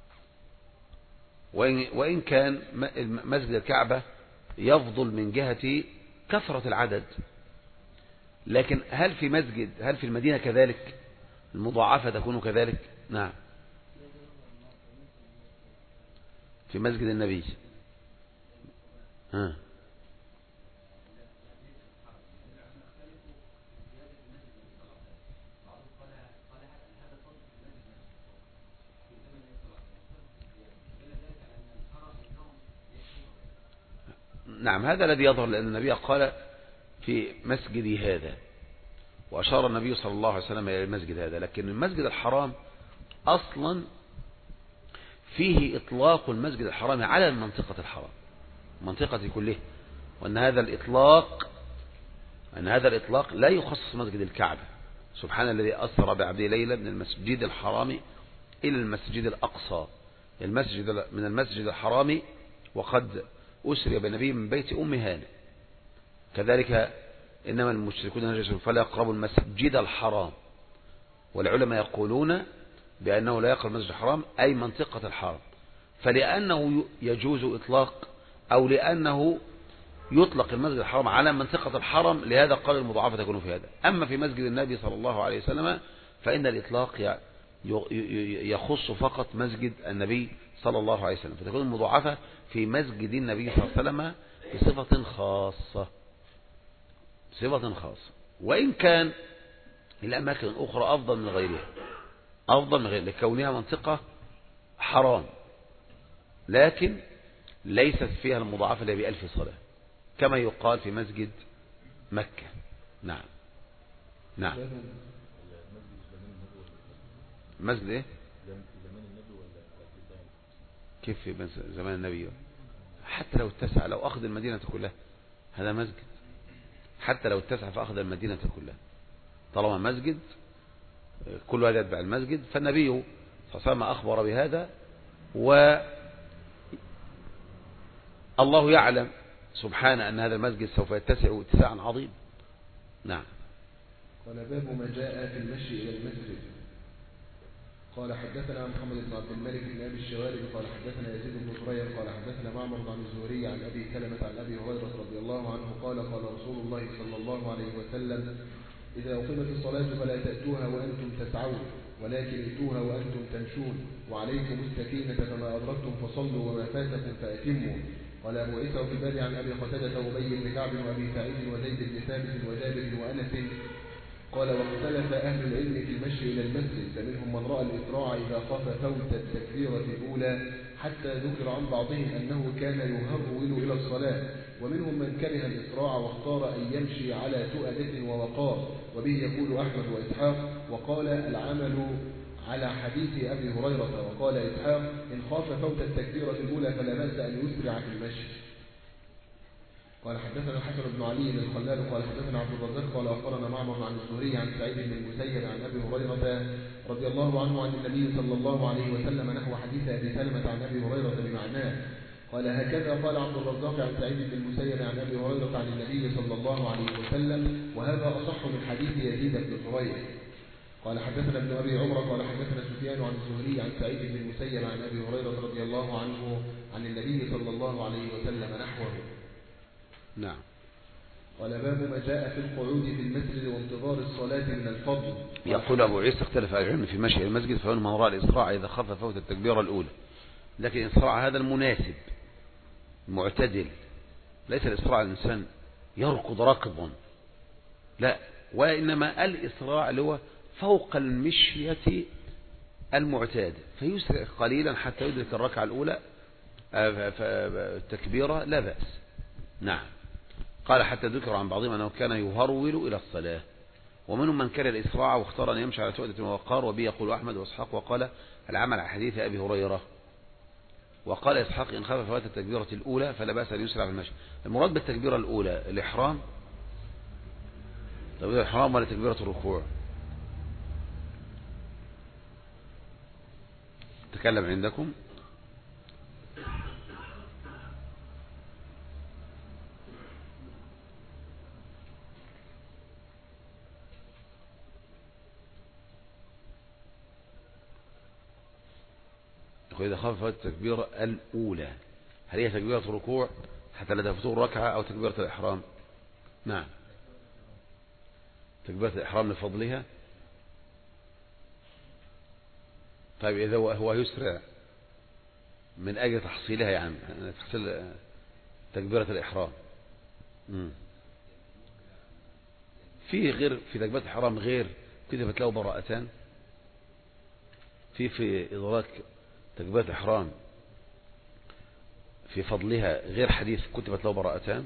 وإن كان مسجد الكعبة يفضل من جهة كثرة العدد، لكن هل في المدينة كذلك المضاعفة تكون كذلك؟ نعم، في مسجد النبي. نعم هذا الذي يظهر، لأن النبي قال في مسجدي هذا، وأشار النبي صلى الله عليه وسلم إلى المسجد هذا، لكن المسجد الحرام أصلا فيه إطلاق المسجد الحرام على المنطقة الحرام، المنطقة كلها، وأن هذا الإطلاق لا يخصص مسجد الكعبة. سبحان الذي أسرى بعبده ليلا من المسجد الحرام إلى المسجد الأقصى، من المسجد الحرام، وقد أسري بالنبي من بيت أم هانئ. كذلك إنما المشركون نجس فلا يقربوا المسجد الحرام، والعلماء يقولون بأنه لا يقرب المسجد الحرام أي منطقة الحرام، فلأنه يجوز إطلاق أو لأنه يطلق المسجد الحرام على منطقة الحرم، لهذا قال المضاعفة تكون في هذا. أما في مسجد النبي صلى الله عليه وسلم فإن الإطلاق يخص فقط مسجد النبي صلى الله عليه وسلم، فتكون المضاعفة في مسجد النبي صلى الله عليه وسلم بصفة خاصة، وإن كان الأماكن الأخرى أفضل من غيرها لكونها منطقة حرام، لكن ليست فيها المضاعفة ب1000 صلاة كما يقال في مسجد مكة. نعم. مسجد ايه؟ كيف في زمان النبي؟ حتى لو اتسع، لو أخذ المدينة كلها هذا مسجد، حتى لو اتسع فأخذ المدينة كلها، طالما مسجد كل هذا يتبع المسجد. فالنبي صلى الله عليه وسلم أخبر بهذا، والله يعلم سبحانه أن هذا المسجد سوف يتسع اتساعا عظيما. نعم. قال باب ما جاء في المشي إلى المسجد. قال حدثنا محمد بن عبد الملك بن أبي الشوارب قال حدثنا يزيد بن زريع قال حدثنا معمر عن الزهري عن أبي سلمة عن أبي هريرة رضي الله عنه قال رسول الله صلى الله عليه وسلم إذا أقيمت الصلاة فلا تأتوها وأنتم تسعون، ولكن ائتوها وأنتم تمشون، وعليكم السكينة، فما أدركتم فصلوا وما فاتكم فأتموا. قال أبو عيسى في الباب عن أبي قتادة وأبي بن كعب وأبي سعيد وزيد بن ثابت وجابر وأنس قال واختلف أهل العلم في المشي إلى المسجد، فمنهم من رأى الإسراع إذا خاف فوت التكبيرة الأولى، حتى ذكر عن بعضهم أنه كان يهرول إلى الصلاة، ومنهم من كره الإسراع واختار أن يمشي على تؤدة ووقار، وبه يقول أحمد وإسحاق، وقال العمل على حديث أبي هريرة. وقال إسحاق إن خاف فوت التكبيرة الأولى فلا بأس أن يسرع في المشي. قال حدثنا الحسن بن علي الخلال قال حدثنا عبد الرزاق قال أخبرنا معمر عن الزهري عن سعيد بن المسيب عن أبي هريرة رضي الله عنه عن النبي صلى الله عليه وسلم نحو حديث أبي سلمة عن أبي هريرة بمعناه. قال هكذا قال عبد الرزاق عن سعيد بن المسيب عن أبي هريرة عن النبي صلى الله عليه وسلم، وهذا أصح من حديث يزيد بن زريع. قال حدثنا ابن أبي عمر قال حدثنا سفيان عن الزهري عن سعيد بن المسيب عن أبي هريرة رضي الله عنه عن النبي صلى الله عليه وسلم نحوه. نعم. قال باب ما جاء في القعود في المسجد وانتظار الصلاة من الفضل. يقول أبو عيسى اختلف أهل العلم في مشي المسجد، فمن رأى الإسراع إذا خاف فوت التكبيرة الأولى، لكن الإسراع هذا المناسب معتدل، ليس الإسراع الإنسان يركض ركضا، لا، وإنما الإسراع اللي هو فوق المشية المعتادة، فيسرع قليلا حتى يدرك الركعة الأولى التكبيرة لا بأس. نعم. قال حتى ذكر عن بعضهم أنه كان يهرول إلى الصلاة، ومنهم من كره الإسراع واختار أن يمشي على تؤدة ووقار، وبه يقول أحمد وإسحاق، وقال العمل على حديث أبي هريرة. وقال إسحاق إن خاف فوات التكبيرة الأولى فلا بأس أن يسرع في المشي. المراد بالتكبيرة الأولى الإحرام، تكبيرة الإحرام ولا تكبيرة الركوع؟ تكلم عندكم. إذا خاف فوات التكبيرة الأولى، هل هي تكبيرة الركوع حتى لا تفوت الركعة أو تكبيرة الإحرام؟ نعم، تكبيرة الإحرام لفضلها. طيب إذا هو يسرع من أجل تحصيلها، يعني تحصيل تكبيرة الإحرام، في تكبيرة الإحرام غير كتبت له براءتان، في إدراك تكبيرة إحرام في فضلها غير حديث كتبت له براءتان؟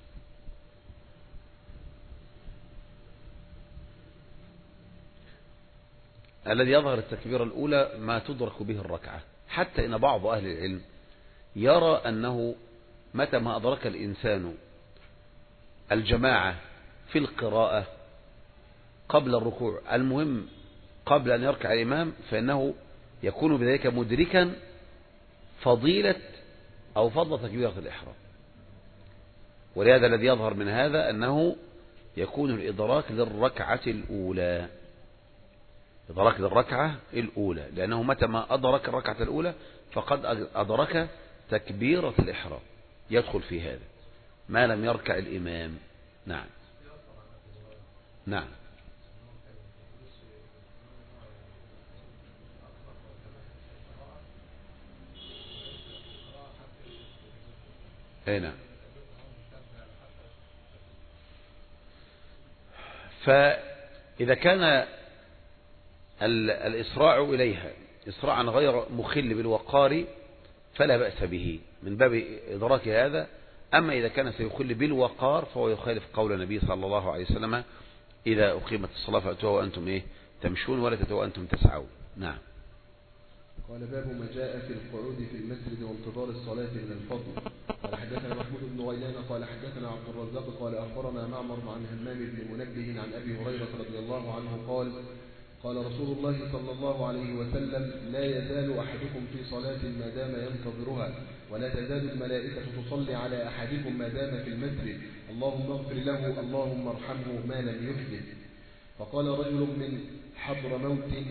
الذي يظهر التكبيرة الأولى ما تدرك به الركعة، حتى إن بعض أهل العلم يرى أنه متى ما أدرك الإنسان الجماعة في القراءة قبل الركوع، المهم قبل أن يركع الإمام، فإنه يكون بذلك مدركا فضيلة أو فضل تكبيرة الإحرام. ولهذا الذي يظهر من هذا أنه يكون الإدراك للركعة الأولى، إدراك للركعة الأولى، لأنه متى ما أدرك الركعة الأولى فقد أدرك تكبيرة الإحرام، يدخل في هذا ما لم يركع الإمام. نعم نعم. نعم. فإذا كان الإسراع إليها إسراعا غير مخل بالوقار فلا بأس به من باب إدراك هذا. أما إذا كان سيخل بالوقار فهو يخالف قول النبي صلى الله عليه وسلم: إذا أقيمت الصلاة فأتوها وأنتم تمشون ولا تتوها وأنتم تسعون. نعم. قال: باب ما جاء في القعود في المسجد وانتظار الصلاة من الفضل. قال: حدثنا محمود بن غيلان قال حدثنا عبد الرزاق قال أخبرنا معمر عن همام بن منبه عن أبي هريرة رضي الله عنه قال: قال رسول الله صلى الله عليه وسلم: لا يزال أحدكم في صلاة ما دام ينتظرها، ولا تزال الملائكة تصلي على أحدكم ما دام في المسجد، اللهم اغفر له، اللهم ارحمه ما لم يحدث. فقال رجل من حضر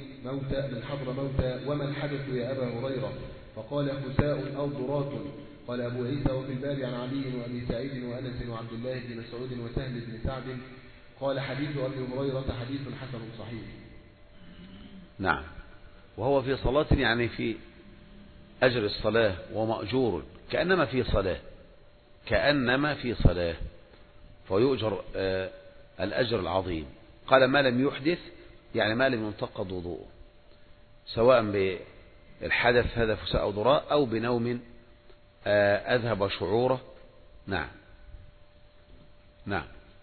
موت: وما الحدث يا أبا هريرة؟ فقال: خساء أو ضرات. قال أبو عيسى: وفي الباب عن علي وأبي سعيد وأنس وعبد الله بن مسعود وسهل بن سعد. قال: حديث أبي هريرة حديث حسن صحيح. نعم. وهو في صلاة يعني في أجر الصلاة ومأجور كأنما في صلاة فيؤجر الأجر العظيم. قال: ما لم يحدث يعني ما لم ينتقض وضوءه، سواء بالحدث هذا فساء أو ضراء أو بنوم أذهب شعوره. نعم نعم.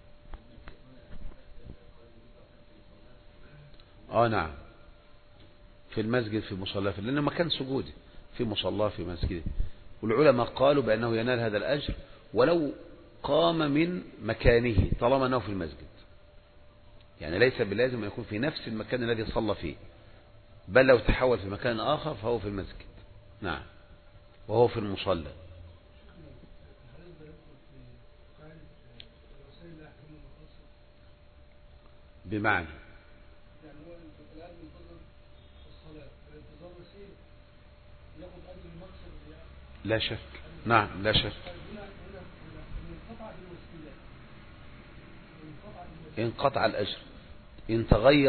نعم، في المسجد في مصلاه، لأنه مكان سجوده في مصلاه في مسجده، والعلماء قالوا بأنه ينال هذا الأجر ولو قام من مكانه طالما أنه في المسجد، يعني ليس بلازم أن يكون في نفس المكان الذي صلى فيه، بل لو تحول في مكان آخر فهو في المسجد. نعم، وهو في المصلى. بمعنى لا شك. نعم لا شك. انقطع الأجر إن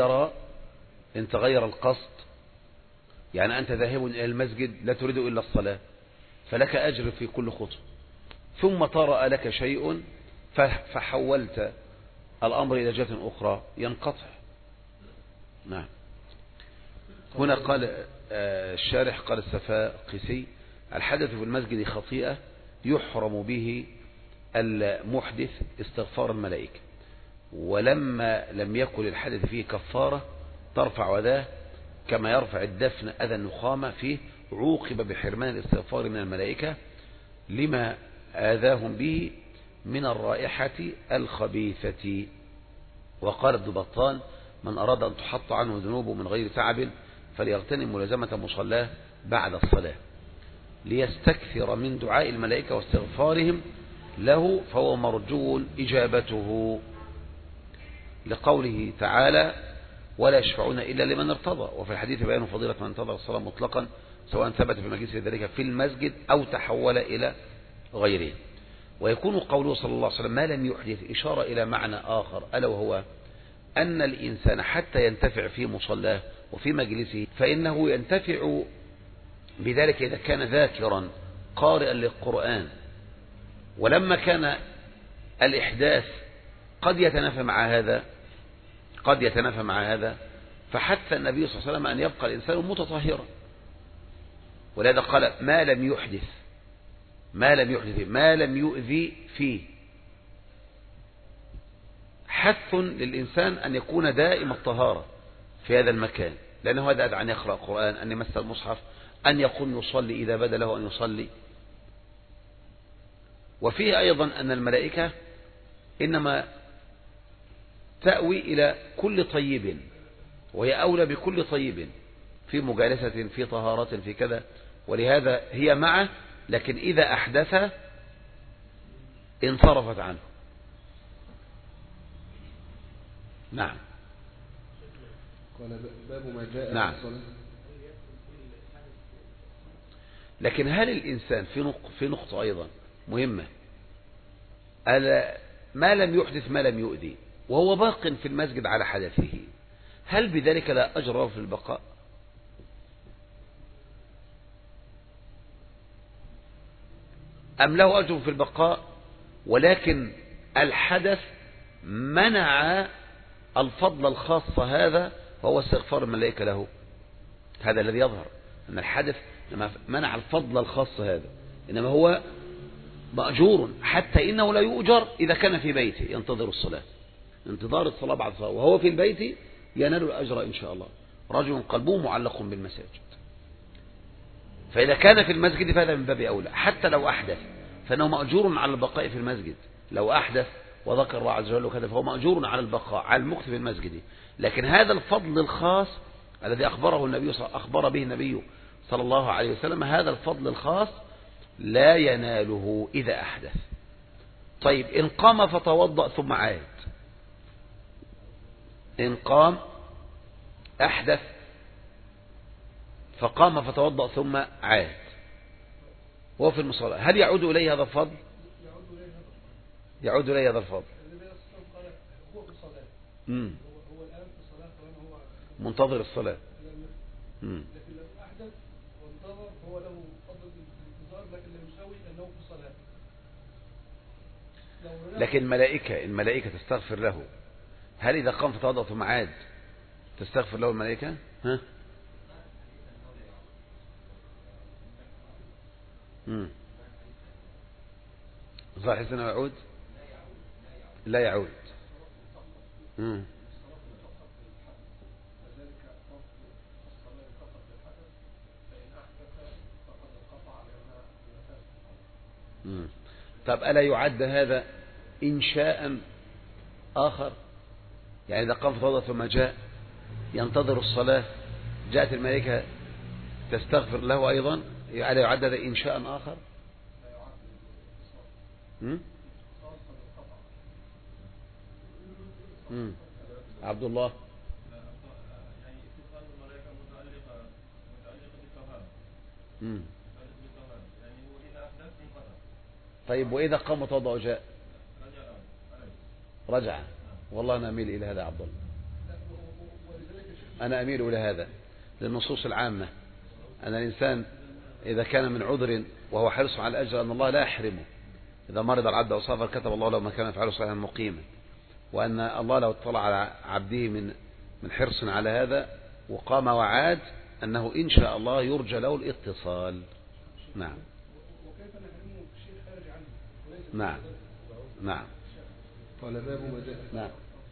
تغير القصد، يعني أنت ذاهب إلى المسجد لا تريد إلا الصلاة فلك أجر في كل خطوة، ثم طرأ لك شيء فحولت الأمر إلى جهة أخرى ينقطع. نعم. هنا قال الشارح قال السفاقسي: الحدث في المسجد خطيئة يحرم به المحدث استغفار الملائكة، ولما لم يكن الحدث فيه كفارة ترفع ذاه كما يرفع الدفن أذى النخامة فيه، عوقب بحرمان الاستغفار من الملائكة لما آذاهم به من الرائحة الخبيثة. وقال ابن بطال: من أراد أن تحط عنه ذنوبه من غير تعب فليغتنم ملازمة مصلاه بعد الصلاة ليستكثر من دعاء الملائكة واستغفارهم له، فهو مرجو إجابته، لقوله تعالى: ولا يشفعون إلا لمن ارتضى. وفي الحديث بيان فضيلة من انتظر الصلاة مطلقا سواء ثبت في مجلس ذلك في المسجد أو تحول إلى غيره. ويكون قوله صلى الله عليه وسلم ما لم يحدث إشارة إلى معنى آخر، ألا وهو أن الإنسان حتى ينتفع في مصلاه وفي مجلسه فإنه ينتفع بذلك إذا كان ذاكرا قارئا للقرآن. ولما كان الإحداث قد يتنافى مع هذا فحث النبي صلى الله عليه وسلم أن يبقى الإنسان متطهرا، ولهذا قال ما لم ما لم يحدث فيه، ما لم يؤذي فيه. حث للإنسان أن يكون دائم الطهارة في هذا المكان، لأنه هذا أدعى أن يقرأ القرآن، أن يمس المصحف، أن يقوم يصلي إذا بدا له أن يصلي. وفيه أيضا أن الملائكة إنما تأوي إلى كل طيب، وهي أولى بكل طيب في مجالسة، في طهارة، في كذا، ولهذا هي معه، لكن إذا أحدث انصرفت عنه. نعم. قال باب ما جاء نعم. في الصلاة. لكن هل الإنسان في نقطة أيضا مهمة، ألا ما لم يحدث ما لم يؤذي وهو باق في المسجد على حدثه، هل بذلك لا أجر له في البقاء؟ أم له أجر في البقاء ولكن الحدث منع الفضل الخاص هذا، فهو استغفار الملائكة له؟ هذا الذي يظهر، أن الحدث منع الفضل الخاص هذا، إنما هو مأجور، حتى إنه لا يؤجر إذا كان في بيته ينتظر الصلاة، انتظار الصلاة بعد الصلاة وهو في البيت ينال الأجر إن شاء الله. رجل قلبه معلق بالمساجد، فإذا كان في المسجد فهذا من باب أولى، حتى لو أحدث فإنه مأجور على البقاء في المسجد. لو أحدث وذكر الله عز وجل وكذا فهو مأجور على البقاء، على المكث في المسجد. لكن هذا الفضل الخاص الذي أخبر به النبي صلى الله عليه وسلم، هذا الفضل الخاص لا يناله إذا أحدث. طيب إن قام فتوضأ ثم عاد، إن قام أحدث فقام فتوضأ ثم عاد وهو في المصلى، هل يعود إليه هذا الفضل؟ يعود إليه هذا الفضل. هو الآن في الصلاة وهو منتظر الصلاة. لكن لو أحدث وانتظر هو له فضل الانتظار، لكن لا يساوي أنه في الصلاة. لكن الملائكة تستغفر له، هل إذا قام فتوضأ ثم عاد تستغفر له الملائكة؟ ها؟ صحيح أنه يعود؟ لا يعود. طب ألا يعد هذا إنشاء آخر؟ يعني إذا قام فتوضأ ثم جاء ينتظر الصلاة، جاءت الملائكة تستغفر له أيضا، ألا يعد هذا إنشاء آخر؟ عبد الله. طيب وإذا قام وتوضأ وجاء رجع؟ والله أنا أميل إلى هذا يا عبد الله، أنا أميل إلى هذا للنصوص العامة، أن الإنسان إذا كان من عذر وهو حرص على الأجر أن الله لا يحرمه، إذا مرض العبد أو سافر كتب الله له ما كان يفعله صحيحا مقيما، وأن الله لو اطلع على عبده من حرص على هذا وقام وعاد أنه إن شاء الله يرجى له الاتصال. نعم. وكيف نحرمه بشيء خارج عنه؟ نعم. نعم. قال باب ما جاء. نعم.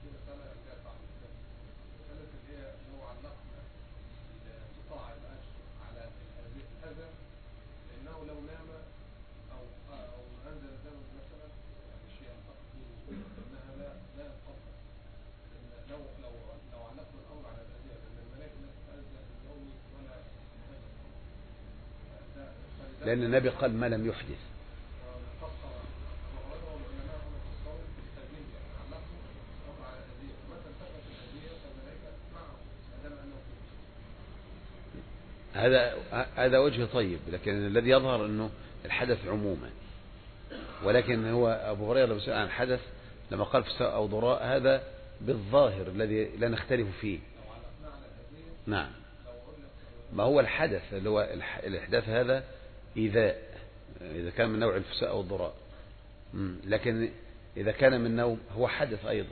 لأن النبي قال ما لم يحدث. هذا وجه طيب، لكن الذي يظهر أنه الحدث عموما، ولكن هو أبو هريرة بسأل عن الحدث لما قال في أو ضراء، هذا بالظاهر الذي لا نختلف فيه. نعم. ما هو الحدث اللي هو الإحداث هذا إذا كان من نوع الفساء أو الضراء، لكن إذا كان من نوم هو حدث أيضا.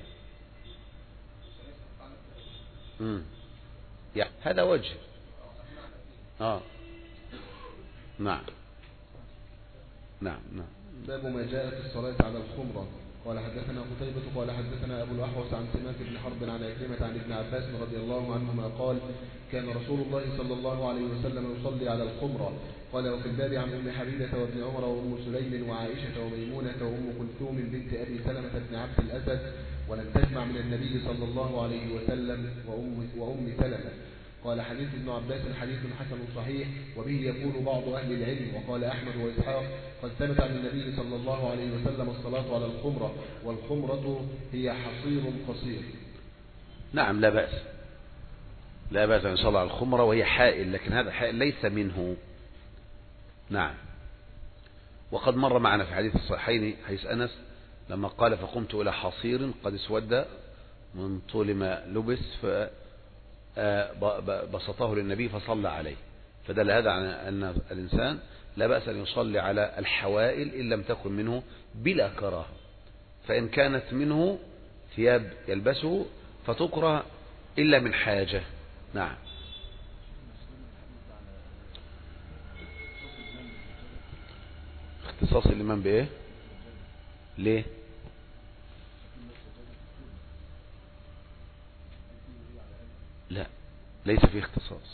يعني هذا وجه. نعم. نعم. باب ما جاء في الصلاة على الخمرة. قال حدثنا قتيبة قال حدثنا أبو الأحوص عن سماك بن حرب عن عكرمة عن ابن عباس رضي الله عنهما قال كان رسول الله صلى الله عليه وسلم يصلي على الخمرة. قال وفي الباب عن أم حبيبة وابن عمر وأم سليم وعائشة وميمونة وأم كلثوم بنت أبي سلمة بن عبد الأسد ولم تسمع من النبي صلى الله عليه وسلم وأم سلمة. قال حديث ابن عباس حديث حسن صحيح وبه يقول بعض أهل العلم. وقال أحمد وإسحاق قد ثبت عن النبي صلى الله عليه وسلم الصلاة على الخمرة والخمرة هي حصير قصير. نعم لا بأس أن يصلى على الخمرة وهي حائل، لكن هذا حائل ليس منه. نعم. وقد مر معنا في حديث الصحيحين حديث أنس لما قال فقمت إلى حصير قد اسود من طول ما لبس فبسطه للنبي فصلى عليه، فدل هذا على أن الإنسان لا بأس أن يصلي على الحوائل إن لم تكن منه بلا كراهة، فإن كانت منه ثياب يلبسه فتكره إلا من حاجة. نعم. اختصاص الإمام بإيه؟ ليه؟ لا ليس فيه اختصاص.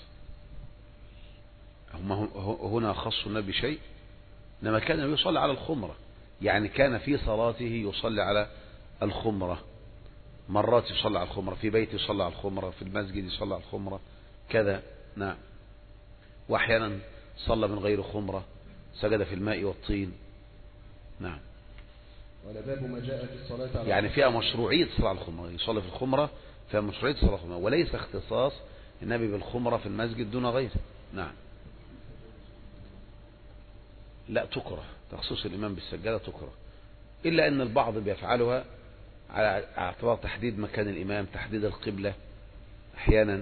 هنا خص النبي شيء، إنما كان يصلي على الخمرة، يعني كان في صلاته يصلي على الخمرة، مرات يصلي على الخمرة في بيته، يصلي على الخمرة في المسجد، يصلي على الخمرة كذا. نعم. وأحيانا صلى من غير خمرة، سجد في الماء والطين. نعم. ولباب ما جاء في الصلاة على يعني فيها مشروعية الصلاة على الخمرة، يصلي في الخمرة فيها مشروعية الصلاة على الخمرة، وليس اختصاص النبي بالخمرة في المسجد دون غيره. نعم. لا تكره، تخصيص الإمام بالسجادة تكره، إلا أن البعض بيفعلها على اعتبار تحديد مكان الإمام، تحديد القبلة أحيانا،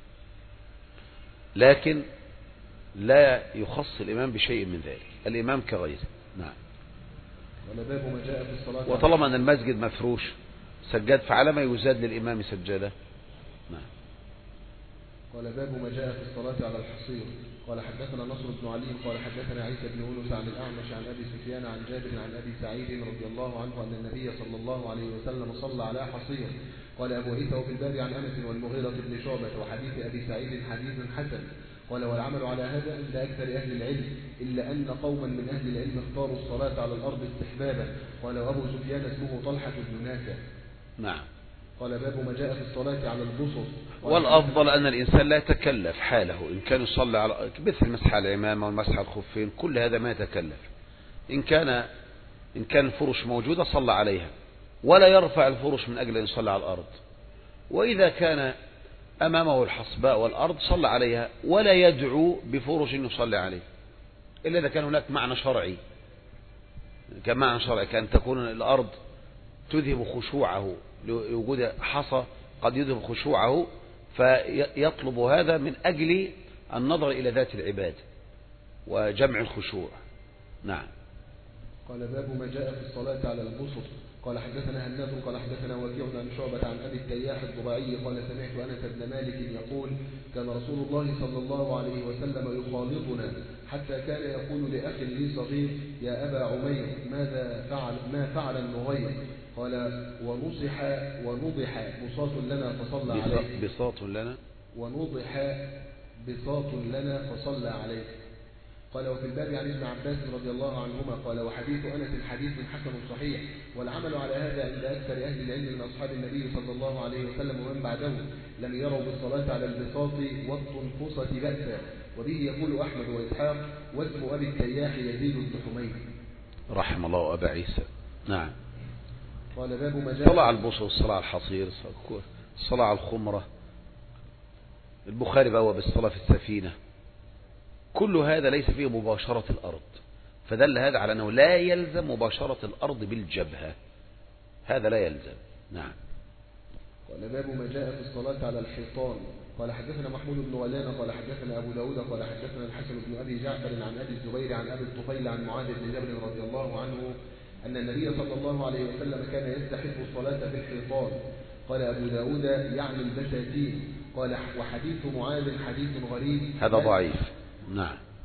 لكن لا يخص الإمام بشيء من ذلك، الإمام كغيره. نعم. ولباب ما جاء في الصلاة وطالما أن المسجد مفروش سجاد فعلى ما يزاد للإمام سجادة. نعم. قال باب ما جاء في الصلاة على الحصير. قال حدثنا نصر بن علي قال حدثنا عيسى بن يونس عن الأعمش عن أبي سفيان عن جابر عن أبي سعيد رضي الله عنه أن النبي صلى الله عليه وسلم صلى على حصير. قال أبو عيسى وفي الباب عن أنس والمغيرة بن شعبة وحديث أبي سعيد حديث حسن. قال والعمل على هذا عند أكثر أهل العلم، إلا أن قوما من أهل العلم اختاروا الصلاة على الأرض استحبابا. قال أبو سفيان اسمه طلحة بن نافع. نعم. قال باب ما جاء في الصلاة على البسط. والأفضل أن الإنسان لا يتكلف حاله، إن كان يصلي على مثل مسح العمامة والمسح الخفين، كل هذا ما يتكلف. إن كان الفرش موجودة صلى عليها، ولا يرفع الفرش من أجل أن يصلي على الأرض. وإذا كان أمامه الحصباء والأرض صلى عليها، ولا يدعو بفرش يصلي عليه، إلا إذا كان هناك معنى شرعي. كأن تكون الأرض تذهب خشوعه، لوجود حصى قد يذهب خشوعه، فيطلب هذا من أجل النظر إلى ذات العباد وجمع الخشوع. نعم. قال باب ما جاء في الصلاة على البسط. قال حدثنا هناد قال حدثنا وكيع عن شعبة عن أبي التياح الضبعي قال سمعت أنس بن مالك يقول كان رسول الله صلى الله عليه وسلم يخالطنا حتى كان يقول لأخ لي صغير يا أبا عمير ما فعل النغير. قال ونضح بساط لنا فصلى عليه. بساط لنا ونضح بساط لنا فصلى عليه. قال وفي الباب عن ابن عباس رضي الله عنهما قال وحديث أنس حديث حسن صحيح. والعمل على هذا عند أكثر أهل العلم من أصحاب النبي صلى الله عليه وسلم ومن بعده لم يروا بالصلاة على البساط والتنفسة بأسا. وبه يقول أحمد وإسحاق واسم أبي التياح يزيد بن حميد رحم الله أبا عيسى. نعم. قال باب ما جاء صلاة على البسط، الصلاة على الحصير، الصلاة على الخمرة، البخاري بقى بالصلاة في السفينة، كل هذا ليس فيه مباشرة الأرض، فدل هذا على أنه لا يلزم مباشرة الأرض بالجبهة، هذا لا يلزم. نعم. قال باب ما جاء في الصلاة على الحيطان. قال حدثنا محمود بن غلان قال حدثنا أبو داود قال حدثنا الحسن بن أبي جعفر عن أبي الزبير عن أبي الطفيل عن معاذ بن جبل رضي الله عنه أن النبي صلى الله عليه وسلم كان يستحب الصلاة في الحيطان. قال أبو داود يعني البساتين. قال وحديث معاذ حديث غريب هذا ضعيف. نعم.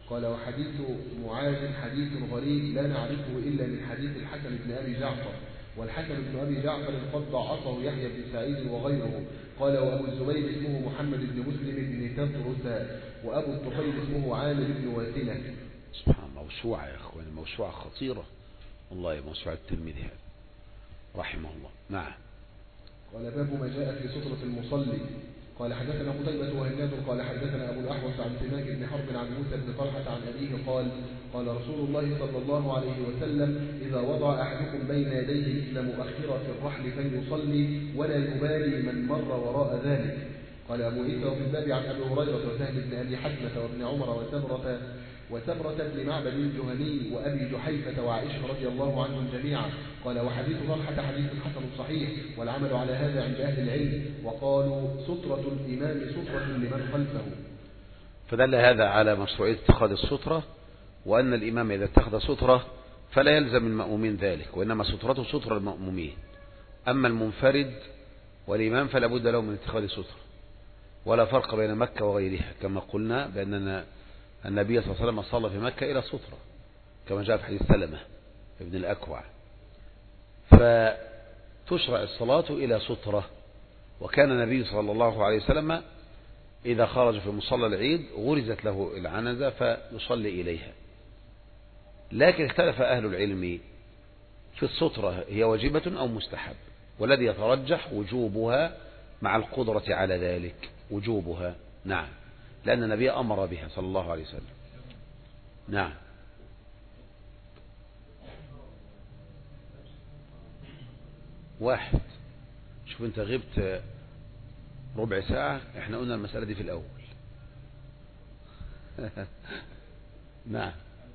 قال وحديث معاذ حديث غريب لا نعرفه إلا من حديث الحسن بن أبي جعفر، والحسن بن أبي جعفر قد ضعفه يحيى بن سعيد وغيره. قال وأبو الزبير اسمه محمد بن مسلم بن تدرس، وأبو الطفيل اسمه عامر بن واسلة. سبحان الله، موسوعة يا أخوان، موسوعة خطيرة والله، موسوعة الترمذي هذا رحمه الله. نعم. قال باب ما جاء في سترة المصلي. قال حدثنا قتيبة وهناد قال حدثنا أبو الأحوص عن سماك بن حرب عن موسى بن طلحة عن أبيه قال قال رسول الله صلى الله عليه وسلم إذا وضع أحدكم بين يديه مثل مؤخرة الرحل فليصلي ولا يبالي من مر وراء ذلك. قال أبو عيسى وفي الباب عن أبي هريرة وسهل بن أبي حتمة وابن عمر وسبرة بن معبد الجهني وأبي جحيفة وعائشة رضي الله عنهم جميعا. قال وحديث طلحة حديث حسن صحيح، والعمل على هذا عند أهل العلم، وقالوا سترة الإمام سترة لمن خلفه. فدل هذا على مشروعية اتخاذ السترة، وأن الإمام إذا اتخذ سترة فلا يلزم المأمومين ذلك، وإنما سترته سترة المأمومين. أما المنفرد والإمام فلا بد له من اتخاذ سترة، ولا فرق بين مكة وغيرها، كما قلنا بأننا النبي صلى الله عليه وسلم صلى في مكة إلى سترة كما جاء في حديث سلمة ابن الأكوع، فتشرع الصلاة إلى سترة. وكان النبي صلى الله عليه وسلم إذا خرج في مصلى العيد غرزت له العنزة فيصلي إليها. لكن اختلف أهل العلم في السترة هي واجبة أو مستحب، والذي يترجح وجوبها مع القدرة على ذلك، وجوبها. نعم، لأن النبي أمر بها صلى الله عليه وسلم. نعم. واحد، شوف انت غبت ربع ساعة، احنا قلنا المسألة دي في الأول. نعم.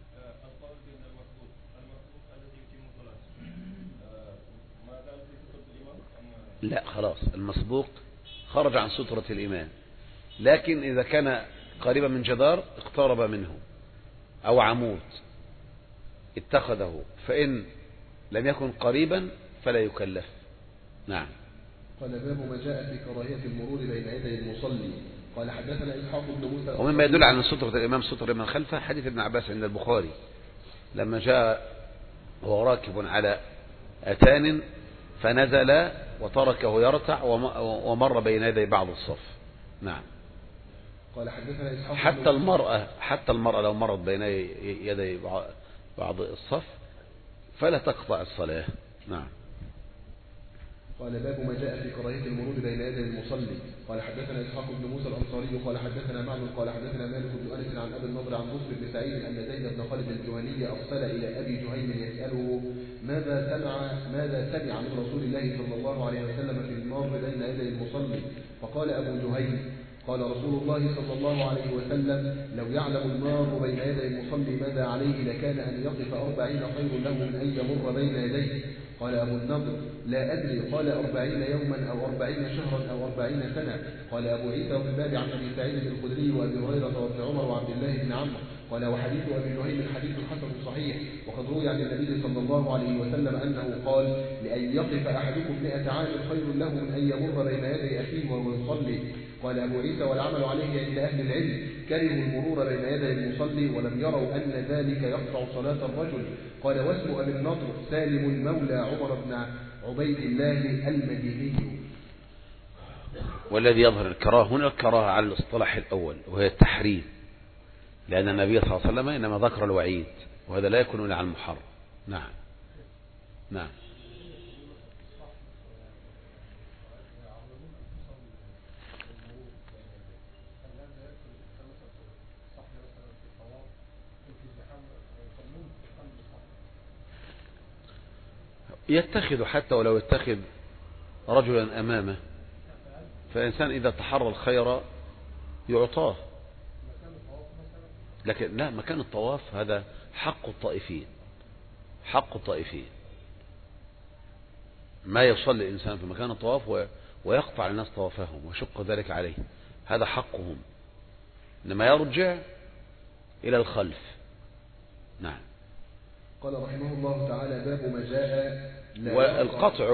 لا خلاص، المسبوق خرج عن سترة الإمام، لكن إذا كان قريبا من جدار اقترب منه أو عمود اتخذه، فإن لم يكن قريبا فلا يكلف. نعم. قال باب ما جاء في كراهية المرور بين يدي المصلي. قال حدثنا إسحاق بن موسى. ومما يدل على سترة الإمام سترة من خلفه حديث ابن عباس عند البخاري لما جاء وهو راكب على أتان فنزل وتركه يرتع ومر بين يدي بعض الصف. نعم. قال حدثنا إسحاق حتى المرأة لو مرت بين يدي بعض الصف فلا تقطع الصلاة. نعم. قال باب ما جاء في كراهية المرور بين يدي المصلي. قال حدثنا إسحاق بن موسى الأنصاري قال حدثنا معمر قال حدثنا مالك بن أنس عن أبي النضر عن بصر بن سعيد أن زيد بن خالد الجهني أرسل إلى أبي جهيم يسأله ماذا سمع من رسول الله صلى الله عليه وسلم في المار بين يدي المصلي. فقال أبو جهيم قال رسول الله صلى الله عليه وسلم لو يعلم المار بين يدي المصلي ماذا عليه لكان أن يقف 40 خير له من أن يمر بين يديه. قال أبو النضر لا أدري، قال 40 يوما أو 40 شهرا أو 40 سنة. قال أبو عيسى وفي الباب عن أبي سعيد الخدري وأبي هريرة وابن عمر وعبد الله بن عمرو. قال وحديث أبي جهيم حديث حسن صحيح، وقد روي عن النبي صلى الله عليه وسلم أنه قال لأن يقف أحدكم 100 عام خير له من أن يمر بين يدي أخيه وهو يصلي. قال أبو عيسى والعمل عليه عند أهل العلم كرهوا المرور بين يدي المصلي ولم يروا أن ذلك يقطع صلاة الرجل. قال واسم أبي النضر سالم المولى عمر بن عبيد الله المديني. والذي يظهر الكراهة هنا الكراهة على الاصطلاح الأول وهي التحريم، لأن النبي صلى الله عليه وسلم إنما ذكر الوعيد، وهذا لا يكون إلا على المحرم. نعم. نعم. يتخذ حتى ولو يتخذ رجلا أمامه، فإنسان إذا تحرى الخير يعطاه، لكن لا، مكان الطواف هذا حق الطائفين، حق الطائفين. ما يصلي الإنسان في مكان الطواف ويقطع الناس طوافهم ويشق ذلك عليه، هذا حقهم، إنما يرجع إلى الخلف. نعم. قال رحمه الله تعالى باب ما جاء والقطع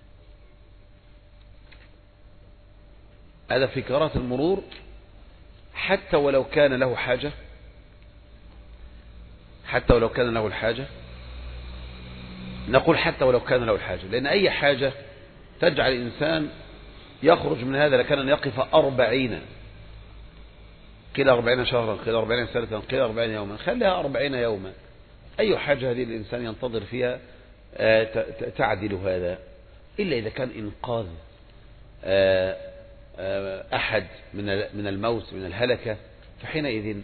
هذا في كراهة المرور حتى ولو كان له حاجة، حتى ولو كان له الحاجة، نقول حتى ولو كان له الحاجة، لأن أي حاجة تجعل الإنسان يخرج من هذا لكان أن يقف 40 قيل 40 شهرا، قيل 40 سنة، قيل 40 يوما، خليها 40 يوما. أي حاجة هذه الإنسان ينتظر فيها تعدل هذا، إلا إذا كان إنقاذ أحد من الموت، من الهلكة، فحينئذ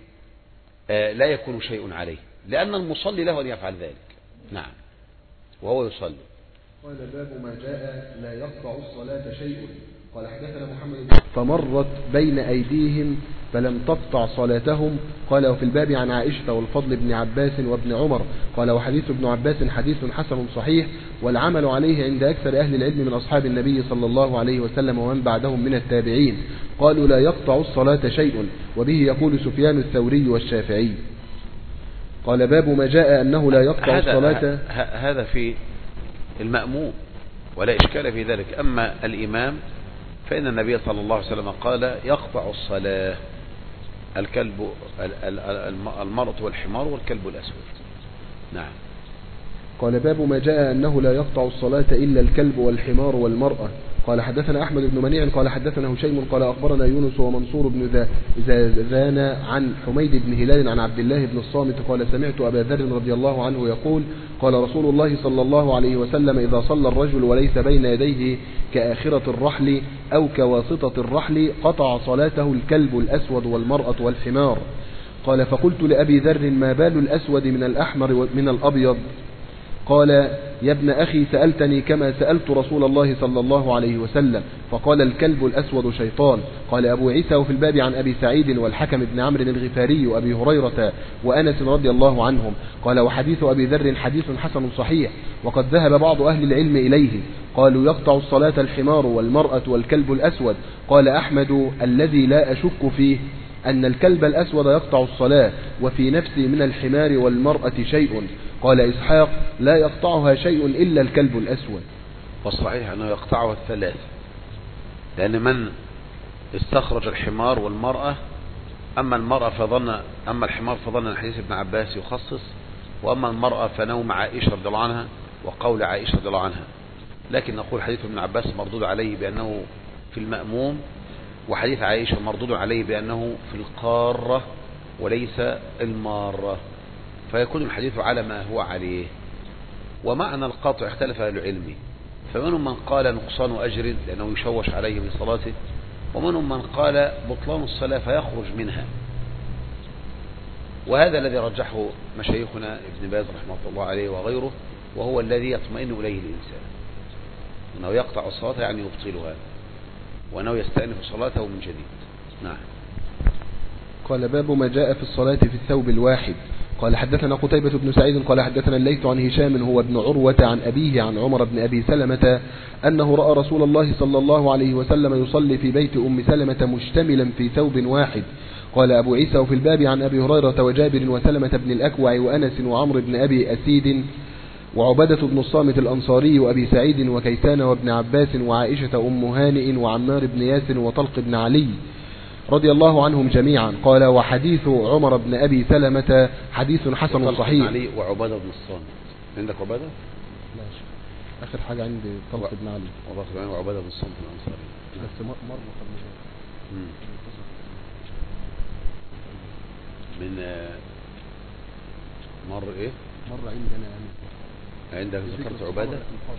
لا يكون شيء عليه، لأن المصلي له أن يفعل ذلك. نعم، وهو يصلي. قال باب ما جاء لا يقطع الصلاة شيء. قال حدثنا محمد فمرت بين أيديهم فلم تقطع صلاتهم. قال وفي الباب عن عائشة والفضل بن عباس وابن عمر. قال وحديث ابن عباس حديث حسن صحيح، والعمل عليه عند أكثر أهل العلم من أصحاب النبي صلى الله عليه وسلم ومن بعدهم من التابعين. قالوا لا يقطع الصلاة شيء، وبه يقول سفيان الثوري والشافعي. قال باب ما جاء أنه لا يقطع الصلاة. هذا في المأموم ولا إشكال في ذلك. أما الإمام فإن النبي صلى الله عليه وسلم قال يقطع الصلاة الكلب، المرأة والحمار والكلب الأسود. نعم. قال باب ما جاء أنه لا يقطع الصلاة إلا الكلب والحمار والمرأة. قال حدثنا أحمد بن منيع قال حدثنا هشيم قال أخبرنا يونس ومنصور بن زاذان عن حميد بن هلال عن عبد الله بن الصامت قال سمعت أبا ذر رضي الله عنه يقول قال رسول الله صلى الله عليه وسلم إذا صلى الرجل وليس بين يديه كآخرة الرحل أو كواسطة الرحل قطع صلاته الكلب الأسود والمرأة والحمار. قال فقلت لأبي ذر ما بال الأسود من الأحمر من الأبيض؟ قال يا ابن أخي سألتني كما سألت رسول الله صلى الله عليه وسلم، فقال الكلب الأسود شيطان. قال أبو عيسى وفي الباب عن أبي سعيد والحكم بن عمرو الغفاري وأبي هريرة وأنس رضي الله عنهم. قال وحديث أبي ذر حديث حسن صحيح، وقد ذهب بعض أهل العلم إليه، قالوا يقطع الصلاة الحمار والمرأة والكلب الأسود. قال أحمد الذي لا أشك فيه أن الكلب الأسود يقطع الصلاة، وفي نفسي من الحمار والمرأة شيء. قال إسحاق لا يقطعها شيء إلا الكلب الأسود. والصحيح أنه يقطعها الثلاث، لأن من استخرج الحمار والمرأة، أما الحمار فظن أن حديث ابن عباس يخصص، وأما المرأة فنوم عائشة رضي الله عنها وقول عائشة رضي الله عنها. لكن نقول حديث ابن عباس مردود عليه بأنه في المأموم، وحديث عائشة مردود عليه بأنه في القارة وليس المارة، فيكون الحديث على ما هو عليه. ومعنى القطع اختلف أهل العلم، فمنهم من قال نقصان أجر لأنه يشوش عليه في صلاته، ومنهم من قال بطلان الصلاة فيخرج منها. وهذا الذي رجحه مشايخنا ابن باز رحمه الله عليه وغيره، وهو الذي يطمئن إليه الإنسان، أنه يقطع الصلاة يعني يبطلها، وأنه يستأنف صلاته من جديد. نعم. قال باب ما جاء في الصلاة في الثوب الواحد. قال حدثنا قتيبة بن سعيد قال حدثنا الليث عن هشام هو ابن عروة عن أبيه عن عمر بن أبي سلمة أنه رأى رسول الله صلى الله عليه وسلم يصلي في بيت أم سلمة مشتملا في ثوب واحد. قال أبو عيسى وفي الباب عن أبي هريرة وجابر وسلمة بن الأكوع وأنس وعمر بن أبي أسيد وعبدة بن الصامت الأنصاري وأبي سعيد وكيسان وابن عباس وعائشة أم هانئ وعمار بن ياسر وطلق بن علي رضي الله عنهم جميعا. قال وحديث عمر بن أبي سلمة حديث حسن صحيح. علي وعبادة بن الصامت. عندك عبادة؟ لا، آخر حاجة عندي طلق بن علي وعبادة بن الصامت الأنصاري. بس مرة من مر إيه؟ مرة عندنا عندك ذكرت عبادة؟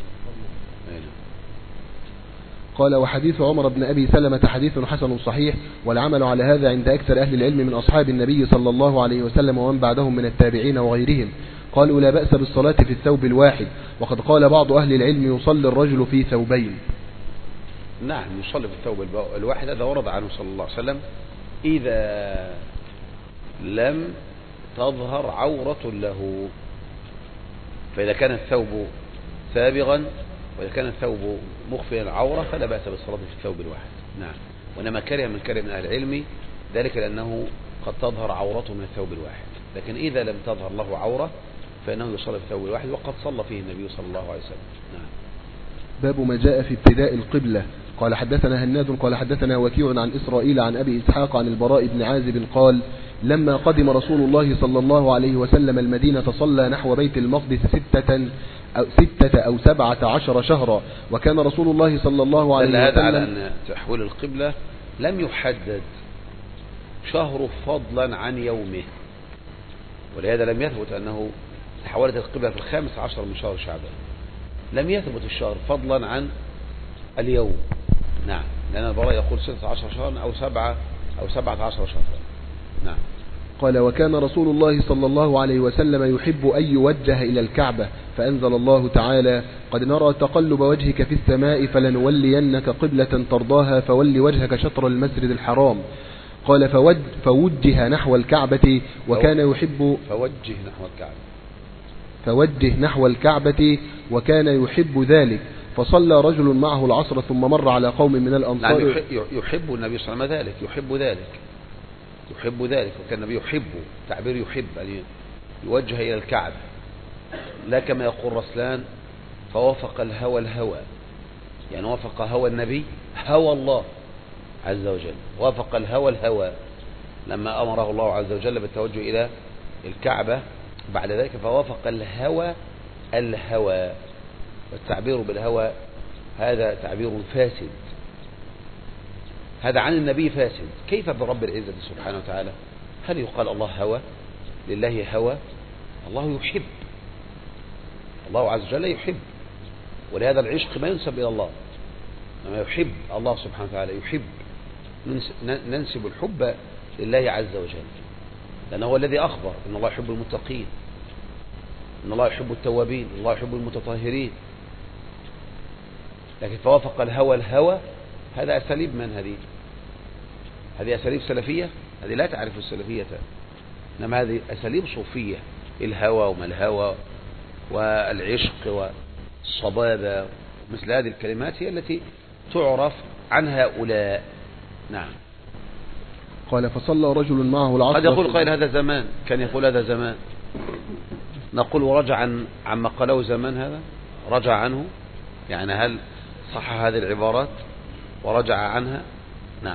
قال وحديث عمر بن أبي سلمة حديث حسن صحيح، والعمل على هذا عند أكثر أهل العلم من أصحاب النبي صلى الله عليه وسلم ومن بعدهم من التابعين وغيرهم. قالوا لا بأس بالصلاة في الثوب الواحد، وقد قال بعض أهل العلم يصلي الرجل في ثوبين. نعم، يصلي في الثوب الواحد، هذا ورد عنه صلى الله عليه وسلم إذا لم تظهر عورة له. فإذا كان الثوب سابغا وإذا كان الثوب مخفيا العورة فلا بأس بالصلاة في الثوب الواحد. نعم. وإنما كره من أهل العلم ذلك لأنه قد تظهر عورته من الثوب الواحد، لكن إذا لم تظهر له عورة فإنه يصلي في الثوب الواحد، وقد صلى فيه النبي صلى الله عليه وسلم. نعم. باب ما جاء في ابتداء القبلة. قال حدثنا هناد قال حدثنا وكيع عن إسرائيل عن أبي إسحاق عن البراء بن عازب قال لما قدم رسول الله صلى الله عليه وسلم المدينة صلى نحو بيت المقدس 6 أو 17 شهرا، وكان رسول الله صلى الله عليه وسلم هذا على أن تحويل القبلة لم يحدد شهر فضلا عن يومه، ولهذا لم يثبت أنه تحولت القبلة في 15 من شهر شعبان، لم يثبت الشهر فضلا عن اليوم. نعم، لأن البراء يقول 16 شهرا أو 7 أو 17 شهرا. نعم. قال وكان رسول الله صلى الله عليه وسلم يحب أن يوجه إلى الكعبة، فأنزل الله تعالى قد نرى تقلب وجهك في السماء فلنولينك قبلة ترضاها فول وجهك شطر المسجد الحرام. قال فوجه نحو الكعبة وكان يحب فوجه نحو الكعبة وكان يحب ذلك، فصلى رجل معه العصر ثم مر على قوم من الأنصار. نعم، يحب النبي صلى الله عليه وسلم ذلك، يحب ذلك، وكان النبي يحب، تعبير يحب أن يوجه إلى الكعبة، لا كما يقول رسلان فوافق الهوى، يعني وافق هوى النبي هوى الله عز وجل، وافق الهوى لما أمره الله عز وجل بالتوجه إلى الكعبة بعد ذلك، فوافق الهوى، والتعبير بالهوى هذا تعبير فاسد، هذا عن النبي فاسد. كيف برب العزة سبحانه وتعالى؟ هل يقال الله هوى؟ لله هوى؟ الله يحب، الله عز وجل يحب، ولهذا العشق ما ينسب إلى الله، لما يحب الله سبحانه وتعالى يحب، ننسب الحب لله عز وجل، لأنه هو الذي أخبر إن الله يحب المتقين، إن الله يحب التوابين، إن الله يحب المتطهرين. لكن فوافق الهوى هذا أساليب من هذه أساليب سلفية، هذه لا تعرف السلفية، إنما هذه أساليب صوفية، الهوى وما الهوى والعشق والصبابة، مثل هذه الكلمات هي التي تعرف عن هؤلاء. نعم. قال فصلى رجل معه العصر. قد يقول قائل هذا زمان، كان يقول هذا زمان، نقول ورجع عما قاله زمان، هذا رجع عنه، يعني هل صح هذه العبارات ورجع عنها؟ نعم.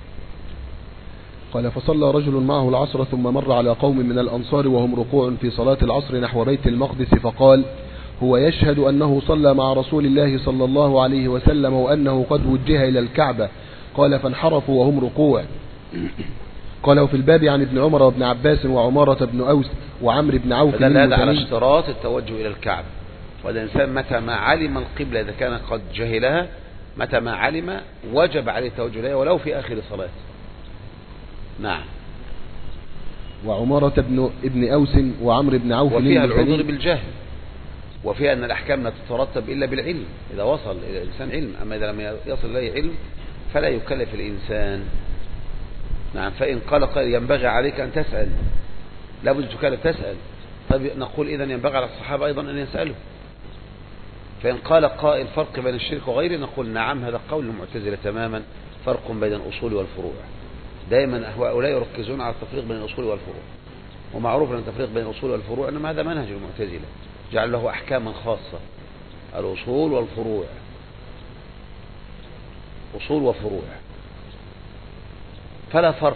قال فصلى رجل معه العصر ثم مر على قوم من الأنصار وهم ركوع في صلاة العصر نحو بيت المقدس، فقال هو يشهد أنه صلى مع رسول الله صلى الله عليه وسلم وأنه قد وجه إلى الكعبة. قال فانحرفوا وهم ركوع. قال وفي الباب عن ابن عمر وابن عباس وعمارة بن أوس وعمر بن عوف. هذا على اشتراط التوجه إلى الكعبة، والإنسان متى ما علم القبلة إذا كان قد جهلها، متى ما علم وجب عليه التوجه إليها ولو في آخر صلاة. نعم. وعمارة ابن أوس وعمر بن عوف. وفيها العذر بالجهل، وفيها أن الأحكام لا تترتب إلا بالعلم، إذا وصل إلى الإنسان علم، أما إذا لم يصل إليه علم فلا يكلف الإنسان. نعم. فإن قال ينبغي عليك أن تسأل، لا بد تكلف تسأل، طيب نقول إذن ينبغي على الصحابة أيضا أن يسألوا. فإن قال قائل فرق بين الشرك وغيره، نقول نعم، هذا قول المعتزلة تماما، فرق بين الأصول والفروع. دائما هؤلاء يركزون على التفريق بين الأصول والفروع، ومعروف أن التفريق بين الأصول والفروع إنما هذا منهج المعتزلة، جعل له أحكاما خاصة، الأصول والفروع، أصول وفروع، فلا فرق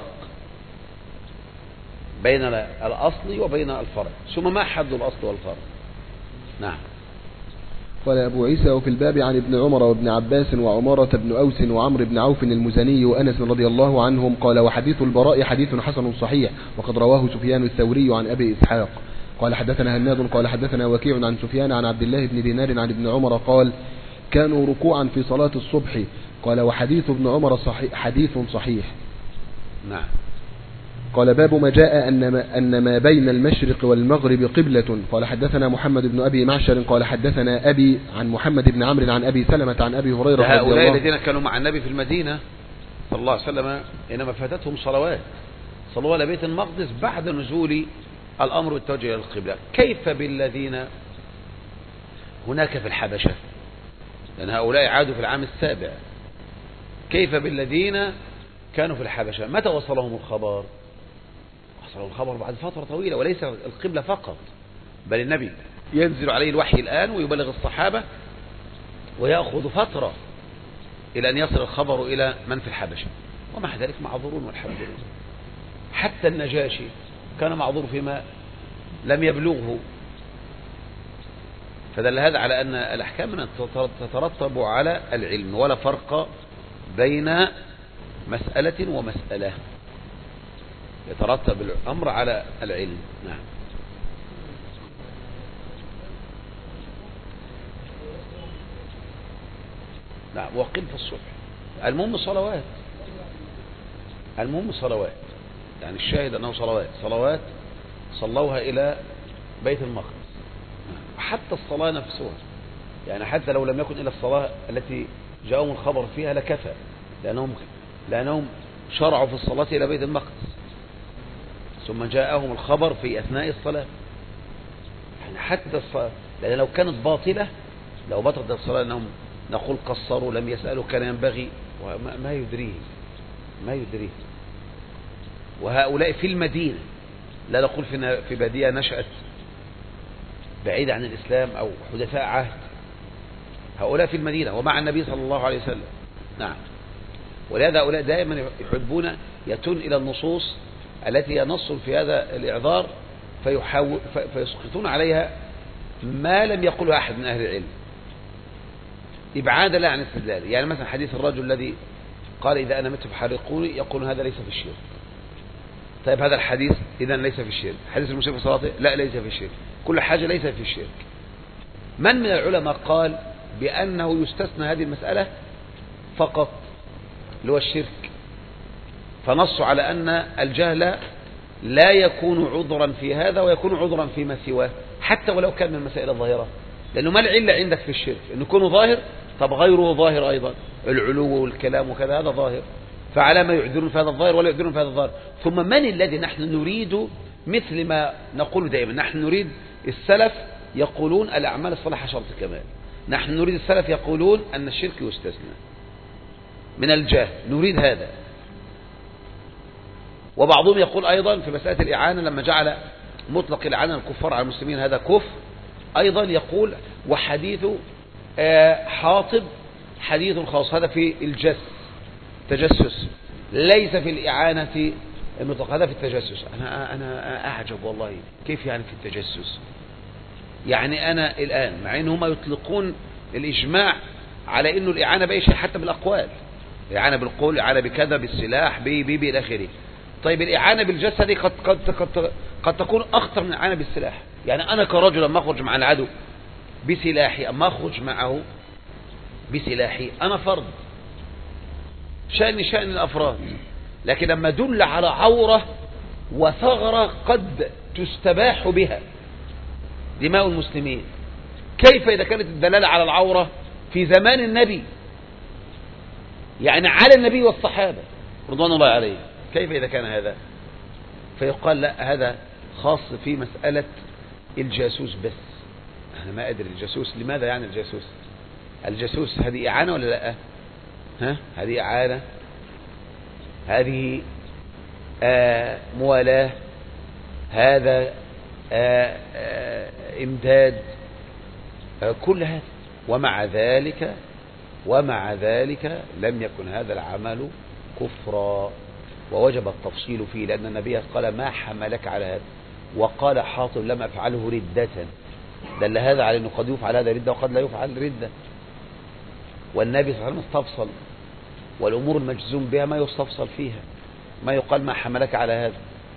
بين الأصل وبين الفرع، ثم ما حد الأصل والفرع. نعم. قال أبو عيسى وفي الباب عن ابن عمر وابن عباس وعمارة بن أوس وعمر بن عوف المزني وأنس رضي الله عنهم. قال وحديث البراء حديث حسن صحيح، وقد رواه سفيان الثوري عن أبي إسحاق. قال حدثنا هناد قال حدثنا وكيع عن سفيان عن عبد الله بن دينار عن ابن عمر قال كانوا ركوعا في صلاة الصبح. قال وحديث ابن عمر حديث صحيح. نعم. قال باب ما جاء أن ما بين المشرق والمغرب قبلة. قال حدثنا محمد بن أبي معشر قال حدثنا أبي عن محمد بن عمرو عن أبي سلمة عن أبي هريرة. هؤلاء الذين كانوا مع النبي في المدينة صلى الله عليه وسلم إنما فاتتهم صلوات، صلوا على بيت المقدس بعد نزول الأمر بالتوجه إلى القبلة. كيف بالذين هناك في الحبشة؟ لأن هؤلاء عادوا في العام السابع. كيف بالذين كانوا في الحبشة؟ متى وصلهم الخبر؟ وصلهم الخبر بعد فترة طويلة، وليس القبلة فقط، بل النبي ينزل عليه الوحي الآن ويبلغ الصحابة ويأخذ فترة إلى أن يصل الخبر إلى من في الحبشة، ومع ذلك معذورون والحمد لله. حتى النجاشي كان معذور فيما لم يبلغه. فدل هذا على أن الأحكام تترتب على العلم، ولا فرق بين مسألة ومسألة، يترتب الأمر على العلم. نعم. نعم. وقيل في الصبح. المهم صلوات، المهم صلوات، يعني الشاهد أنه صلوات صلوها إلى بيت المقدس. حتى الصلاة نفسها، يعني حتى لو لم يكن إلى الصلاة التي جاءهم الخبر فيها لكفى، لأنهم شرعوا في الصلاة إلى بيت المقدس، ثم جاءهم الخبر في أثناء الصلاة. يعني حتى الصلاة، لأن لو كانت باطلة، لو بطلت الصلاة أنهم نقول قصروا لم يسألوا كان ينبغي، وما يدريه ما يدريه. وهؤلاء في المدينة، لا نقول في بادية نشأت بعيد عن الإسلام أو حدثاء عهد، هؤلاء في المدينة ومع النبي صلى الله عليه وسلم. نعم. ولهذا هؤلاء دائما يحبون يتون إلى النصوص التي ينص في هذا الإعذار فيسقطون عليها ما لم يقله أحد من أهل العلم إبعادا لا عن استدلال. يعني مثلا حديث الرجل الذي قال إذا أنا مت فحرقوني، يقول هذا ليس في الشرك. طيب هذا الحديث إذا ليس في الشرك. حديث المسيء في صلاته لا ليس في الشرك. كل حاجة ليس في الشرك. من العلماء قال بأنه يستثنى هذه المسألة فقط اللي هو الشرك، فنصوا على أن الجهل لا يكون عذرا في هذا ويكون عذرا فيما سواه، حتى ولو كان من المسائل الظاهرة. لأنه ما العلة عندك في الشرك؟ أنه يكون ظاهر، طب غيره ظاهر أيضا، العلو والكلام وكذا هذا ظاهر، فعلى ما يعذرون في هذا الظاهر ولا يعذرون في هذا الظاهر. ثم من الذي نحن نريد، مثل ما نقول دائما، نحن نريد السلف يقولون الأعمال الصالحة شرط الكمال، نحن نريد السلف يقولون أن الشرك يستثنى من الجهل، نريد هذا. وبعضهم يقول أيضا في مسألة الإعانة لما جعل مطلق الإعانة الكفار على المسلمين هذا كفر، أيضا يقول وحديث حاطب حديث خاص، هذا في التجسس ليس في الإعانة المطلق، هذا في التجسس. أنا أعجب والله كيف يعني في التجسس؟ يعني أنا الآن مع أن هم يطلقون الإجماع على أنه الإعانة بأي شيء حتى بالأقوال، الإعانة بالقول، الإعانة بكذا، بالسلاح، إلى آخره. طيب الإعانة بالجسد دي قد تكون أخطر من الإعانة بالسلاح. يعني أنا كرجل أما أخرج مع العدو بسلاحي، أما أخرج معه بسلاحي أنا فرد، شأن الأفراد. لكن لما دل على عورة وثغرة قد تستباح بها دماء المسلمين، كيف إذا كانت الدلالة على العورة في زمان النبي، يعني على النبي والصحابة رضوان الله عليه، كيف إذا كان هذا؟ فيقال لا، هذا خاص في مسألة الجاسوس بس. أنا ما أدري الجاسوس لماذا يعني الجاسوس هذه إعانة ولا لا؟ هذه إعانة، هذه موالاة، هذا إمداد، كل هذا. ومع ذلك لم يكن هذا العمل كفرا، ووجب التفصيل فيه، لأن النبي قال ما حملك على هذا، وقال حاطب لم أفعله ردة، دل هذا على أنه قد يفعل هذا ردة وقد لا يفعل ردة. والنبي صلى الله عليه وسلم استفصل، والأمور المجزوم بها ما يستفصل فيها، ما يقال ما حملك على هذا.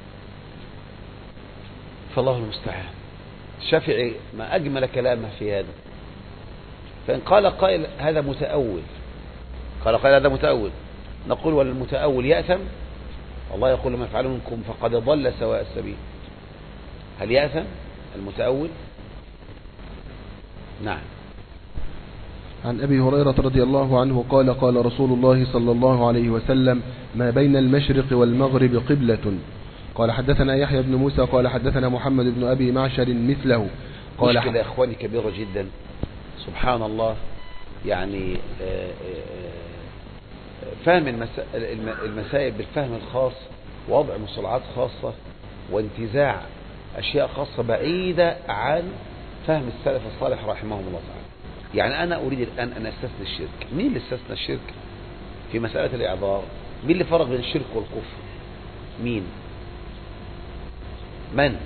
فالله المستعان. الشافعي ما أجمل كلامه في هذا، فإن قال قائل هذا متأول، هذا متأول، نقول والمتأول يأثم؟ الله يقول لما يفعله منكم فقد ضل سواء السبيل. هل يأثم المتأول؟ نعم. عن أبي هريرة رضي الله عنه قال قال رسول الله صلى الله عليه وسلم ما بين المشرق والمغرب قبلة. قال حدثنا يحيى بن موسى قال حدثنا محمد بن أبي معشر مثله. قال مشكلة يا إخواني كبيرة جدا، سبحان الله. يعني فهم المسائل بالفهم الخاص، وضع مصطلحات خاصة، وانتزاع أشياء خاصة بعيدة عن فهم السلف الصالح رحمهم الله تعالى. يعني أنا أريد الآن أن أستثني الشرك. مين اللي استثنى الشرك؟ في مسألة الإعذار، مين اللي فرق بين الشرك والكفر؟ مين؟ من؟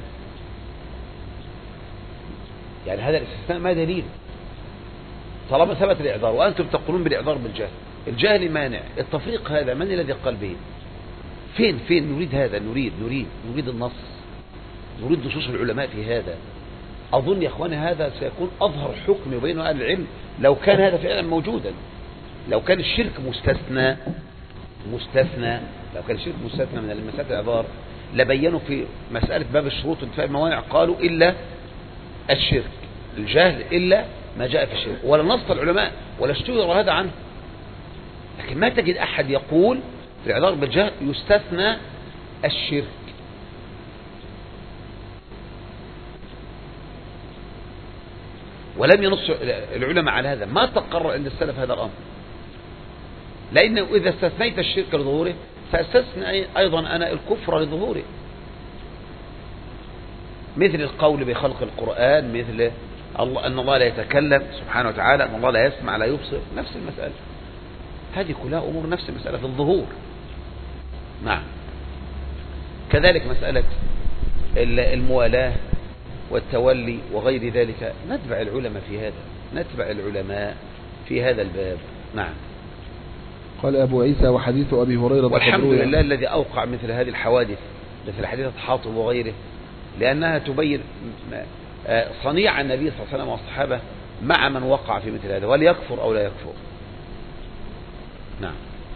يعني هذا الاستثناء ما دليل طالما ثبت الإعذار، وأنتم تقولون بالإعذار بالجهل. الجهل مانع، التفريق هذا من الذي قال به؟ فين نريد هذا؟ نريد النص، نريد نصوص العلماء في هذا. أظن يا إخواني هذا سيكون أظهر حكم يبينه أهل العلم لو كان هذا فعلا موجودا. لو كان الشرك مستثنى، لو كان الشرك مستثنى من مسألة الإعذار لبينوا في مسألة باب الشروط وانتفاء الموانع قالوا إلا الشرك، الجهل إلا ما جاء في الشرك، ولا نص العلماء ولا اشتهر هذا عنه. لكن ما تجد أحد يقول في الإعذار بالجهل يستثنى الشرك. ولم ينص العلماء على هذا، ما تقرر عند السلف هذا الأمر، لأنه إذا استثنيت الشرك لظهوره سأستثني أيضا أنا الكفر لظهوره، مثل القول بخلق القرآن، مثل أن الله لا يتكلم سبحانه وتعالى، أن الله لا يسمع لا يبصر، نفس المسألة. هذه كلها أمور نفس المسألة في الظهور. نعم. كذلك مسألة الموالاة والتولي وغير ذلك نتبع العلماء في هذا، نتبع العلماء في هذا الباب. نعم. قال أبو عيسى وحديث أبي هريرة والحمد لله الذي أوقع مثل هذه الحوادث، مثل حديثة حاطب وغيره، لأنها تبين صنيع النبي صلى الله عليه وسلم والصحابة مع من وقع في مثل هذا، وليكفر أو لا يكفر. نعم.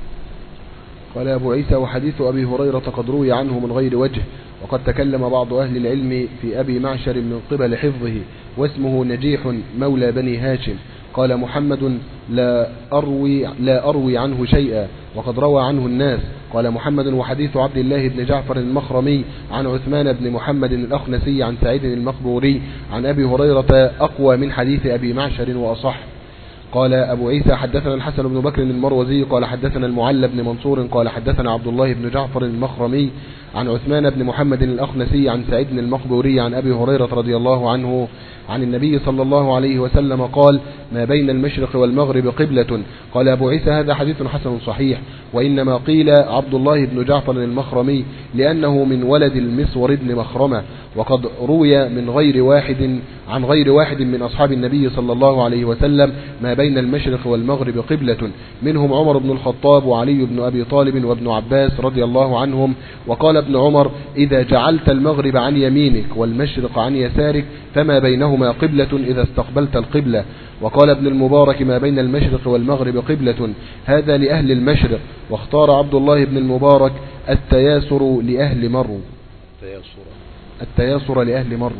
قال أبو عيسى وحديث أبي هريرة قد روي عنه من غير وجه، وقد تكلم بعض أهل العلم في أبي معشر من قبل حفظه، واسمه نجيح مولى بني هاشم. قال محمد لا أروي عنه شيئا، وقد روى عنه الناس. قال محمد وحديث عبد الله بن جعفر المخرمي عن عثمان بن محمد الأخنسي عن سعيد المقبوري عن أبي هريرة أقوى من حديث أبي معشر وأصح. قال أبو عيسى حدثنا الحسن بن بكر المروزي قال حدثنا المعلى بن منصور قال حدثنا عبد الله بن جعفر المخرمي عن عثمان بن محمد الأخنسي عن سعيد المقبوري عن أبي هريرة رضي الله عنه عن النبي صلى الله عليه وسلم قال ما بين المشرق والمغرب قبلة. قال أبو عيسى هذا حديث حسن صحيح، وإنما قيل عبد الله بن جعفر المخرمي لأنه من ولد المسور بن مخرمة، وقد روي من غير واحد عن غير واحد من أصحاب النبي صلى الله عليه وسلم ما بين المشرق والمغرب قبلة، منهم عمر بن الخطاب وعلي بن أبي طالب وابن عباس رضي الله عنهم. وقال ابن عمر إذا جعلت المغرب عن يمينك والمشرق عن يسارك فما بينهما قبلة إذا استقبلت القبلة. وقال ابن المبارك ما بين المشرق والمغرب قبلة، هذا لأهل المشرق. واختار عبد الله بن المبارك التياسر لأهل مرو، التياسر لأهل مرو.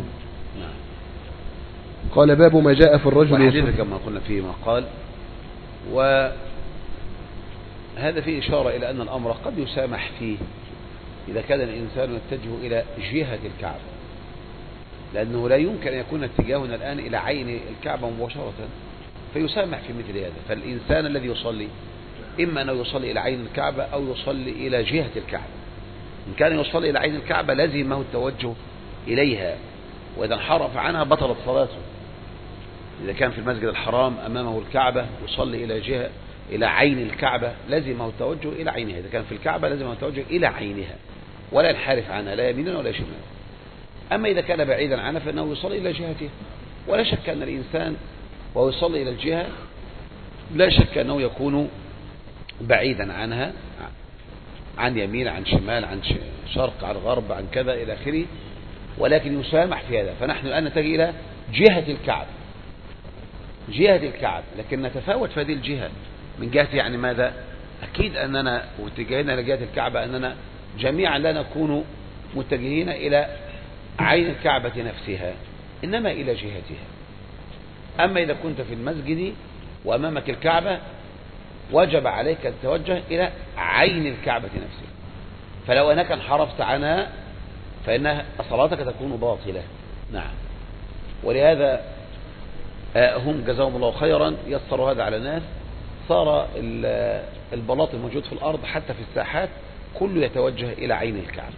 قال باب ما جاء في الرجل وحديث كما قلنا فيه ما قال، وهذا فيه إشارة إلى أن الأمر قد يسامح فيه إذا كان الإنسان يتجه إلى جهة الكعبة، لأنه لا يمكن أن يكون اتجاهنا الآن إلى عين الكعبة مباشرة، فيسامح في مثل هذا. فالإنسان الذي يصلي إما أنه يصلي إلى عين الكعبة أو يصلي إلى جهة الكعبة. إن كان يصلي إلى عين الكعبة لازمه التوجه إليها، وإذا انحرف عنها بطلت صلاته. إذا كان في المسجد الحرام أمامه الكعبة يصلي إلى جهة إلى عين الكعبة لازمه التوجه إلى عينها، إذا كان في الكعبة لازمه التوجه إلى عينها ولا ينحرف عنها لا يمينا ولا شمالا. أما إذا كان بعيدا عنها فإنه يصلي إلى جهتها. ولا شك أن الإنسان وهو يصلي إلى الجهة لا شك أنه يكون بعيدا عنها، عن يمين عن شمال عن شرق عن غرب عن كذا إلى آخره، ولكن يسامح في هذا. فنحن الآن نتجه إلى جهة الكعبة، جهة الكعبة، لكن نتفاوت في هذه الجهة من جهة يعني ماذا؟ أكيد أننا واتجاهنا إلى جهة الكعبة أننا جميعا لا نكون متجهين إلى عين الكعبة نفسها، إنما إلى جهتها. أما إذا كنت في المسجد وأمامك الكعبة وجب عليك أن تتوجه إلى عين الكعبة نفسها، فلو أنك انحرفت عنها فإن صلاتك تكون باطلة. نعم. ولهذا هم جزاهم الله خيرا يسروا هذا على الناس، صار البلاط الموجود في الأرض حتى في الساحات كله يتوجه إلى عين الكعبة،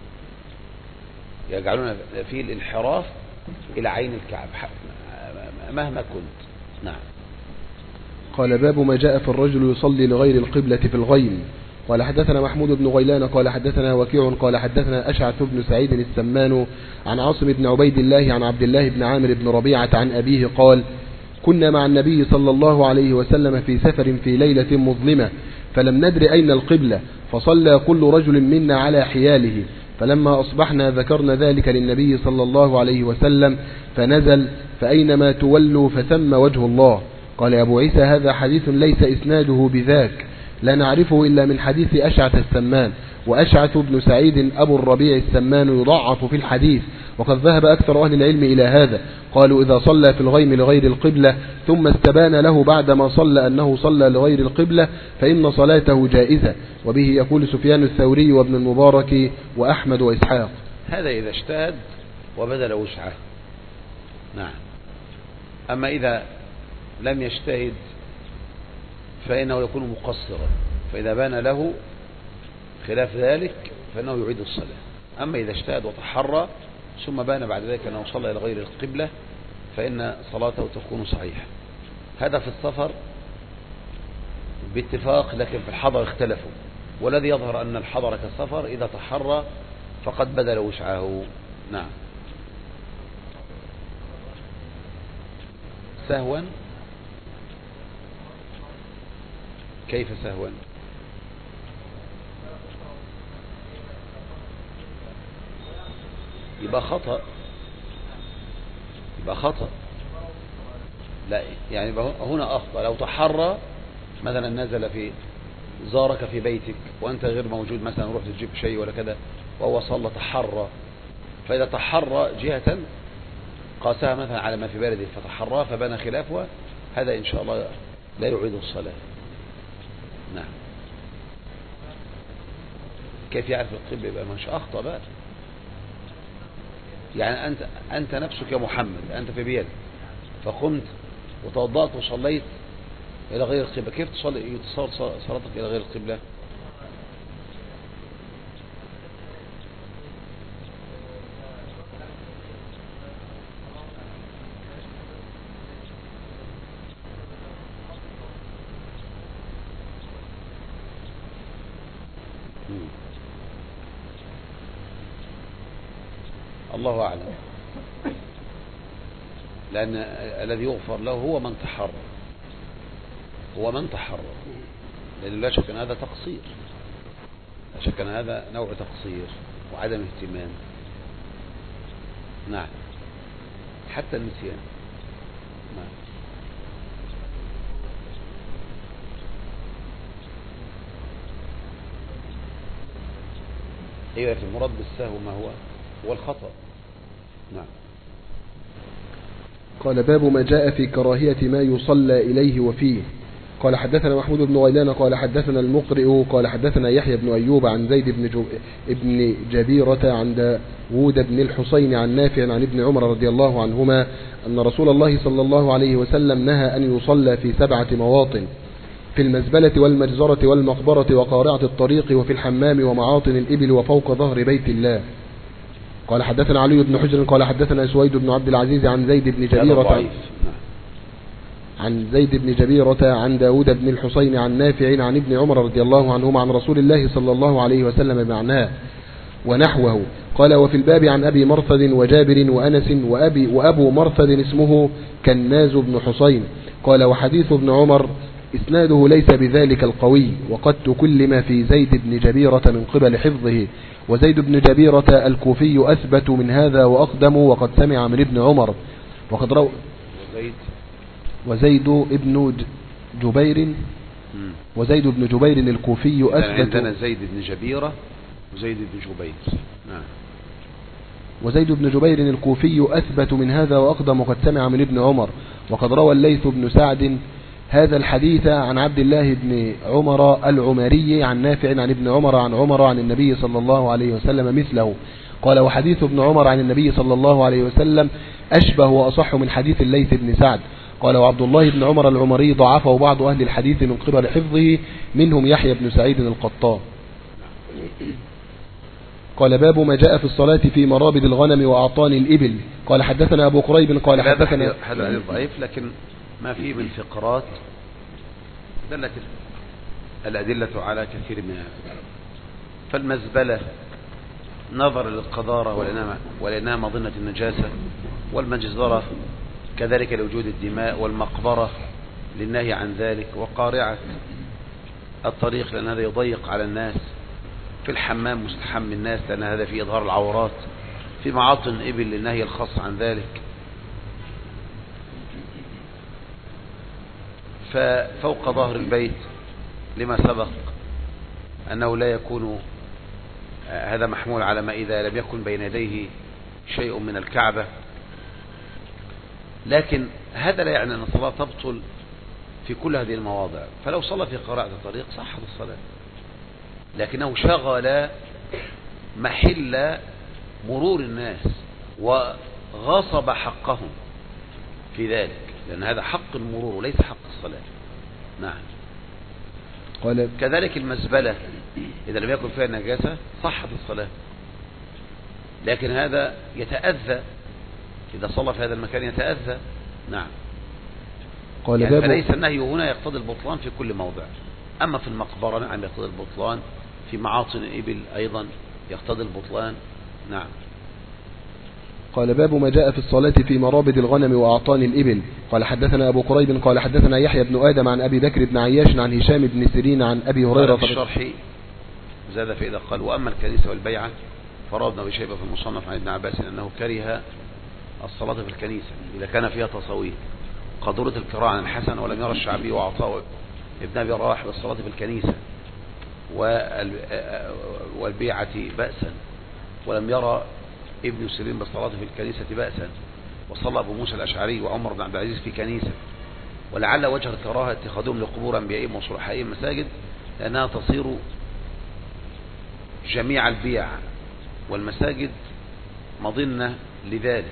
يجعلون فيه الانحراف إلى عين الكعبة مهما كنت. نعم. قال باب ما جاء في الرجل يصلي لغير القبلة في الغيم. قال حدثنا محمود بن غيلان قال حدثنا وكيع قال حدثنا أشعث بن سعيد السمان عن عاصم بن عبيد الله عن عبد الله بن عامر بن ربيعة عن أبيه قال كنا مع النبي صلى الله عليه وسلم في سفر في ليلة مظلمة فلم ندر أين القبلة فصلى كل رجل منا على حياله فلما أصبحنا ذكرنا ذلك للنبي صلى الله عليه وسلم فنزل فأينما تولوا فثم وجه الله. قال أبو عيسى هذا حديث ليس إسناده بذاك لا نعرفه إلا من حديث أشعث السمان وأشعث بن سعيد أبو الربيع السمان يضعف في الحديث وقد ذهب أكثر أهل العلم إلى هذا قالوا إذا صلى في الغيم لغير القبلة ثم استبان له بعدما صلى أنه صلى لغير القبلة فإن صلاته جائزة وبه يقول سفيان الثوري وابن المبارك وأحمد وإسحاق. هذا إذا اجتهد وبذل وسعه. نعم. أما إذا لم يجتهد فإنه يكون مقصرا فإذا بان له خلاف ذلك فإنه يعيد الصلاة. أما إذا اجتهد وتحرى ثم بان بعد ذلك أنه صلى إلى غير القبلة فإن صلاته تكون صحيحة. هذا في السفر باتفاق لكن في الحضر اختلفوا والذي يظهر أن الحضر كالسفر إذا تحرى فقد بذل وسعه. نعم. سهوا كيف سهوا؟ يبقى خطأ لا يعني هنا أخطأ. لو تحرى مثلا نزل في زارك في بيتك وأنت غير موجود مثلا رحت تجيب شيء ولا كذا وهو صلى تحرى فإذا تحرى جهة قاسها مثلا على ما في بلده فتحرى فبان خلافها هذا إن شاء الله لا يعيد الصلاة. نعم. كيف يعرف القبلة؟ يبقى مش أخطأ بقى. يعني أنت نفسك يا محمد أنت في بيتك فقمت وتوضأت وصليت إلى غير القبلة كيف تصلي صلاتك إلى غير القبلة؟ الله أعلم. لأن الذي يغفر له هو من تحرر لأن لا شك أن هذا تقصير لا شك أن هذا نوع تقصير وعدم اهتمام. نعم. حتى النسيان. نعم. أيوة في المراد بالسهو ما هو الخطأ. نعم. قال باب ما جاء في كراهية ما يصلى إليه وفيه. قال حدثنا محمود بن غيلان قال حدثنا المقرئ قال حدثنا يحيى بن أيوب عن زيد بن جبيرة عن داود بن الحسين عن نافع عن ابن عمر رضي الله عنهما أن رسول الله صلى الله عليه وسلم نهى أن يصلى في 7 مواطن في المزبلة والمجزرة والمقبرة وقارعة الطريق وفي الحمام ومعاطن الإبل وفوق ظهر بيت الله. قال حدثنا علي بن حجر قال حدثنا سويد بن عبد العزيز عن زيد بن جبيرة عن داود بن الحسين عن نافع عن ابن عمر رضي الله عنهما عن رسول الله صلى الله عليه وسلم معناه ونحوه. قال وفي الباب عن أبي مرثد وجابر وأنس وأبو مرثد اسمه كناز بن حسين. قال وحديث ابن عمر إسناده ليس بذلك القوي وقد تكلم في زيد بن جبيرة من قبل حفظه وزيد بن جبيرة الكوفي أثبت من هذا وأقدم وقد سمع من ابن عمر وقد روى وزيد بن جبير الكوفي أثبت. عندنا زيد بن جبيرة وزيد بن جبير. نعم. وزيد بن جبير الكوفي أثبت من هذا وأقدم وقد سمع من ابن عمر وقد روى الليث بن سعد هذا الحديث عن عبد الله بن عمر العمري عن نافع عن ابن عمر عن النبي صلى الله عليه وسلم مثله. قال وحديث ابن عمر عن النبي صلى الله عليه وسلم أشبه وأصح من حديث الليث بن سعد. قال وعبد الله بن عمر العمري ضعفه بعض أهل الحديث من قبل حفظه منهم يحيى بن سعيد القطان. قال باب ما جاء في الصلاة في مرابد الغنم وأعطان الإبل. قال حدثنا أبو قريب قال حدثنا هذا ضعيف لكن ما فيه من فقرات دلت الأدلة على كثير منها. فالمزبلة نظر للقذارة ولأنها مظنة النجاسة، والمجزرة كذلك لوجود الدماء، والمقبرة للنهي عن ذلك، وقارعة الطريق لأن هذا يضيق على الناس، في الحمام مستحم الناس لأن هذا فيه إظهار العورات، في معاطن إبل للنهي الخاص عن ذلك. ففوق ظهر البيت لما سبق أنه لا يكون هذا محمول على ما إذا لم يكن بين يديه شيء من الكعبة، لكن هذا لا يعني أن الصلاة تبطل في كل هذه المواضع. فلو صلى في قراءة الطريق صحت الصلاة، لكنه شغل محل مرور الناس وغصب حقهم في ذلك، لأن هذا حق المرور وليس حق الصلاة. نعم. كذلك المزبلة إذا لم يكن فيها نجاسة صحت الصلاة، لكن هذا يتأذى إذا صلى في هذا المكان يتأذى. نعم. يعني فليس النهي هنا يقتضي البطلان في كل موضع، أما في المقبرة نعم يقتضي البطلان، في معاطن الإبل أيضا يقتضي البطلان. نعم. قال باب ما جاء في الصلاة في مرابد الغنم وأعطان الإبل. قال حدثنا أبو قريب قال حدثنا يحيى بن آدم عن أبي بكر بن عياش عن هشام بن سيرين عن أبي هريرة. في الشرح زاد فإذا قال وأما الكنيسة والبيعة فروى ابن أبي شيبة في المصنف عن ابن عباس أنه كره الصلاة في الكنيسة إذا كان فيها تصوير، قدرة القراءة عن الحسن ولم يرى الشعبي وعطاء ابن أبي رواح بالصلاة في الكنيسة والبيعة بأسا، ولم يرى ابن سيرين بالصلاة في الكنيسة بأسا، وصلى أبو موسى الأشعري وعمر بن عبد العزيز في كنيسة. ولعل وجه الكراهة اتخاذهم لقبور أنبيائهم وصلحائهم مساجد، لأنها تصير جميع البيع والمساجد مظنة لذلك.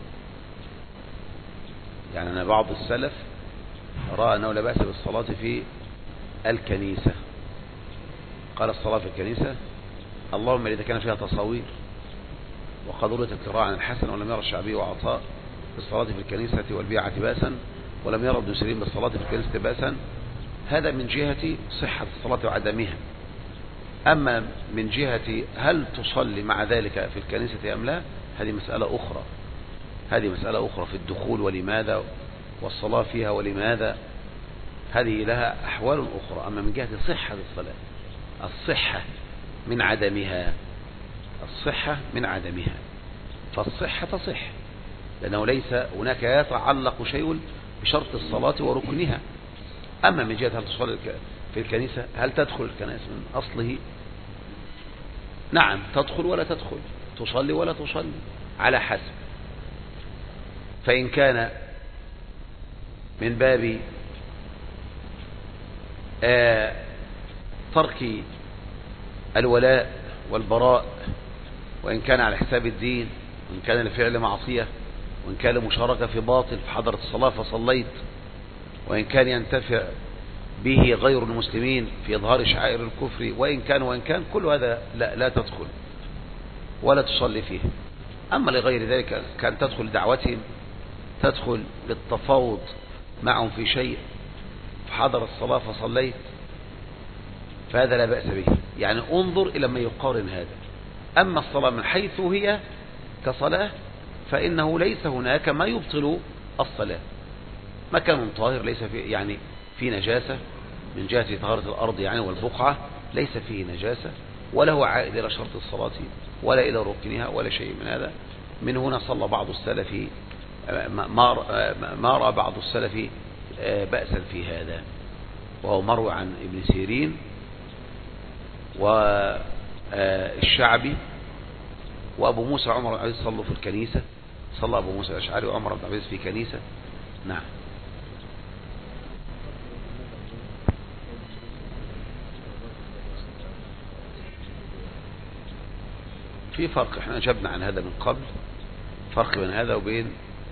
يعني أن بعض السلف رأى أنه لا بأس بالصلاة في الكنيسة، قال الصلاة في الكنيسة اللهم إذا كان فيها تصاوير وقدرة القراءة عن الحسن ولم يرى الشعبي وعطاء بالصلاة في الكنيسة والبيعة بأسا، ولم يرى ابن سيرين بالصلاة في الكنيسة بأسا. هذا من جهة صحة الصلاة وعدمها. أما من جهة هل تصلي مع ذلك في الكنيسة أم لا، هذه مسألة أخرى. هذه مسألة أخرى في الدخول ولماذا، والصلاة فيها ولماذا، هذه لها أحوال أخرى. أما من جهة صحة الصلاة، الصحة من عدمها، الصحة من عدمها، فالصحة تصح لأنه ليس هناك يتعلق شيء بشرط الصلاة وركنها. أما من جهة هل تصلي في الكنيسة، هل تدخل الكنائس من أصله؟ نعم تدخل ولا تدخل، تصلي ولا تصلي على حسب. فإن كان من باب ترك الولاء والبراء، وإن كان على حساب الدين، وإن كان لفعل معصية، وإن كان مشاركة في باطل في حضرة الصلاة فصليت، وإن كان ينتفع به غير المسلمين في إظهار شعائر الكفر، وإن كان كل هذا لا تدخل ولا تصلي فيه. أما لغير ذلك كان تدخل دعوتهم، تدخل للتفاوض معهم في شيء فحضر الصلاة فصليت، فهذا لا بأس به. يعني انظر إلى ما يقارن هذا. أما الصلاة من حيث هي كصلاة فإنه ليس هناك ما يبطل الصلاة. مكان طاهر ليس فيه يعني في نجاسة من جهة طهارة الأرض يعني والبقعة، ليس فيه نجاسة ولا هو عائد إلى شرط الصلاة ولا إلى ركنها ولا شيء من هذا. من هنا صلى بعض السلف ما رأى بعض السلف بأسا في هذا، وهو مروي عن ابن سيرين والشعبي وأبو موسى عمر بن عبد العزيز صلوا في الكنيسة، صلى أبو موسى الأشعري وعمر بن عبد العزيز في كنيسة. نعم. في فرق، احنا أجبنا عن هذا من قبل، فرق بين هذا وبين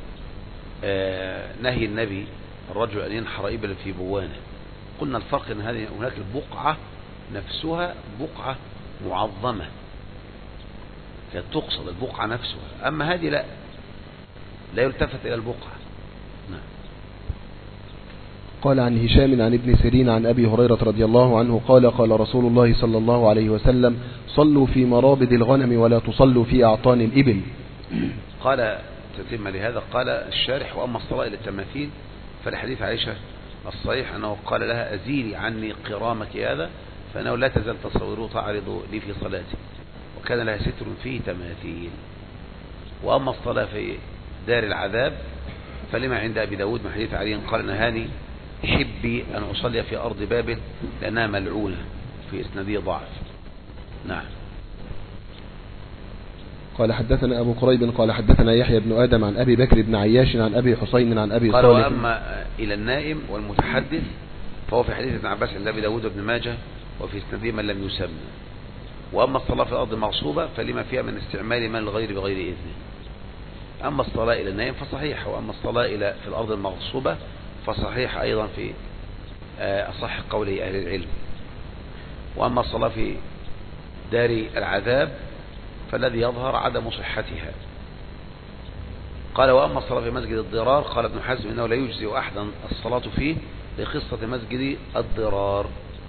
نهي النبي الرجل أن ينحر إبلا في بوانه. قلنا الفرق أن هناك البقعة نفسها بقعة معظمة كانت تقصد البقعة نفسها، أما هذه لا يلتفت إلى البقعة. نعم. قال عن هشام عن ابن سيرين عن أبي هريرة رضي الله عنه قال قال رسول الله صلى الله عليه وسلم صلوا في مرابض الغنم ولا تصلوا في أعطان الإبل. قال تتم لهذا قال الشارح وأما الصلاة إلى التماثيل فالحديث عائشة الصحيح أنه قال لها أزيلي عني قرامك هذا فأنه لا تزال تصوره تعرض لي في صلاتي، وكان لها ستر فيه تماثيل. وأما الصلاة في دار العذاب فلما عند أبي داود من حديث علي قال نهاني حبي أن أصلي في أرض بابل لأنها ملعونة، في إسنادية ضعف. نعم. قال حدثنا أبو قريب قال حدثنا يحيى بن آدم عن أبي بكر بن عياش عن أبي حسين عن أبي قال صالح. وأما إلى النائم والمتحدث فهو في حديث ابن عباس عند أبي داود وابن ماجه وفي إسنادية من لم يسمى. وأما الصلاة في الأرض مغصوبة فلما فيها من استعمال من الغير بغير إذنه. أما الصلاة إلى النائم فصحيحة، وأما الصلاة في الأرض المغصوبة فصحيحة أيضا في أصح قوله أهل العلم. وأما الصلاة في دار العذاب فالذي يظهر عدم صحتها. قال وأما الصلاة في مسجد الضرار قال ابن حزم إنه لا يجزئ أحدا الصلاة فيه لقصة مسجد الضرار،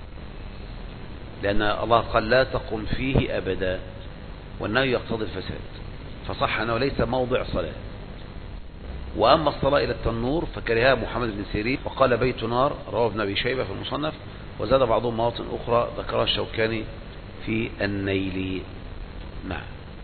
لأن الله قال لا تقم فيه أبدا، والنهي يقتضي الفساد، فصح أنه ليس موضع صلاة. وأما الصلاة إلى التنور فكرهها محمد بن سيرين وقال بيت نار، رواه ابن أبي شيبة في المصنف، وزاد بعضهم مواطن أخرى ذكرها الشوكاني في النيل. نعم.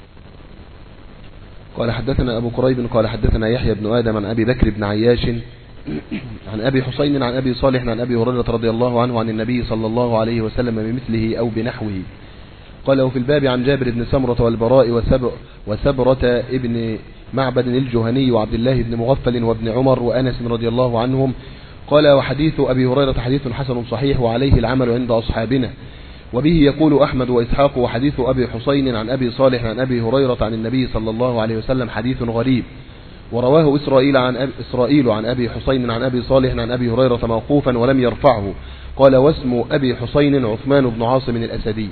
قال حدثنا أبو قريب قال حدثنا يحيى بن آدم عن أبي بكر بن عياش عن أبي حسين عن أبي صالح عن أبي هريرة رضي الله عنه عن النبي صلى الله عليه وسلم بمثله أو بنحوه. قال وفي الباب عن جابر بن سمرة والبراء وسبرة ابن معبد الجهني وعبد الله بن مغفل وابن عمر وأنس رضي الله عنهم. قال وحديث أبي هريرة حديث حسن صحيح وعليه العمل عند أصحابنا، وبه يقول أحمد وإسحاق. وحديث أبي حسين عن أبي صالح عن أبي هريرة عن النبي صلى الله عليه وسلم حديث غريب، ورواه إسرائيل عن أبي حسين عن أبي صالح عن أبي هريرة موقوفا ولم يرفعه. قال واسم أبي حسين عثمان بن عاصم الأسدي.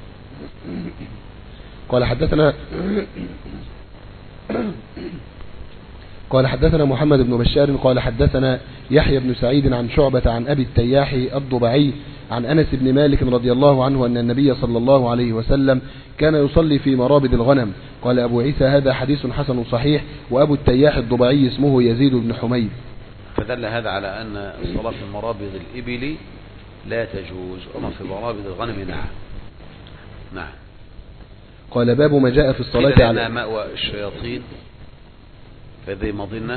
قال حدثنا محمد بن بشار قال حدثنا يحيى بن سعيد عن شعبة عن أبي التياح الضبعي عن أنس بن مالك رضي الله عنه أن النبي صلى الله عليه وسلم كان يصلي في مرابض الغنم. قال أبو عيسى هذا حديث حسن صحيح، وأبو التياح الضبعي اسمه يزيد بن حميد. فدل هذا على أن الصلاة في مرابض الإبل لا تجوز، وما في مرابض الغنم نعم. نعم. قال باب ما جاء في الصلاة على مأوى الشياطين فذي مظنة،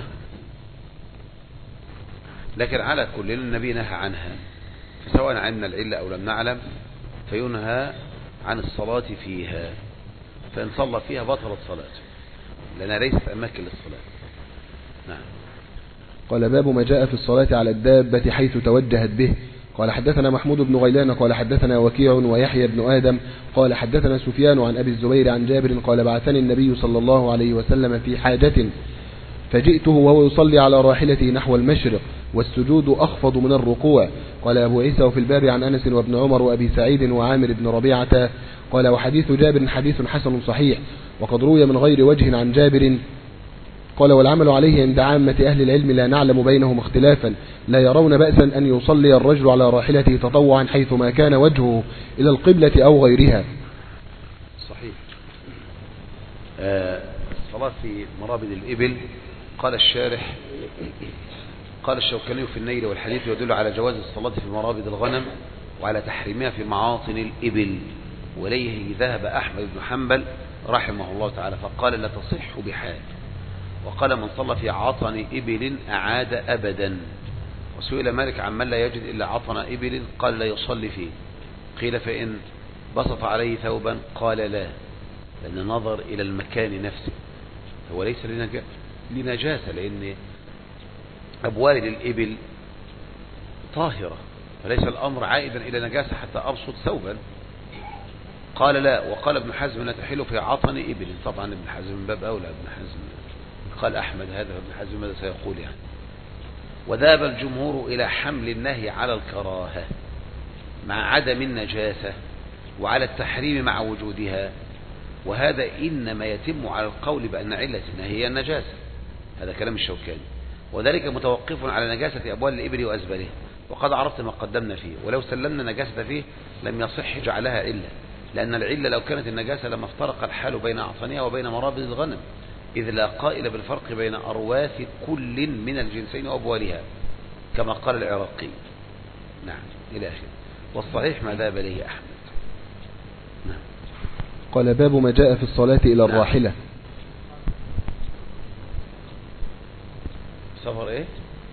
لكن على كل النبي نهى عنها، فسواء علمنا العلة أو لم نعلم فينهى عن الصلاة فيها، فإن صلى فيها بطلت صلاته لأنها ليست أماكن للصلاة. نعم. قال باب ما جاء في الصلاة على الدابة حيث توجهت به. قال حدثنا محمود بن غيلان قال حدثنا وكيع ويحيى بن آدم قال حدثنا سفيان عن أبي الزبير عن جابر قال بعثني النبي صلى الله عليه وسلم في حاجة فجئته وهو يصلي على راحلته نحو المشرق والسجود أخفض من الركوع. قال أبو عيسى وفي الباب عن أنس وابن عمر وأبي سعيد وعامر بن ربيعة. قال وحديث جابر حديث حسن صحيح، وقد روي من غير وجه عن جابر. قال والعمل عليه عند عامة أهل العلم لا نعلم بينهم اختلافا، لا يرون بأسا أن يصلي الرجل على راحلته تطوعا حيثما كان وجهه إلى القبلة أو غيرها. صحيح. الصلاة في مرابض الإبل قال الشارح قال الشوكاني في النيل والحديث يدل على جواز الصلاة في مرابض الغنم وعلى تحريمها في معاطن الإبل، وليه ذهب أحمد بن حنبل رحمه الله تعالى فقال لا تصح بحال، وقال من صلى في عطن إبل أعاد أبدا. وسئل مالك عن من لا يجد إلا عطن إبل قال لا يصلي فيه. قيل فإن بسط عليه ثوبا قال لا، لأن نظر إلى المكان نفسه، هو ليس لنجاسة، لأن أبوال الإبل طاهرة، فليس الأمر عائدا إلى نجاسة حتى أبسط ثوبا. قال لا. وقال ابن حزم لا تحل في عطن إبل. طبعا ابن حزم من باب أولى، ابن حزم قال أحمد هذا، ابن حزم ماذا سيقول يعني. وذهب الجمهور إلى حمل النهي على الكراهة مع عدم النجاسة وعلى التحريم مع وجودها، وهذا إنما يتم على القول بأن علة هي النجاسة، هذا كلام الشوكاني، وذلك متوقف على نجاسة أبوال الإبل وأزبالها. وقد عرفت ما قدمنا فيه. ولو سلمنا نجاسة فيه لم يصح جعلها علة، لأن العلة لو كانت النجاسة لما افترق الحال بين أعصانها وبين مرابض الغنم، إذ لا قائل بالفرق بين أرواث كل من الجنسين وأبوالها كما قال العراقي. نعم إلى آخره. والصحيح ما ذهب إليه أحمد. نعم. قال باب ما جاء في الصلاة إلى الراحلة. سفر إيه؟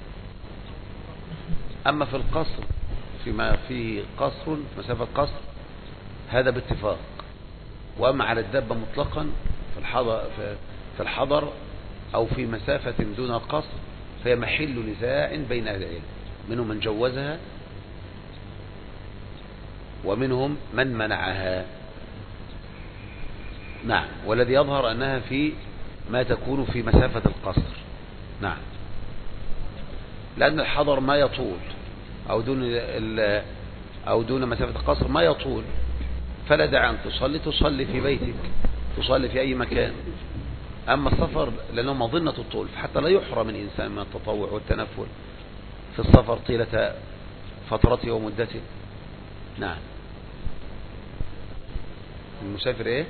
أما في القصر فيما فيه قصر مسافة قصر هذا باتفاق. وأما على الدابة مطلقا في الحضر أو في مسافة دون القصر فهي محل نزاع بين أهل العلم، منهم من جوزها ومنهم من منعها. نعم. والذي يظهر أنها في ما تكون في مسافة القصر. نعم. لأن الحضر ما يطول أو دون مسافة القصر ما يطول، فلا داعي أن تصلي في بيتك، تصلي في أي مكان. أما السفر لأنه مظنة الطول، فحتى لا يحرم الإنسان من التطوع والتنفل في السفر طيلة فترته ومدته. نعم. المسافر إيه؟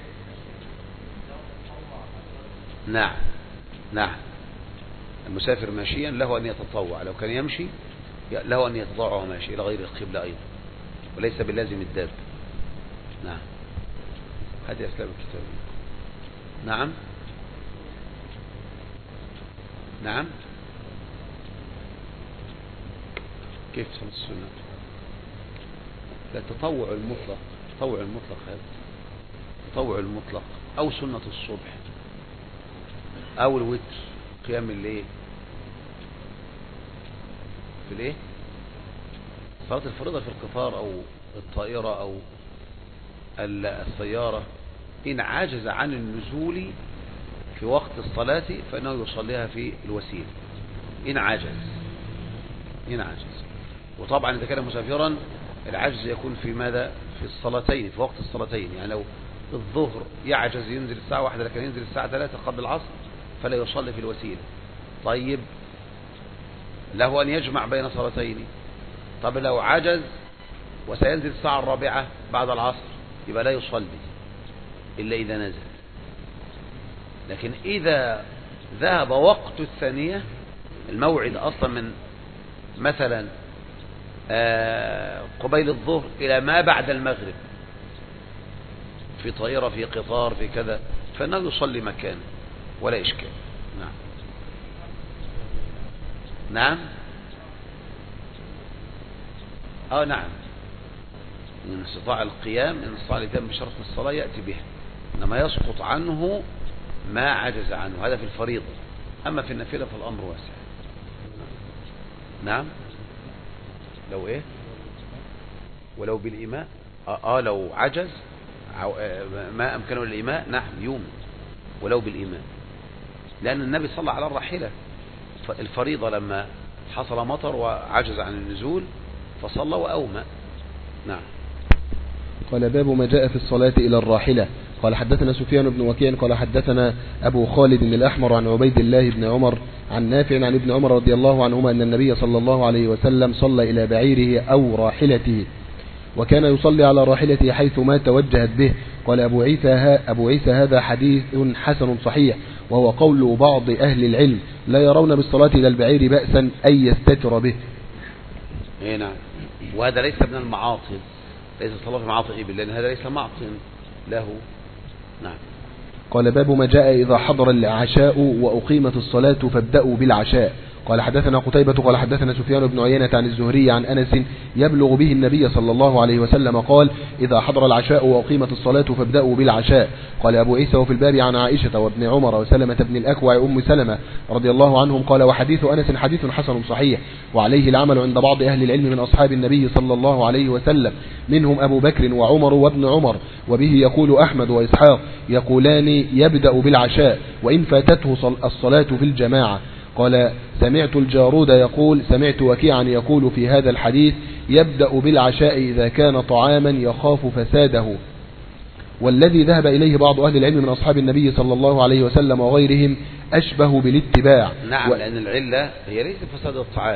نعم. نعم. المسافر ماشيا له أن يتطوع، لو كان يمشي له أن يتطوع وماشي إلى غير القبلة أيضا، وليس بلازم الداب. نعم. هذه أسلام الكتاب. نعم. نعم. كيف صلاة السنة؟ لا، تطوع المطلق هذا تطوع المطلق، أو سنة الصبح أو الوتر، قيام الليل في الايه؟ صلاة الفريضة في القطار أو الطائرة أو السيارة إن عجز عن النزول في وقت الصلاة فإنه يصليها في الوسيلة إن عجز. وطبعا إذا كان مسافرا العجز يكون في ماذا؟ في الصلاتين، في وقت الصلاتين. يعني لو الظهر يعجز ينزل الساعة 1 لكن ينزل الساعة 3 قبل العصر فلا يصلي في الوسيلة. طيب له أن يجمع بين صلاتين. طب لو عجز وسينزل الساعة 4 بعد العصر يبقى لا يصلي إلا إذا نزل. لكن إذا ذهب وقت الثانية، الموعد أصلا من مثلا قبيل الظهر إلى ما بعد المغرب، في طائرة في قطار في كذا، فإنه يصلي مكانه ولا إشكال. نعم. نعم. نعم. إن استطاع القيام، إن استطاع القيام بشرط الصلاة يأتي بها، إنما يسقط عنه ما عجز عنه، هذا في الفريضة. أما في النافلة فالأمر واسع. نعم. لو إيه؟ ولو بالإيماء لو عجز ما أمكنه الإيماء، نعم يوم ولو بالإيماء، لأن النبي صلى على الراحلة الفريضة لما حصل مطر وعجز عن النزول فصلى وأومأ. نعم. قال باب ما جاء في الصلاة إلى الراحلة. قال حدثنا سفيان بن وكيع قال حدثنا أبو خالد الأحمر عن عبيد الله بن عمر عن نافع عن ابن عمر رضي الله عنهما أن النبي صلى الله عليه وسلم صلى إلى بعيره أو راحلته، وكان يصلي على راحلته حيث ما توجهت به. قال أبو عيسى هذا حديث حسن صحيح، وهو قول بعض أهل العلم لا يرون بالصلاة إلى البعير بأسا أن يستتر به. نعم. وهذا ليس من المعاطل، ليس صلاة في معاطل إبل، لأن هذا ليس معطل له. نعم. قال باب ما جاء إذا حضر العشاء وأقيمت الصلاة فابدأوا بالعشاء. قال حدثنا قتيبة قال حدثنا سفيان بن عيينة عن الزهري عن أنس يبلغ به النبي صلى الله عليه وسلم قال إذا حضر العشاء وأقيمت الصلاة فابدأوا بالعشاء. قال أبو عيسى وفي الباب عن عائشة وابن عمر وسلمة بن الأكوع أم سلمة رضي الله عنهم قال وحديث أنس حديث حسن صحيح، وعليه العمل عند بعض أهل العلم من أصحاب النبي صلى الله عليه وسلم، منهم أبو بكر وعمر وابن عمر، وبه يقول أحمد وإسحاق يقولان يبدأ بالعشاء وإن فاتته الصلاة في الجماعة. قال سمعت الجارود يقول سمعت وكيعا يقول في هذا الحديث يبدأ بالعشاء إذا كان طعاما يخاف فساده، والذي ذهب إليه بعض أهل العلم من أصحاب النبي صلى الله عليه وسلم وغيرهم أشبه بالاتباع. نعم. لأن العلة هي ليس فساد الطعام،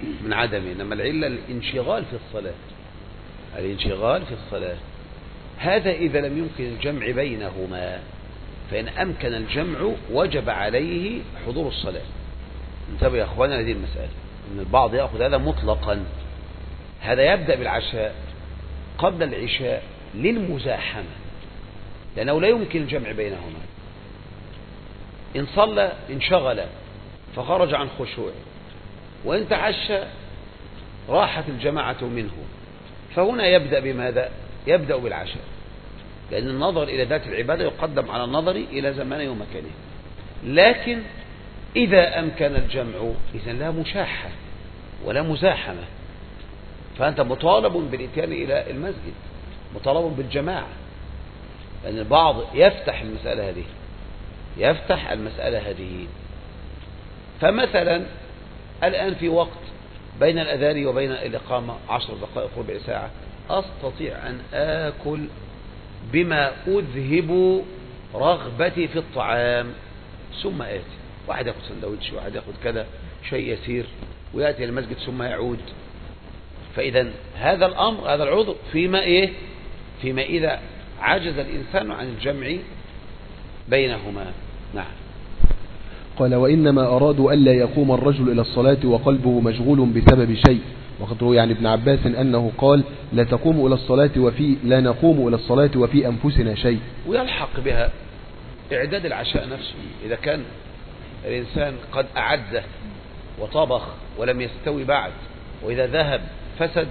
من عدمه، إنما العلة الانشغال في الصلاة، الانشغال في الصلاة. هذا إذا لم يمكن الجمع بينهما، فإن أمكن الجمع وجب عليه حضور الصلاة. انتبه يا أخوانا هذه المسألة، إن البعض يأخذ هذا مطلقا، هذا يبدأ بالعشاء قبل العشاء للمزاحمة، لأنه لا يمكن الجمع بينهما. إن صلى انشغل فخرج عن خشوع، وإن تعشى راحت الجماعة منه، فهنا يبدأ بماذا؟ يبدأ بالعشاء، لأن النظر إلى ذات العبادة يقدم على النظر إلى زمانه ومكانه. لكن إذا أمكن الجمع إذن لا مشاحة ولا مزاحمة، فأنت مطالب بالإتيان إلى المسجد، مطالب بالجماعة، لأن البعض يفتح المسألة هذه، يفتح المسألة هذه. فمثلا الآن في وقت بين الأذان وبين الإقامة 10 دقائق ربع ساعة، أستطيع أن آكل بما أذهب رغبتي في الطعام ثم آتي، واحد يأخذ سندويتش، واحد يأخذ كذا شيء يسير، ويأتي إلى المسجد ثم يعود. فإذا هذا الأمر، هذا العذر فيما إيه؟ فيما إذا عجز الإنسان عن الجمع بينهما. نعم. قال وإنما أرادوا ألا يقوم الرجل إلى الصلاة وقلبه مشغول بسبب شيء، وقد روي عن ابن عباس أنه قال لا نقوم إلى الصلاة وفي أنفسنا شيء. ويلحق بها إعداد العشاء نفسه، إذا كان الإنسان قد أعده وطبخ ولم يستوي بعد، وإذا ذهب فسد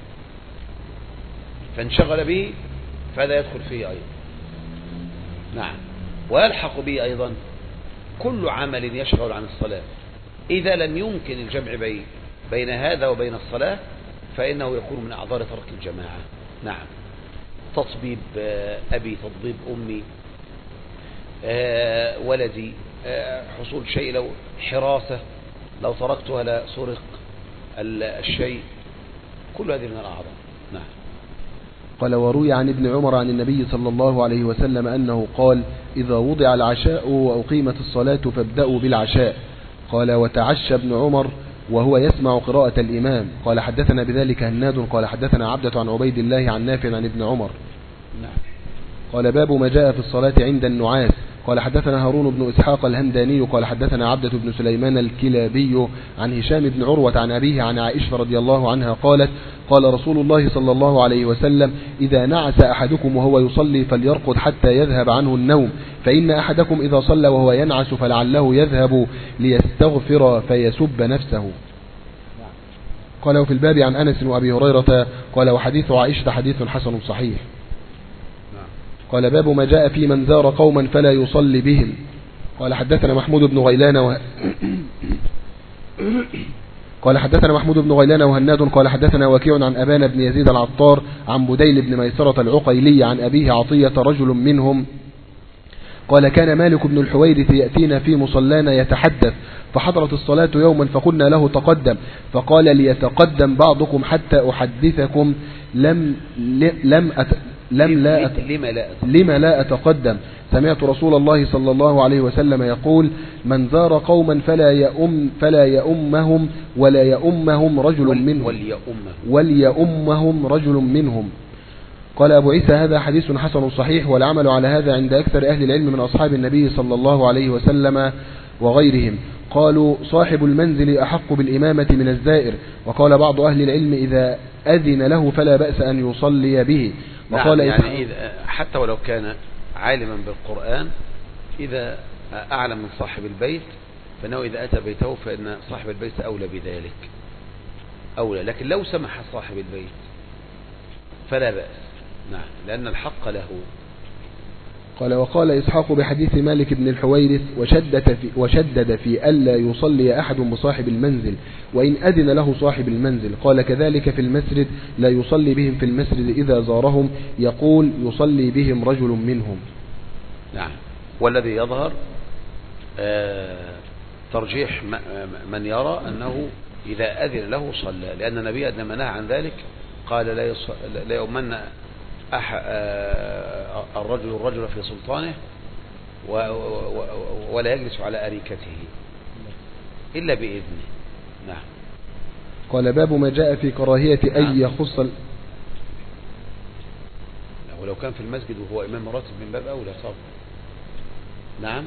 فانشغل به، فهذا يدخل فيه أيضا. نعم. ويلحق به أيضا كل عمل يشغل عن الصلاة، إذا لم يمكن الجمع بين هذا وبين الصلاة فإنه يكون من أعذار ترك الجماعة. نعم. تطبيب أبي، تطبيب أمي، ولدي، حصول شيء، لو حراسة لو تركتها لسرق الشيء، كل هذه من الأعذار. نعم. قال وروي عن ابن عمر عن النبي صلى الله عليه وسلم أنه قال إذا وضع العشاء وأقيمت الصلاة فابدأوا بالعشاء. قال وتعشى ابن عمر وهو يسمع قراءة الإمام. قال حدثنا بذلك هناد قال حدثنا عبدة عن عبيد الله عن نافع عن ابن عمر. نعم. قال باب ما جاء في الصلاة عند النعاس. قال حدثنا هارون بن إسحاق الهمداني قال حدثنا عبدة بن سليمان الكلابي عن هشام بن عروة عن أبيه عن عائشة رضي الله عنها قالت قال رسول الله صلى الله عليه وسلم إذا نعس أحدكم وهو يصلي فليرقد حتى يذهب عنه النوم، فإن أحدكم إذا صلى وهو ينعس فلعله يذهب ليستغفر فيسب نفسه. قال وفي الباب عن أنس وأبي هريرة قال وحديث عائشة حديث حسن صحيح. قال باب ما جاء في من زار قوما فلا يصلي بهم. قال حدثنا محمود بن غيلان قال حدثنا محمود بن غيلان وهناد قال حدثنا وكيع عن أبان بن يزيد العطار عن بديل بن ميسرة العقيلي عن أبيه عطية رجل منهم قال كان مالك بن الحويرث يأتينا في مصلانا يتحدث، فحضرت الصلاة يوما فقلنا له تقدم، فقال ليتقدم بعضكم حتى أحدثكم لما لا أتقدم. سمعت رسول الله صلى الله عليه وسلم يقول من زار قوما فلا يؤمهم ولا يؤمهم رجل منهم. قال أبو عيسى هذا حديث حسن صحيح، والعمل على هذا عند أكثر أهل العلم من أصحاب النبي صلى الله عليه وسلم وغيرهم. قالوا صاحب المنزل أحق بالإمامة من الزائر، وقال بعض أهل العلم إذا أذن له فلا بأس أن يصلي به. وقال يعني حتى ولو كان عالما بالقرآن، إذا أعلم من صاحب البيت فإنه إذا أتى بيته فإن صاحب البيت أولى بذلك، أولى. لكن لو سمح صاحب البيت فلا بأس. نعم، لأن الحق له. قال وقال إسحاق بحديث مالك بن الحويرث وشدد في ألا يصلي أحد بصاحب المنزل وإن أذن له صاحب المنزل. قال كذلك في المسجد لا يصلي بهم في المسجد إذا زارهم، يقول يصلي بهم رجل منهم. نعم. والذي يظهر ترجيح من يرى أنه إذا أذن له صلى، لأن النبي عندما نهى عن ذلك قال لا يؤمن الرجل في سلطانه ولا يجلس على أريكته إلا بإذنه. نعم. قال باب ما جاء في كراهية أن يخص ولو كان في المسجد وهو إمام راتب من باب أولى صار. نعم،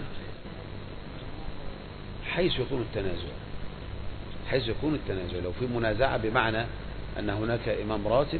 حيث يكون التنازع لو في منازعة بمعنى أن هناك إمام راتب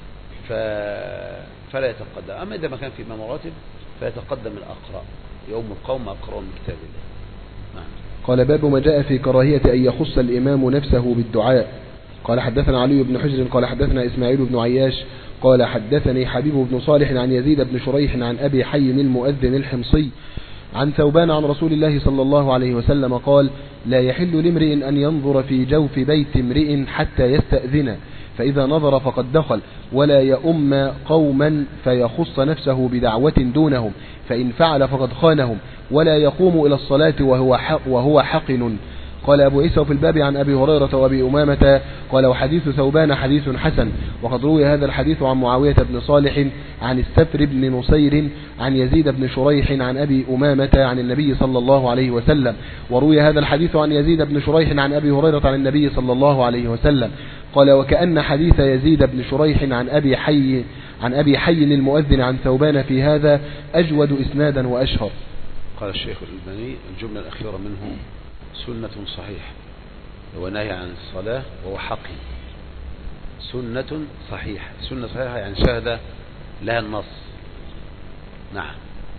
فلا يتقدم. أما إذا ما كان في إمام راتب فيتقدم الأقرأ، يوم القوم أقرأ من كتاب الله. نعم. قال باب ما جاء في كراهية أن يخص الإمام نفسه بالدعاء. قال حدثنا علي بن حجر قال حدثنا إسماعيل بن عياش قال حدثني حبيب بن صالح عن يزيد بن شريح عن أبي حي المؤذن الحمصي عن ثوبان عن رسول الله صلى الله عليه وسلم قال لا يحل لامرئ أن ينظر في جوف بيت امرئ حتى يستأذن، فإذا نظر فقد دخل، ولا يؤم قوما فيخص نفسه بدعوة دونهم، فإن فعل فقد خانهم، ولا يقوم إلى الصلاة وهو حقن. قال أبو عيسى في الباب عن أبي هريرة وأبي أمامة قال وحديث ثوبان حديث حسن. وقد روي هذا الحديث عن معاوية بن صالح عن السفر بن نصير عن يزيد بن شريح عن أبي أمامة عن النبي صلى الله عليه وسلم. وروي هذا الحديث عن يزيد بن شريح عن أبي هريرة عن النبي صلى الله عليه وسلم. قال وكأن حديث يزيد بن شريح عن أبي حي المؤذن عن ثوبان في هذا أجود إسنادا وأشهر. قال الشيخ الألباني الجملة الأخيرة منه سنة صحيحة، هو نهي عن الصلاة وهو حقي. سنة صحيحة يعني شهد لها النص. نعم.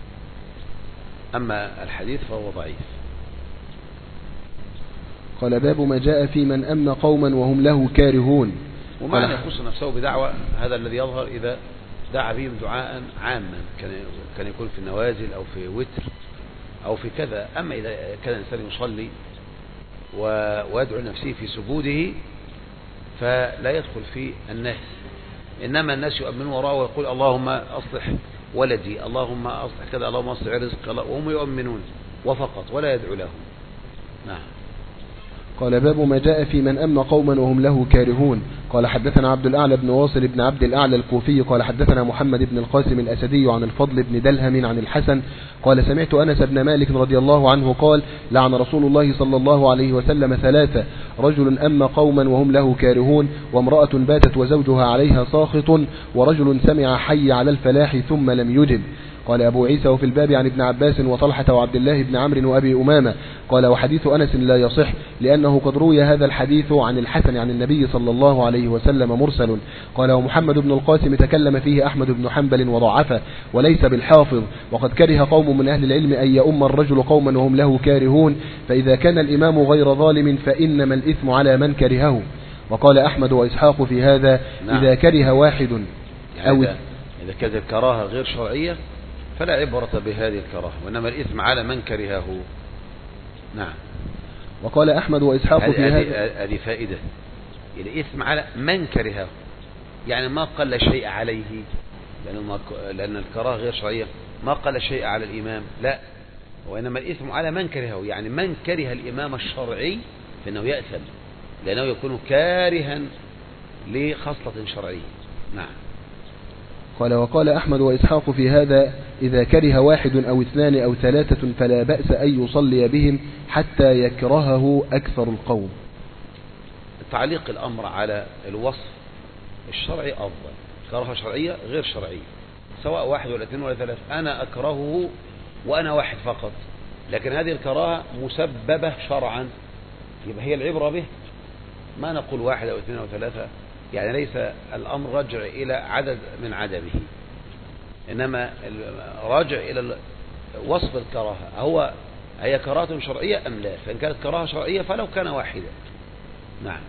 أما الحديث فهو ضعيف. قال باب ما جاء في من أم قوما وهم له كارهون. ومعنى يخص نفسه بدعوة هذا الذي يظهر إذا دعا بهم دعاء عاما، كان يكون في النوازل أو في وتر أو في كذا. أما إذا كان الإنسان يصلي ويدعو نفسه في سجوده فلا يدخل في النهي. إنما الناس يؤمنون وراءه ويقول اللهم أصلح ولدي، اللهم أصلح كذا، اللهم أصلح رزق، وهم يؤمنون وفقط ولا يدعو لهم. نعم. قال باب ما جاء في من أم قوما وهم له كارهون. قال حدثنا عبد الأعلى بن واصل بن عبد الأعلى الكوفي قال حدثنا محمد بن القاسم الأسدي عن الفضل بن دلهم عن الحسن قال سمعت أنس بن مالك رضي الله عنه قال لعن رسول الله صلى الله عليه وسلم ثلاثة: رجل أم قوما وهم له كارهون، وامرأة باتت وزوجها عليها ساخط، ورجل سمع حي على الفلاح ثم لم يجب. قال أبو عيسى وفي الباب عن ابن عباس وطلحة وعبد الله بن عمرو وأبي أمامة. قال وحديث أنس لا يصح لأنه قد روي هذا الحديث عن الحسن عن النبي صلى الله عليه وسلم مرسل. قال ومحمد بن القاسم تكلم فيه أحمد بن حنبل وضعفه وليس بالحافظ. وقد كره قوم من أهل العلم أن يؤم الرجل قوما وهم له كارهون، فإذا كان الإمام غير ظالم فإنما الإثم على من كرهه. وقال أحمد وإسحاق في هذا إذا كره واحد أو إذا كانت الكراهة غير شرعية فلا عبرة بهذه الكراهة، وإنما الإثم على من كرهه. نعم. وقال أحمد وإسحاق في هذا هذه فائدة، الإثم على من كرهه، يعني ما قل شيء عليه، لأن الكراهة غير شرعية، ما قل شيء على الإمام، لا، وإنما الإثم على من كرهه، يعني من كره الإمام الشرعي فإنه يأثم، لأنه يكون كارها لخصلة شرعية. نعم. قال وقال أحمد وإسحاق في هذا إذا كره واحد أو اثنان أو ثلاثة فلا بأس أن يصلي بهم حتى يكرهه أكثر القوم. تعليق الأمر على الوصف الشرعي أفضل. كراهة شرعية غير شرعية، سواء واحد ولا اثنين ولا ثلاثة، أنا أكرهه وأنا واحد فقط، لكن هذه الكراهة مسببة شرعا، يبقى هي العبرة به، ما نقول واحد أو اثنين أو ثلاثة، يعني ليس الأمر رجع إلى عدد من عدمه، إنما راجع إلى وصف الكراهة، هي كراهة شرعية أم لا؟ فإن كانت كراهة شرعية فلو كان واحدا. نعم.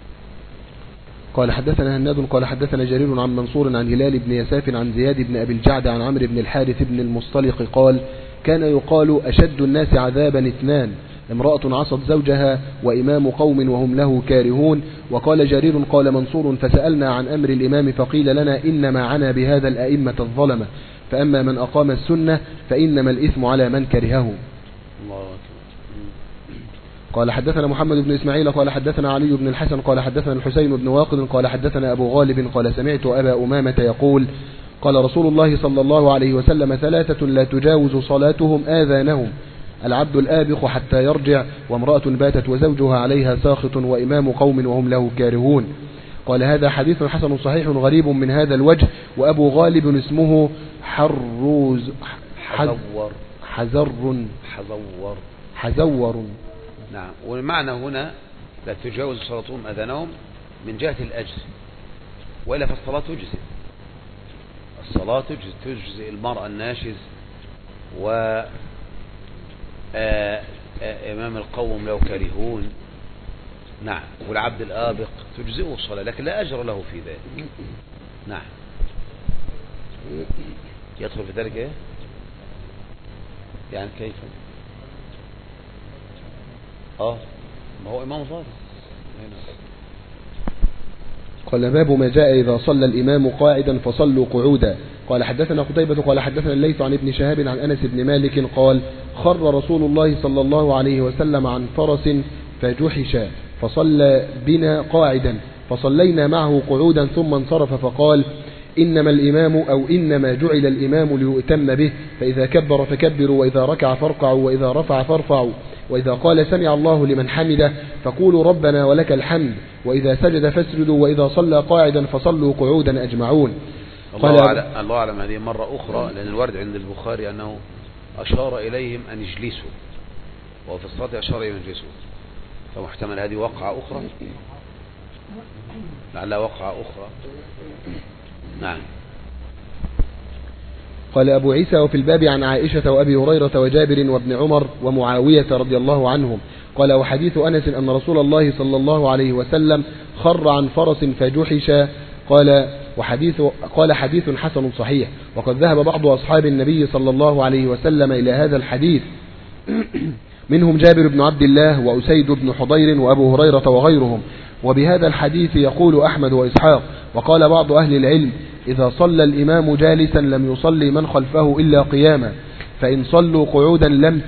قال حدثنا هناد قال حدثنا جرير عن منصور عن هلال بن يساف عن زياد بن أبي الجعد عن عمرو بن الحارث بن المصطلق قال كان يقال أشد الناس عذابا اثنان: امرأة عصت زوجها وإمام قوم وهم له كارهون. وقال جرير قال منصور فسألنا عن أمر الإمام فقيل لنا إنما عنا بهذا الأئمة الظلمة، فأما من أقام السنة فإنما الإثم على من كرهه. قال حدثنا محمد بن إسماعيل قال حدثنا علي بن الحسن قال حدثنا الحسين بن واقد قال حدثنا أبو غالب قال سمعت أبا أمامة يقول قال رسول الله صلى الله عليه وسلم ثلاثة لا تجاوز صلاتهم آذانهم: العبد الآبق حتى يرجع، وامرأة باتت وزوجها عليها ساخط، وإمام قوم وهم له كارهون. قال هذا حديث حسن صحيح غريب من هذا الوجه. وأبو غالب اسمه حزور. نعم. والمعنى هنا لا تجاوز صلاتهم أذانهم من جهة الأجز، وإلا فالصلاة تجزئ. الصلاة تجزئ المرأة الناشز وإمام القوم لو كرهون. نعم. والعبد الآبق تجزئه الصلاة، لكن لا أجر له في ذلك. نعم. يدخل في ذلك إيه؟ يعني كيف؟ ما هو إمام ظاهر. قال باب ما جاء إذا صلى الإمام قاعدا فصلوا قعودا. قال حدثنا قتيبة قال حدثنا الليث عن ابن شهاب عن أنس بن مالك قال خر رسول الله صلى الله عليه وسلم عن فرس فجحش فصلى بنا قاعدا فصلينا معه قعودا ثم انصرف فقال إنما الإمام أو إنما جعل الإمام ليؤتم به، فإذا كبر فكبروا، وإذا ركع فاركعوا، وإذا رفع فارفعوا، وإذا قال سمع الله لمن حمده فقولوا ربنا ولك الحمد، وإذا سجد فاسجدوا، وإذا صلى قاعدا فصلوا قعودا أجمعون. الله أعلم هذه مرة أخرى، لأن الورد عند البخاري أنه أشار إليهم أن يجلسوا، وفي الصلاة أشار إليهم أن يجلسوا، فمحتمل هذه وقعة أخرى، لعلها وقعة أخرى. نعم. قال أبو عيسى وفي الباب عن عائشة وأبي هريرة وجابر وابن عمر ومعاوية رضي الله عنهم. قال وحديث أنس أن رسول الله صلى الله عليه وسلم خر عن فرس فجحش. قال حديث حسن صحيح. وقد ذهب بعض أصحاب النبي صلى الله عليه وسلم إلى هذا الحديث منهم جابر بن عبد الله وأسيد بن حضير وأبو هريرة وغيرهم. وبهذا الحديث يقول أحمد وإسحاق. وقال بعض أهل العلم إذا صلى الإمام جالسا لم يصلي من خلفه إلا قياما، فإن صلوا قعودا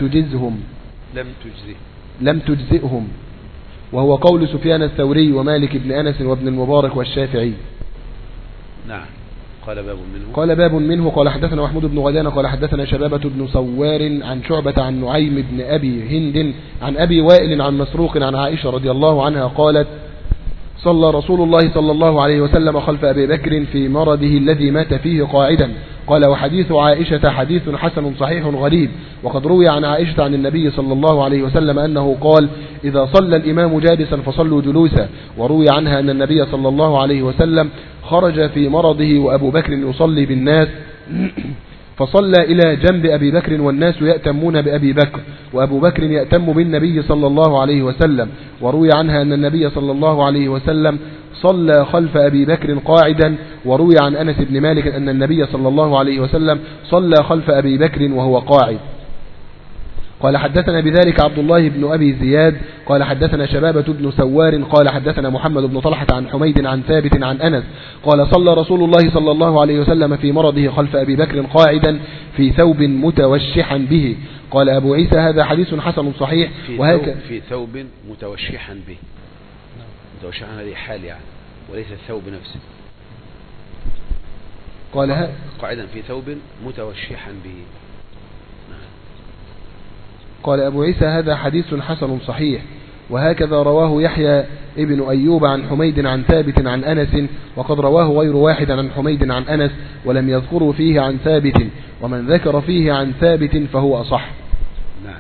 لم تجزئهم، وهو قول سفيان الثوري ومالك بن أنس وابن المبارك والشافعي. نعم. قال باب منه. قال حدثنا محمود بن غدان قال حدثنا شبابة بن سوار عن شعبة عن نعيم بن أبي هند عن أبي وائل عن مسروق عن عائشة رضي الله عنها قالت صلى رسول الله صلى الله عليه وسلم خلف أبي بكر في مرضه الذي مات فيه قاعدا. قال وحديث عائشة حديث حسن صحيح غريب. وقد روي عن عائشة عن النبي صلى الله عليه وسلم أنه قال إذا صلى الإمام جالسا فصلوا جلوسا. وروي عنها أن النبي صلى الله عليه وسلم خرج في مرضه وأبو بكر يصلي بالناس فصلى إلى جنب أبي بكر والناس يأتمون بأبي بكر، وأبو بكر يأتم بالنبي صلى الله عليه وسلم. وروي عنها أن النبي صلى الله عليه وسلم صلى خلف أبي بكر قاعدا. وروي عن أنس بن مالك أن النبي صلى الله عليه وسلم صلى خلف أبي بكر وهو قاعد. قال حدثنا بذلك عبد الله بن أبي زياد قال حدثنا شبابة بن سوار قال حدثنا محمد بن طلحة عن حميد عن ثابت عن أنس قال صلى رسول الله صلى الله عليه وسلم في مرضه خلف أبي بكر قاعدا في ثوب متوشحا به. قال أبو عيسى هذا حديث حسن صحيح. في ثوب متوشحا به. متوشحا هذه حال يعني، وليس الثوب نفسه. قال قاعدا في ثوب متوشحا به. قال أبو عيسى هذا حديث حسن صحيح. وهكذا رواه يحيى ابن أيوب عن حميد عن ثابت عن أنس. وقد رواه غير واحد عن حميد عن أنس ولم يذكروا فيه عن ثابت، ومن ذكر فيه عن ثابت فهو أصح. نعم.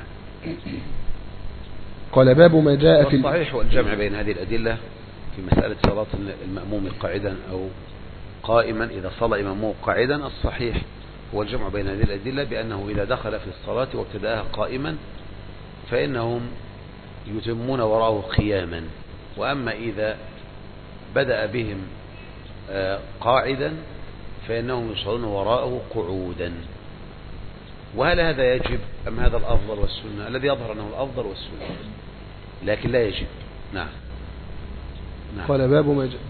قال باب ما جاء في الصحيح والجمع بين هذه الأدلة في مسألة صلاة المأموم قاعدا أو قائما. إذا صلى إمامه قاعدا الصحيح هو الجمع بين هذه الأدلة بأنه إذا دخل في الصلاة وابتدأها قائما فإنهم يتمون وراءه قياما، وأما إذا بدأ بهم قاعدا فإنهم يصلون وراءه قعودا. وهل هذا يجب أم هذا الأفضل والسنة؟ الذي يظهر أنه الأفضل والسنة، لكن لا يجب. نعم. قال باب ما جاء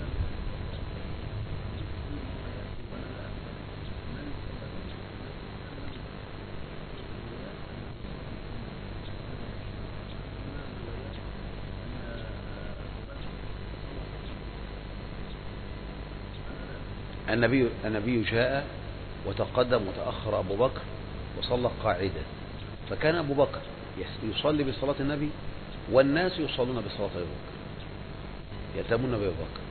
النبي جاء وتقدم وتأخر أبو بكر وصلى قاعدا، فكان أبو بكر يصلي بصلاة النبي والناس يصلون بصلاة أبي بكر، يأتمون بأبي بكر.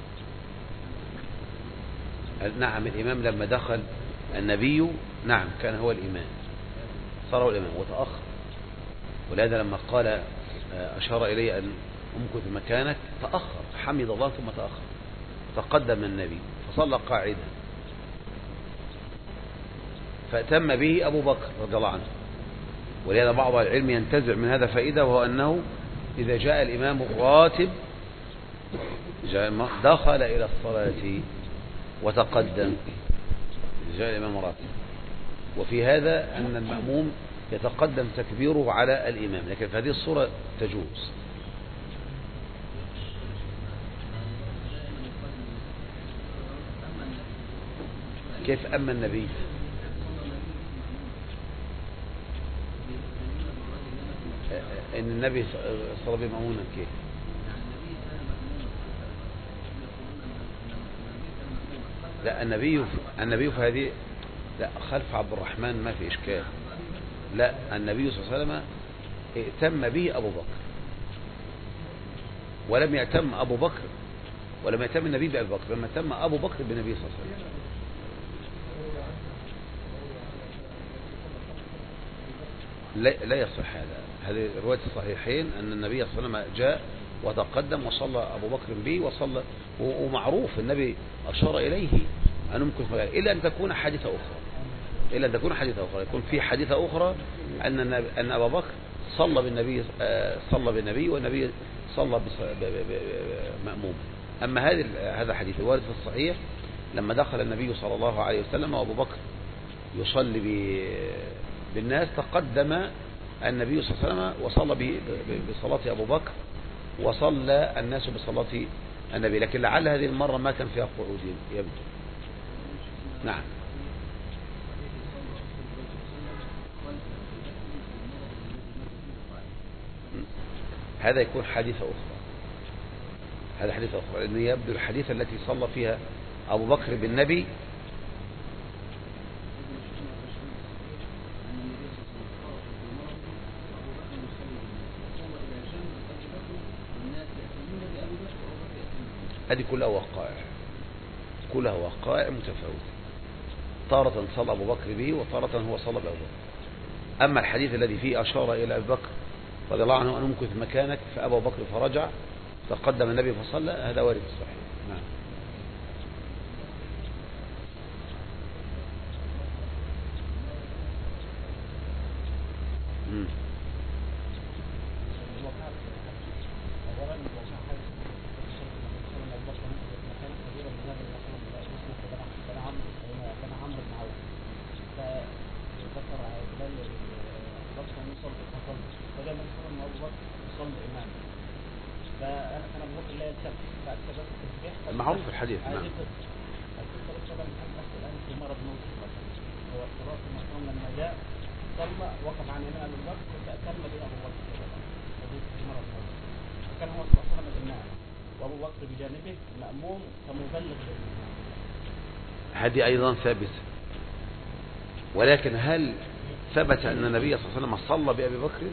نعم الإمام لما دخل النبي نعم كان هو الإمام، صار هو الإمام وتأخر، ولهذا لما قال أشار إلي أن أمكث مكانك تأخر، حمد الله ثم تأخر، تقدم النبي فصلى قاعدا، فأتم به أبو بكر رضي الله عنه. ولهذا بعض العلم ينتزع من هذا فائدة، وهو أنه إذا جاء الإمام الراتب دخل إلى الصلاة وتقدم، إذا جاء الإمام الراتب، وفي هذا أن المأموم يتقدم تكبيره على الإمام، لكن في هذه الصورة تجوز. كيف أما النبي؟ إن النبي صلى الله عليه وسلم كيف؟ لا النبي في هذه لا، خلف عبد الرحمن ما في إشكال. لا، النبي صلى الله عليه وسلم ائتم به أبو بكر، ولم يأتم أبو بكر، ولم يأتم النبي بأبي بكر، لما أتم أبو بكر بالنبي صلى الله عليه وسلم. لا يصح هذه رواية الصحيحين أن النبي صلى الله عليه وسلم جاء وتقدم وصلى أبو بكر به وصلى، ومعروف النبي أشار إليه أن نمكث مكانه، إلا أن تكون حادثة أخرى، يكون في حادثة أخرى أن أبا بكر صلى بالنبي والنبي صلى بمأموم. أما هذا حديث وارد في الصحيح لما دخل النبي صلى الله عليه وسلم وأبو بكر يصلي بالناس، تقدم النبي صلى الله عليه وسلم وصلى بصلاة أبو بكر وصلى الناس بصلاة النبي، لكن لعل هذه المرة ما كان فيها قعود يبدو. نعم. هذا يكون حديثة أخرى، هذا حديثة أخرى، لأنه يبدو الحديثة التي صلى فيها أبو بكر بالنبي هذه كلها وقائع متفاوتة، تارة صلى أبو بكر به وتارة هو صلى بأبو بكر. أما الحديث الذي فيه أشار إلى أبي بكر رضي الله عنه أن أمكث مكانك فأبو بكر فرجع تقدم النبي فصلى، هذا وارد الصحيح. نعم. المعروف في الحديث. نعم. هو الصلاة المقام لما جاء صلى وقف عن يمين أبي بكر فأتم به أبو بكر مرة فكان هو صلى الله عليه وسلم الإمام وأبو بكر بجانبه مأموم كمبلغ للإمام. هذه أيضا ثابتة، ولكن هل ثبت أن النبي صلى الله عليه وسلم صلى بأبي بكر؟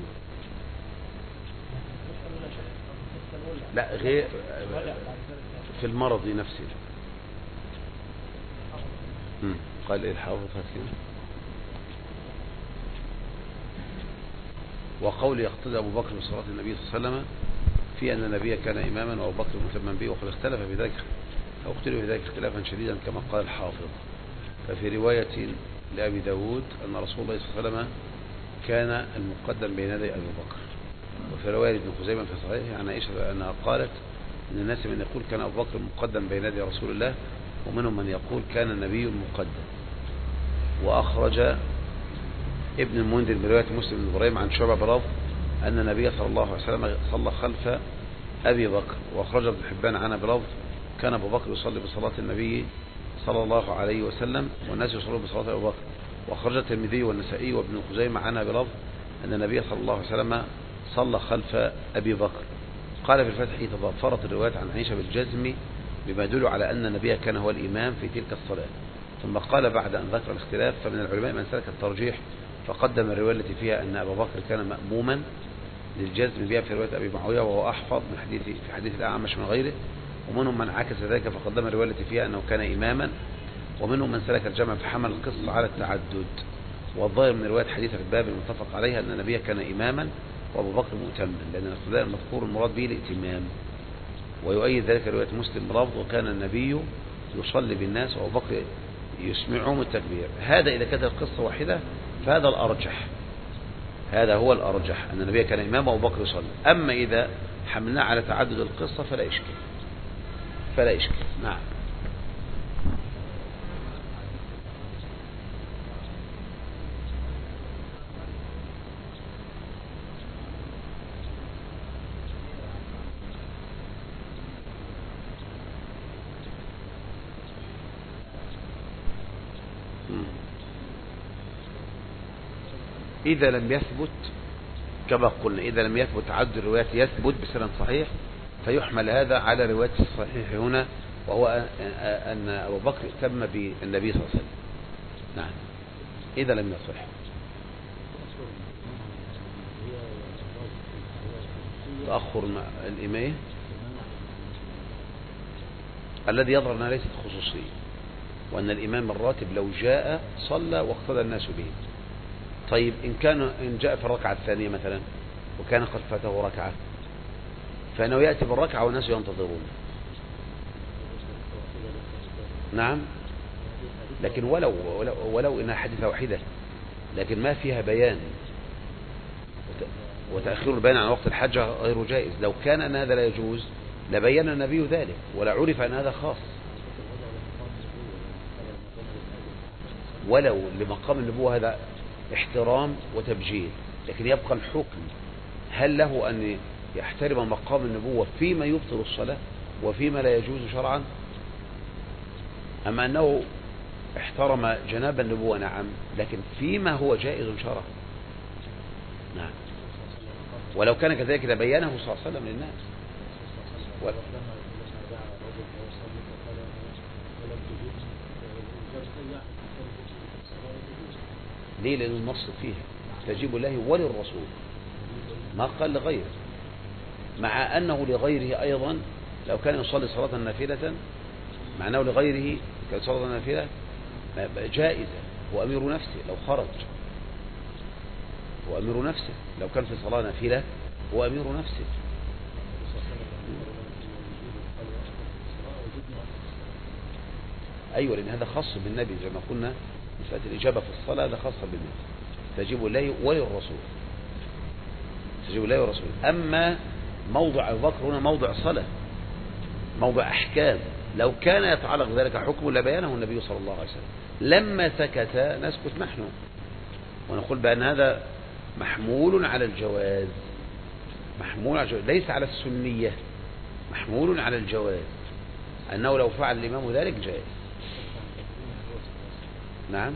لا، غير في المرض نفسه. قال إيه الحافظ هاتين وقول يقتدى أبو بكر بصلاة النبي صلى الله عليه وسلم في أن النبي كان إماما وأبو بكر متما به، وقد اختلف في ذلك أو اختلف في ذلك اختلافا شديدا كما قال الحافظ. ففي رواية لأبي داود أن رسول الله صلى الله عليه وسلم كان المقدم بين يدي أبي بكر، وفي رواية ابن خزيمة في صحيح عن عائشة أنها قالت إن الناس من يقول كان أبو بكر مقدم بين يدي رسول الله، ومنهم من يقول كان النبي مقدم. وأخرج ابن المنذر برواية مسلم بن إبراهيم عن شعبة بلفظ أن النبي صلى الله عليه وسلم صلى خلف أبي بكر. وأخرج ابن حبان عنها بلفظ كان أبو بكر يصلي بصلاة النبي صلى الله عليه وسلم والناس يصلون بصلاة أبو بكر. وأخرج الترمذي والنسائي وابن خزيمة عنها بلفظ أن النبي صلى الله عليه وسلم صلى خلف أبي بكر. قال في الفتح تضافرت الروايات عن عائشة بالجزم بما يدل على أن النبي كان هو الإمام في تلك الصلاة. ثم قال بعد أن ذكر الاختلاف فمن العلماء من سلك الترجيح فقدم الرواية التي فيها أن أبا بكر كان مأموما للجزم بها في رواية أبي معاوية وهو أحفظ في حديث الأعمش من غيره. ومنهم من عكس ذلك فقدم الرواية التي فيها أنه كان إماما. ومنهم من سلك الجمع فحمل القصة على التعدد. والظاهر من رواية حديث الباب المتفق عليها أن النبي كان إماما وأبو بكر مؤتما، لأن الاقتداء المذكور المراد به الائتمام. ويؤيد ذلك رواية مسلم لفظ وكان النبي يصلي بالناس وأبو بكر يسمعهم التكبير. هذا إذا كانت القصة واحدة فهذا الأرجح، هذا هو الأرجح أن النبي كان إمام وأبو بكر يصلي. أما إذا حملنا على تعدد القصة فلا إشكال. نعم. إذا لم يثبت كما قلنا، إذا لم يثبت تعدد الروايات يثبت بسند صحيح فيحمل هذا على رواية الصحيح هنا، وهو أن أبو بكر تم بالنبي صلى الله عليه وسلم. نعم. إذا لم يصح. تأخر الإمامة الذي يظهر أنها ليست خصوصية، وأن الإمام الراتب لو جاء صلى واقتدى الناس به. طيب إن جاء في الركعة الثانية مثلا وكان قد فاته ركعة فإنه يأتي بالركعة والناس ينتظرون. نعم. لكن ولو إنها حديثة واحدة لكن ما فيها بيان، وتأخير البيان عن وقت الحجة غير جائز. لو كان أن هذا لا يجوز لبين النبي ذلك ولا عرف أن هذا خاص. ولو لمقام النبوة هذا احترام وتبجيل، لكن يبقى الحكم هل له أن يحترم مقام النبوة فيما يبطل الصلاة وفيما لا يجوز شرعا، أما أنه احترم جناب النبوة نعم، لكن فيما هو جائز شرعا. نعم. ولو كان كذلك لبينه صلى الله عليه وسلم للناس. ليه؟ لأن النص فيها تجيب الله وللرسول، ما قال لغيره، مع أنه لغيره أيضا لو كان يصلي صلاة نافلة معناه لغيره كان صلاة نافلة جائزة. هو أمير نفسه لو خرج، هو أمير نفسه لو كان في صلاة نافلة هو أمير نفسه. أيوة، لأن هذا خاص بالنبي زي ما قلنا، مسألة الإجابة في الصلاة هذا خاصة بالنبي، تجيب الله وللرسول، تجيب الله والرسول. أما موضع أبو بكر هنا موضع صلاة، موضع أحكام، لو كان يتعلق ذلك حكم لبيانه النبي صلى الله عليه وسلم. لما سكت نسكت نحن ونقول بأن هذا محمول على الجواز، محمول على الجواز ليس على السنية، محمول على الجواز، أنه لو فعل الإمام ذلك جائز. نعم.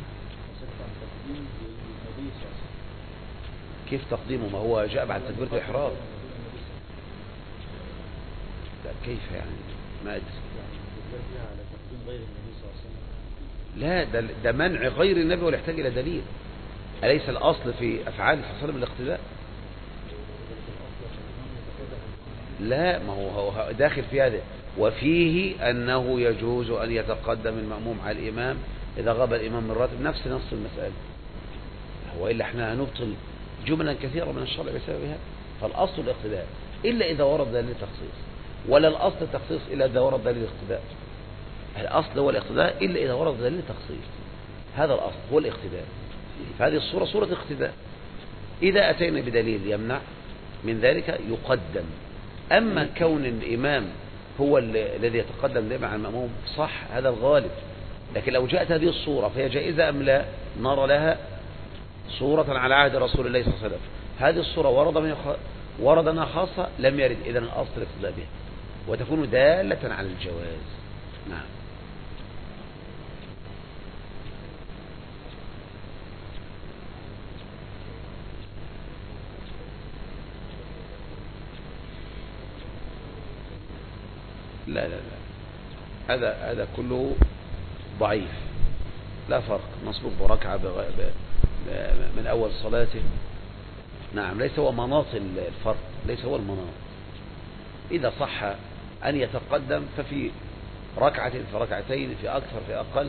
كيف تقديمه؟ ما هو جاء بعد تكبيرة الإحرام. لا كيف يعني؟ ما أدري. لا ده منع غير النبي ولا يحتاج إلى دليل. أليس الأصل في أفعال صلى الله عليه وسلم الاقتداء؟ لا، ما هو داخل في هذا، وفيه أنه يجوز أن يتقدم المأموم على الإمام إذا غاب الإمام من الراتب، نفس نص المسألة. وإلا احنا هنبطل جملا كثيرة من الشرع بسبب هذا. فالأصل الاقتداء إلا إذا ورد دليل التخصيص، ولا الأصل التخصيص إلا إذا ورد دليل الاقتداء. الأصل هو الاقتداء إلا إذا ورد دليل التخصيص، هذا الأصل هو الاقتداء. فهذه الصورة صورة اقتداء. إذا أتينا بدليل يمنع من ذلك يقدم. أما كون الإمام هو الذي يتقدم دائما على المأموم صح، هذا الغالب. لكن لو جاءت هذه الصورة فهي جائزة أم لا؟ نرى لها صورة على عهد رسول الله صلى الله عليه وسلم. هذه الصورة وردنا خاصة لم يرد، إذن الأصل الاقتداء بها وتكون دالة على الجواز. نعم. لا لا لا، هذا كله ضعيف، لا فرق. مسبوق بركعة من أول صلاته. نعم، ليس هو مناط الفرض، ليس هو المناط. إذا صح أن يتقدم ففي ركعة، في ركعتين، في أكثر، في أقل،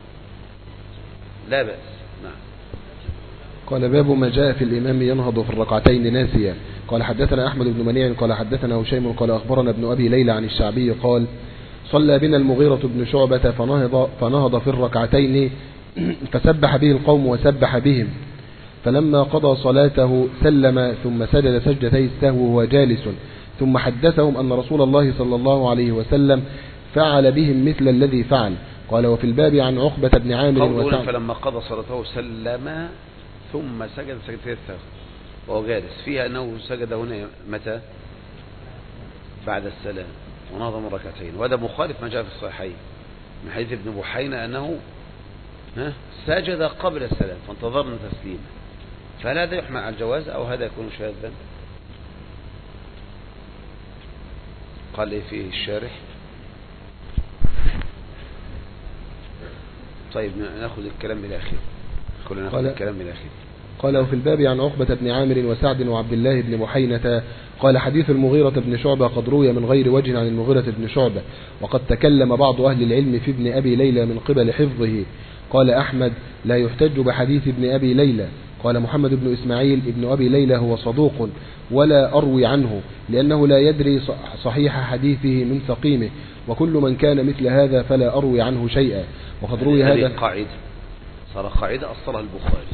لا بأس. نعم. قال باب ما جاء في الإمام ينهض في الركعتين ناسيا. قال حدثنا أحمد بن منيع قال حدثنا هشيم قال أخبرنا ابن أبي ليلى عن الشعبي قال صلى بنا المغيرة بن شعبة فنهض في الركعتين فسبح به القوم وسبح بهم، فلما قضى صلاته سلم ثم سجد سجدتي السهو وهو جالس، ثم حدثهم أن رسول الله صلى الله عليه وسلم فعل بهم مثل الذي فعل. قال وفي الباب عن عقبة بن عامر فلما قضى صلاته سلم ثم سجد سجدتي السهو وهو جالس، فيها أنه سجد هنا متى؟ بعد السلام ونهض من ركعتين، وهذا مخالف ما جاء في الصحيحين من حديث ابن بحينة أنه سجد قبل السلام فانتظرنا تسليما، فهل هذا يحمل على الجواز أو هذا يكون شاذا؟ قال لي فيه الشارح. طيب نأخذ الكلام بالأخير، نأخذ الكلام بالأخير. قال وفي الباب عن عقبة بن عامر وسعد وعبد الله بن بحينة قال حديث المغيرة بن شعبة قد روي من غير وجه عن المغيرة بن شعبة، وقد تكلم بعض أهل العلم في ابن أبي ليلى من قبل حفظه. قال أحمد لا يحتج بحديث ابن أبي ليلى. قال محمد بن إسماعيل ابن أبي ليلى هو صدوق ولا أروي عنه لأنه لا يدري صحيح حديثه من سقيمه، وكل من كان مثل هذا فلا أروي عنه شيئا. وقد روي هذا قاعدة، صار قاعدة أصلها البخاري.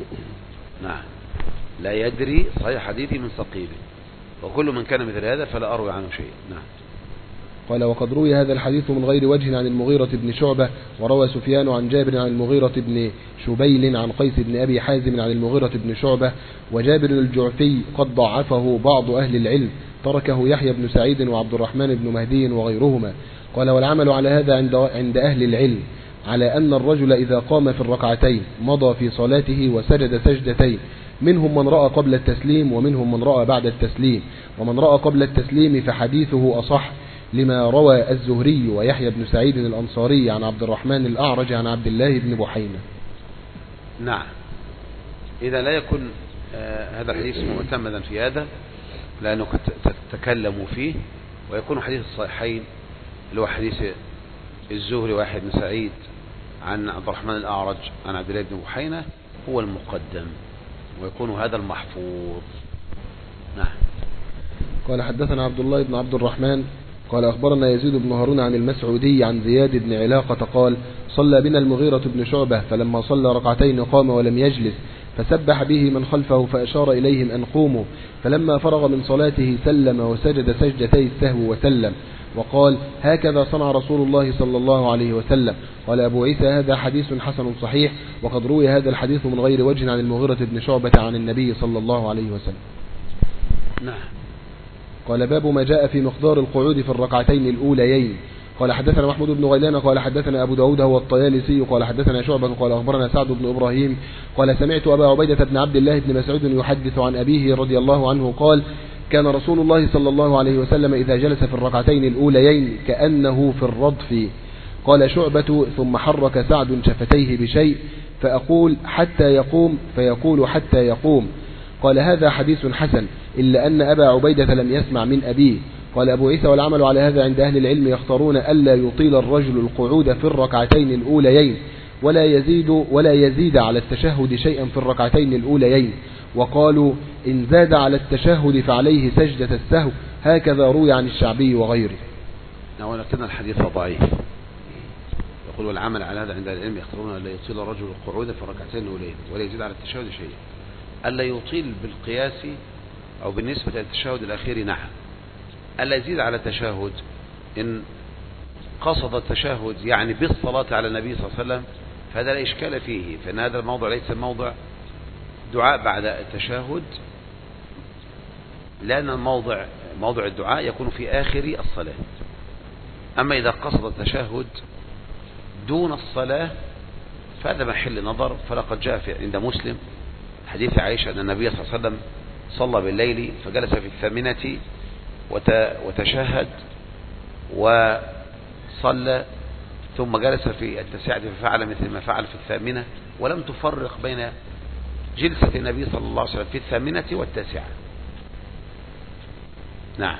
نعم، لا يدري صحيح حديثه من سقيمه، وكل من كان مثل هذا فلا أروي عنه شيئا. نعم. قال وقد روي هذا الحديث من غير وجه عن المغيرة بن شعبة، وروى سفيان عن جابر عن المغيرة بن شبيل عن قيس بن أبي حازم عن المغيرة بن شعبة، وجابر الجعفي قد ضعفه بعض أهل العلم، تركه يحيى بن سعيد وعبد الرحمن بن مهدي وغيرهما. قال والعمل على هذا عند أهل العلم على أن الرجل إذا قام في الركعتين مضى في صلاته وسجد سجدتين، منهم من رأى قبل التسليم ومنهم من رأى بعد التسليم، ومن رأى قبل التسليم فحديثه أصح لما روى الزهري ويحيى بن سعيد الأنصاري عن عبد الرحمن الأعرج عن عبد الله بن بحينة. نعم، إذا لا يكون هذا الحديث معتمدا في هذا لأنه تتكلموا فيه، ويكون حديث الصحيحين اللي هو حديث الزهري ويحيى بن سعيد عن عبد الرحمن الأعرج عن عبد الله بن بحينة هو المقدم، ويكون هذا المحفوظ. نعم. قال حدثنا عبد الله بن عبد الرحمن قال أخبرنا يزيد بن هارون عن المسعودي عن زياد بن علاقة قال صلى بنا المغيرة بن شعبة فلما صلى ركعتين قام ولم يجلس، فسبح به من خلفه فأشار إليهم أن قوموا، فلما فرغ من صلاته سلم وسجد سجدتي السهو وسلم، وقال هكذا صنع رسول الله صلى الله عليه وسلم. قال أبو عيسى هذا حديث حسن صحيح، وقد روي هذا الحديث من غير وجه عن المغيرة بن شعبة عن النبي صلى الله عليه وسلم. نعم. قال باب ما جاء في مقدار القعود في الركعتين الأوليين. قال حدثنا محمود بن غيلان قال حدثنا أبو داود هو الطيالسي قال حدثنا شعبة قال أخبرنا سعد بن إبراهيم قال سمعت أبا عبيدة بن عبد الله بن مسعود يحدث عن أبيه رضي الله عنه قال كان رسول الله صلى الله عليه وسلم إذا جلس في الركعتين الأوليين كأنه في الردف. قال شعبة ثم حرك سعد شفتيه بشيء فأقول حتى يقوم فيقول حتى يقوم. قال هذا حديث حسن إلا أن أبا عبيدة لم يسمع من أبيه. قال أبو عيسى والعمل على هذا عند أهل العلم يختارون ألا يطيل الرجل القعود في الركعتين الأوليين ولا يزيد على التشهد شيئا في الركعتين الأوليين، وقالوا إن زاد على التشهد فعليه سجدة السهو، هكذا روي عن الشعبي وغيره. ولكن الحديث ضعيف. يقول والعمل على هذا عند أهل العلم يختارون ألا يطيل الرجل القعود في الركعتين الأوليين ولا يزيد على التشهد شيئا. ألا يطيل بالقياس أو بالنسبة للتشهد الأخير نعم، ألا يزيد على التشهد إن قصد التشهد يعني بالصلاة على النبي صلى الله عليه وسلم فهذا لا إشكال فيه، فإن هذا الموضع ليس موضع دعاء بعد التشهد، لأن موضع الدعاء يكون في آخر الصلاة. أما إذا قصد التشهد دون الصلاة فهذا محل نظر. فلقد جاء عند مسلم حديث عائشة أن النبي صلى الله عليه وسلم صلى بالليل فجلس في الثامنة وتشهد وصلى ثم جلس في التاسعة ففعل مثل ما فعل في الثامنة ولم تفرق بين جلسة النبي صلى الله عليه وسلم في 8 و9. نعم.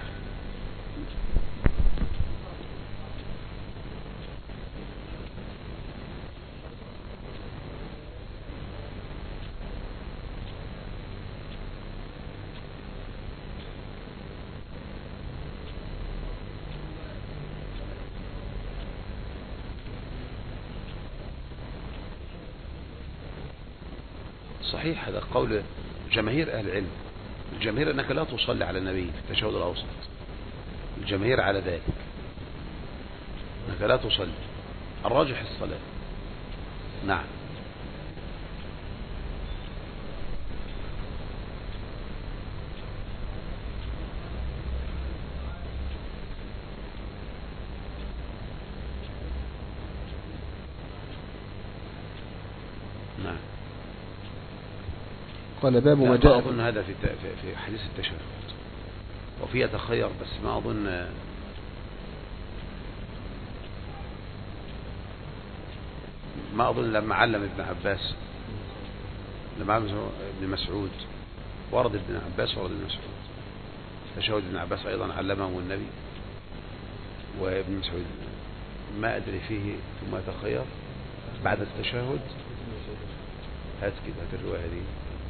صحيح، هذا قول جماهير أهل العلم. الجماهير أنك لا تصلي على النبي في التشهد الأوسط، الجماهير على ذلك أنك لا تصلي، الراجح الصلاة. نعم. نعم. قال باب ما جاء. أظن هذا في حديث التشهد، وفي يتخير، بس ما أظن لما علم ابن عباس، لما علم ابن مسعود، ورد ابن عباس ورد ابن مسعود. تشهد ابن عباس أيضا علمه النبي، وابن مسعود ما أدري فيه ثم يتخير بعد التشهد. هات كده، هات الرواية دي.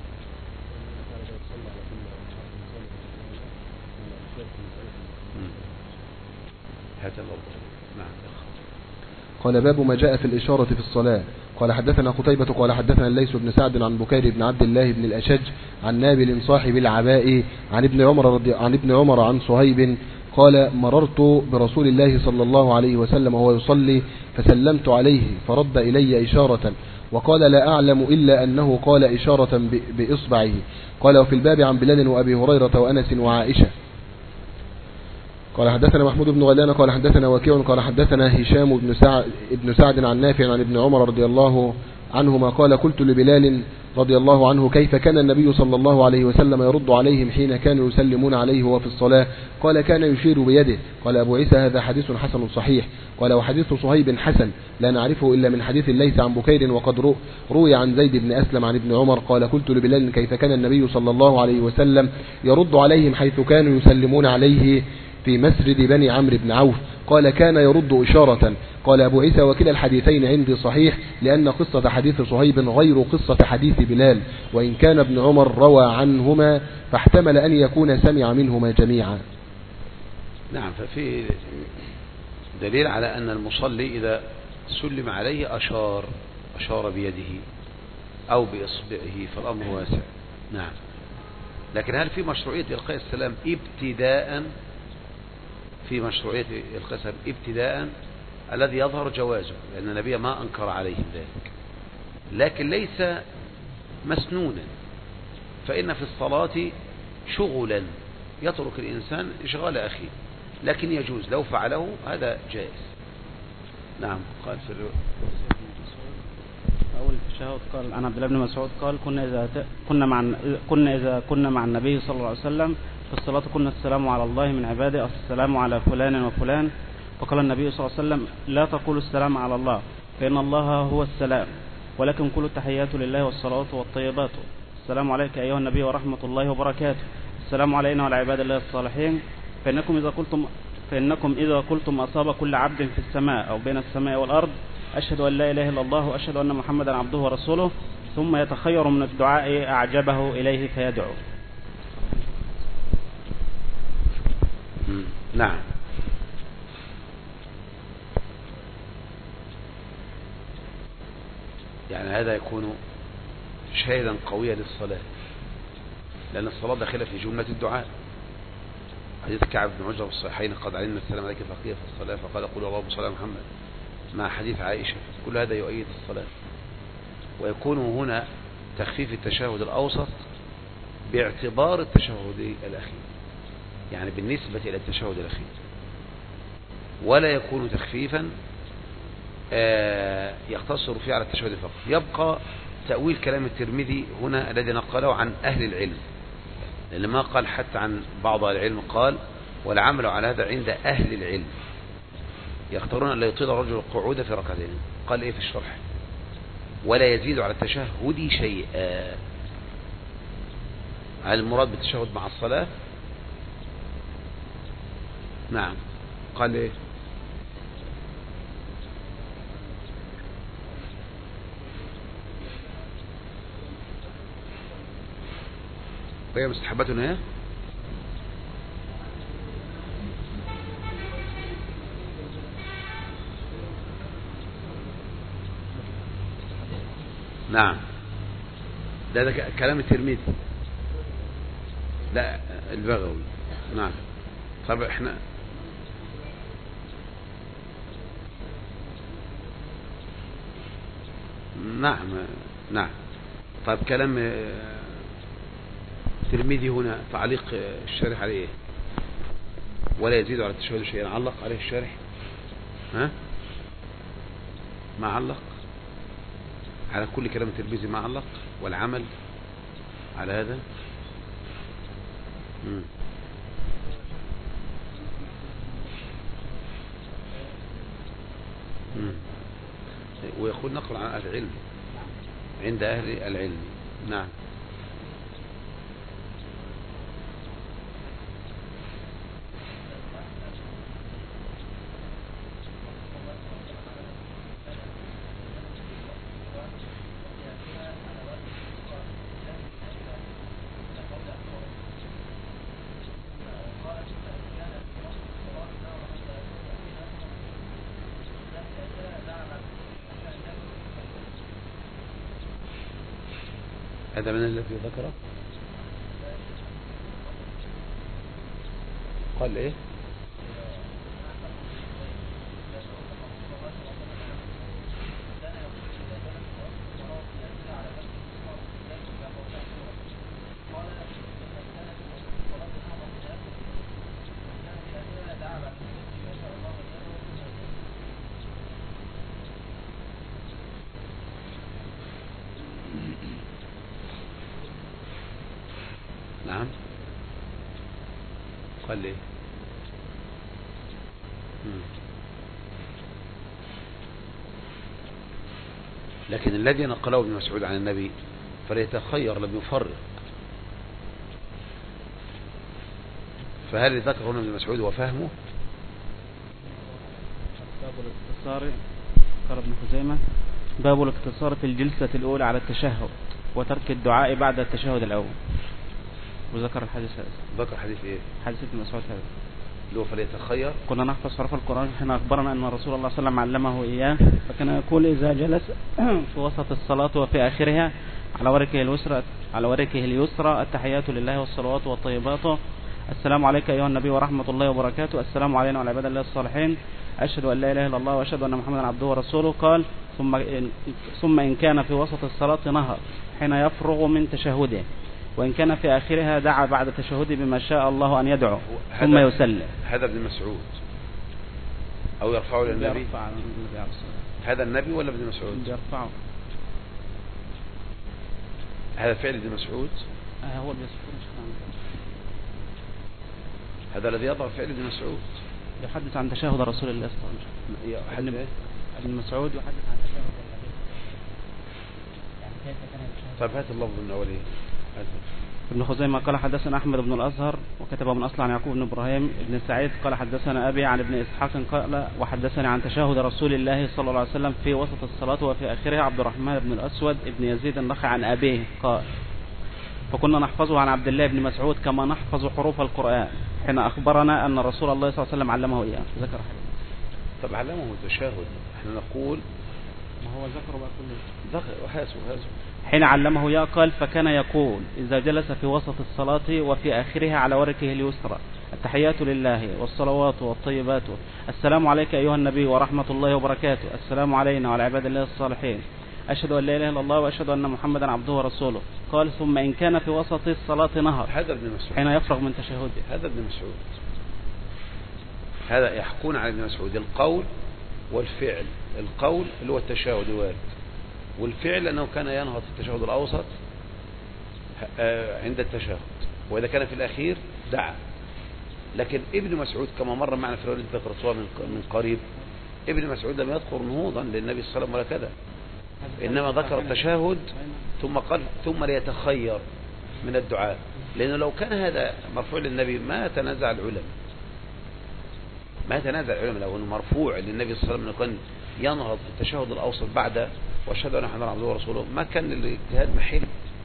هات اللفظ. نعم. قال باب ما جاء في الإشارة في الصلاة. قال حدثنا قتيبة قال حدثنا الليث بن سعد عن بكير بن عبد الله بن الأشج عن نابل صاحب العباء عن ابن عمر عن صهيب قال مررت برسول الله صلى الله عليه وسلم وهو يصلي فسلمت عليه فرد إلي إشارة وقال لا أعلم إلا أنه قال إشارة بإصبعه. قال وفي الباب عن بلال وأبي هريرة وأنس وعائشة. قال حدثنا محمود بن غيلان قال حدثنا وكيع قال حدثنا هشام بن سعد عن نافع عن ابن عمر رضي الله عنهما قال قلت لبلال رضي الله عنه كيف كان النبي صلى الله عليه وسلم يرد عليهم حين كانوا يسلمون عليه وفي الصلاة؟ قال كان يشير بيده. قال أبو عيسى هذا حديث حسن صحيح. قال وحديث صهيب حسن لا نعرفه إلا من حديث ليس عن بكير وقد روي عن زيد بن أسلم عن ابن عمر قال قلت لبلال كيف كان النبي صلى الله عليه وسلم يرد عليهم حيث كانوا يسلمون عليه في مسجد بني عمرو بن عوف؟ قال كان يرد إشارة. قال أبو عيسى وكلا الحديثين عندي صحيح لأن قصة حديث صهيب غير قصة حديث بلال، وإن كان ابن عمر روى عنهما فاحتمل أن يكون سمع منهما جميعا. نعم. ففي دليل على أن المصلي إذا سلم عليه أشار بيده أو بإصبعه فالأمر واسع. نعم. لكن هل في مشروعية إلقاء السلام ابتداء؟ في مشروعية إلقاء السلام ابتداء الذي يظهر جوازه، لأن النبي ما أنكر عليهم ذلك، لكن ليس مسنونا. فإن في الصلاة شغلا يترك الإنسان إشغال أخيه، لكن يجوز لو فعله هذا جائز. نعم. قال في أول التشهد قال عن عبد الله بن مسعود قال إذا كنا مع النبي صلى الله عليه وسلم في الصلاة كنا السلام على الله من عباده السلام على فلان وفلان. فقال النبي صلى الله عليه وسلم لا تقولوا السلام على الله فإن الله هو السلام، ولكن قولوا التحيات لله والصلاة والطيبات. السلام عليك أيها النبي ورحمة الله وبركاته. السلام علينا وعلى عباد الله الصالحين. فإنكم إذا قلتم أصاب كل عبد في السماء أو بين السماء والأرض أشهد أن لا إله إلا الله وأشهد أن محمدا عبده ورسوله، ثم يتخير من الدعاء أعجبه إليه فيدعو. نعم. يعني هذا يكون شاهدا قويا للصلاة، لأن الصلاة داخلة في جملة الدعاء. حديث كعب بن عجرة في الصحيحين قد علمنا السلام عليك فقيه في الصلاة فقال قل اللهم صل على محمد، مع حديث عائشة. كل هذا يؤيد الصلاة. ويكون هنا تخفيف التشهد الأوسط باعتبار التشهد الأخير، يعني بالنسبة إلى التشهد الأخير، ولا يكون تخفيفا يقتصر فيه على التشهد فقط. يبقى تأويل كلام الترمذي هنا الذي نقله عن أهل العلم، لأن ما قال حتى عن بعض أهل العلم، قال والعمل على هذا عند أهل العلم يختارون أن لا يطيل الرجل القعود في ركعتين. قال إيه في الشرح؟ ولا يزيد على التشهد شيئا. هل المراد بالتشهد مع الصلاة؟ نعم. قال ايه؟ وهي مستحبات هي؟ نعم. ده كلام الترمذي، لا البغوي. نعم. طب احنا نعم. طيب كلام الترمذي هنا تعليق الشارح عليه ولا يزيد على التشهد شيئا، علق عليه الشارح؟ ها؟ ما علق على كل كلام الترمذي، ما علق والعمل على هذا. ويقول نقل عن أهل العلم، عند أهل العلم. نعم. هذا من الذي ذكره؟ قال ايه؟ نعم. قال لي لكن الذي نقله ابن مسعود عن النبي فليتخير، لم يفرق. فهل ذكر هنا ابن مسعود وفهمه؟ باب الاقتصار، قال ابن خزيمة: باب الاقتصار في الجلسة الأولى على التشهد وترك الدعاء بعد التشهد الأول. وذكر الحديث هذا. ذكر حديث ايه؟ حديث ابن مسعود هذا اللي هو فليتخير. كنا نحفظ حرف القرآن حين أخبرنا أن رسول الله صلى الله عليه وسلم علمه إياه، فكان يقول إذا جلس في وسط الصلاة وفي آخرها على وركه اليسرى التحيات لله والصلوات والطيبات، السلام عليك أيها النبي ورحمة الله وبركاته، السلام علينا وعلى عباد الله الصالحين، أشهد أن لا إله إلا الله وأشهد أن محمدا عبده ورسوله. قال: ثم إن كان في وسط الصلاة نهر حين يفرغ من تشهده، وإن كان في آخرها دعا بعد تشهده بما شاء الله أن يدعو ثم يسلم. هذا ابن مسعود أو يرفعه للنبي؟ هذا النبي ولا ابن مسعود؟ يرفعه. هذا فعل ابن مسعود؟ هو ابن مسعود. هذا الذي يضع فعل ابن مسعود يحدث عن تشهد رسول الله صلى الله عليه وسلم. ابن مسعود يحدث عن تشهد النبي. يعني كيف كان يتشهد؟ طيب هات اللفظ من أوله. ابن خزيمة قال: حدثنا أحمد بن الأزهر وكتبه من أصل عن يعقوب بن إبراهيم بن سعيد قال: حدثنا أبي عن ابن إسحاق قال: وحدثني عن تشهد رسول الله صلى الله عليه وسلم في وسط الصلاة وفي آخرها عبد الرحمن بن الأسود ابن يزيد النخعي عن أبيه قال: فكنا نحفظه عن عبد الله بن مسعود كما نحفظ حروف القرآن حين أخبرنا أن رسول الله صلى الله عليه وسلم علمه إياه. ذكر حديث. طب علمه التشهد، احنا نقول ما هو ذكر بقى كله. ذكر هاسو حين علمه إياه قال: فكان يقول إذا جلس في وسط الصلاة وفي آخرها على وركه اليسرى التحيات لله والصلوات والطيبات، السلام عليك أيها النبي ورحمة الله وبركاته، السلام علينا وعلى عباد الله الصالحين، أشهد أن لا إله إلا الله وأشهد أن محمدا عبده ورسوله. قال: ثم إن كان في وسط الصلاة نهر هذا ابن مسعود حين يفرغ من تشهده. هذا ابن مسعود. هذا يحكون على ابن مسعود القول والفعل. القول اللي هو التشهد الوارد، والفعل أنه كان ينهض في التشهد الأوسط عند التشهد، وإذا كان في الأخير دعا. لكن ابن مسعود كما مر معنا في رواية ذكر رسول من قريب، ابن مسعود لم يذكر نهوضا للنبي صلى الله عليه وسلم ولا كذا، إنما ذكر التشهد ثم قال: ثم ليتخير من الدعاء. لأنه لو كان هذا مرفوع للنبي ما تنازع العلماء، لو أنه مرفوع للنبي صلى الله عليه وسلم كان ينهض في التشهد الأوسط بعد وأشهد أن محمدا عبده ورسوله، ما كان الاجتهاد محل.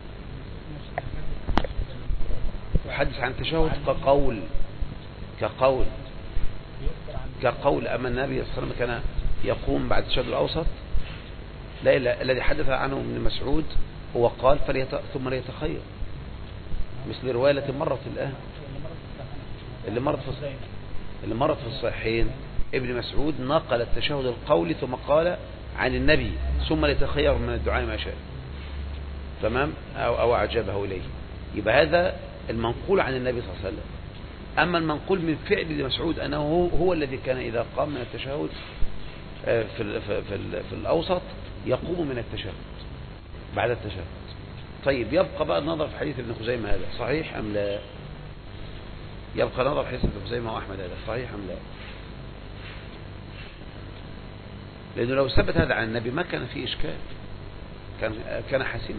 يحدث عن التشهد كقول أما النبي صلى الله عليه وسلم كان يقوم بعد التشهد الأوسط. لا، الذي حدث عنه ابن مسعود هو قال ثم ليتخير، مثل رواية التي مرت الآن اللي مرت في الصحيحين. ابن مسعود نقل التشهد القولي ثم قال عن النبي ثم ليتخير من الدعاء ما شاء، تمام، أو أعجبه إليه. يبقى هذا المنقول عن النبي صلى الله عليه وسلم. أما المنقول من فعل ابن مسعود أنه هو الذي كان إذا قام من التشهد في الأوسط يقوم من التشهد بعد التشهد. طيب يبقى بقى النظر في حديث ابن خزيمة هذا صحيح أم لا؟ يبقى نظر في حديث ابن خزيمة وأحمد هذا صحيح أم لا؟ لأنه لو ثبت هذا عن النبي ما كان فيه إشكال، كان حسنا.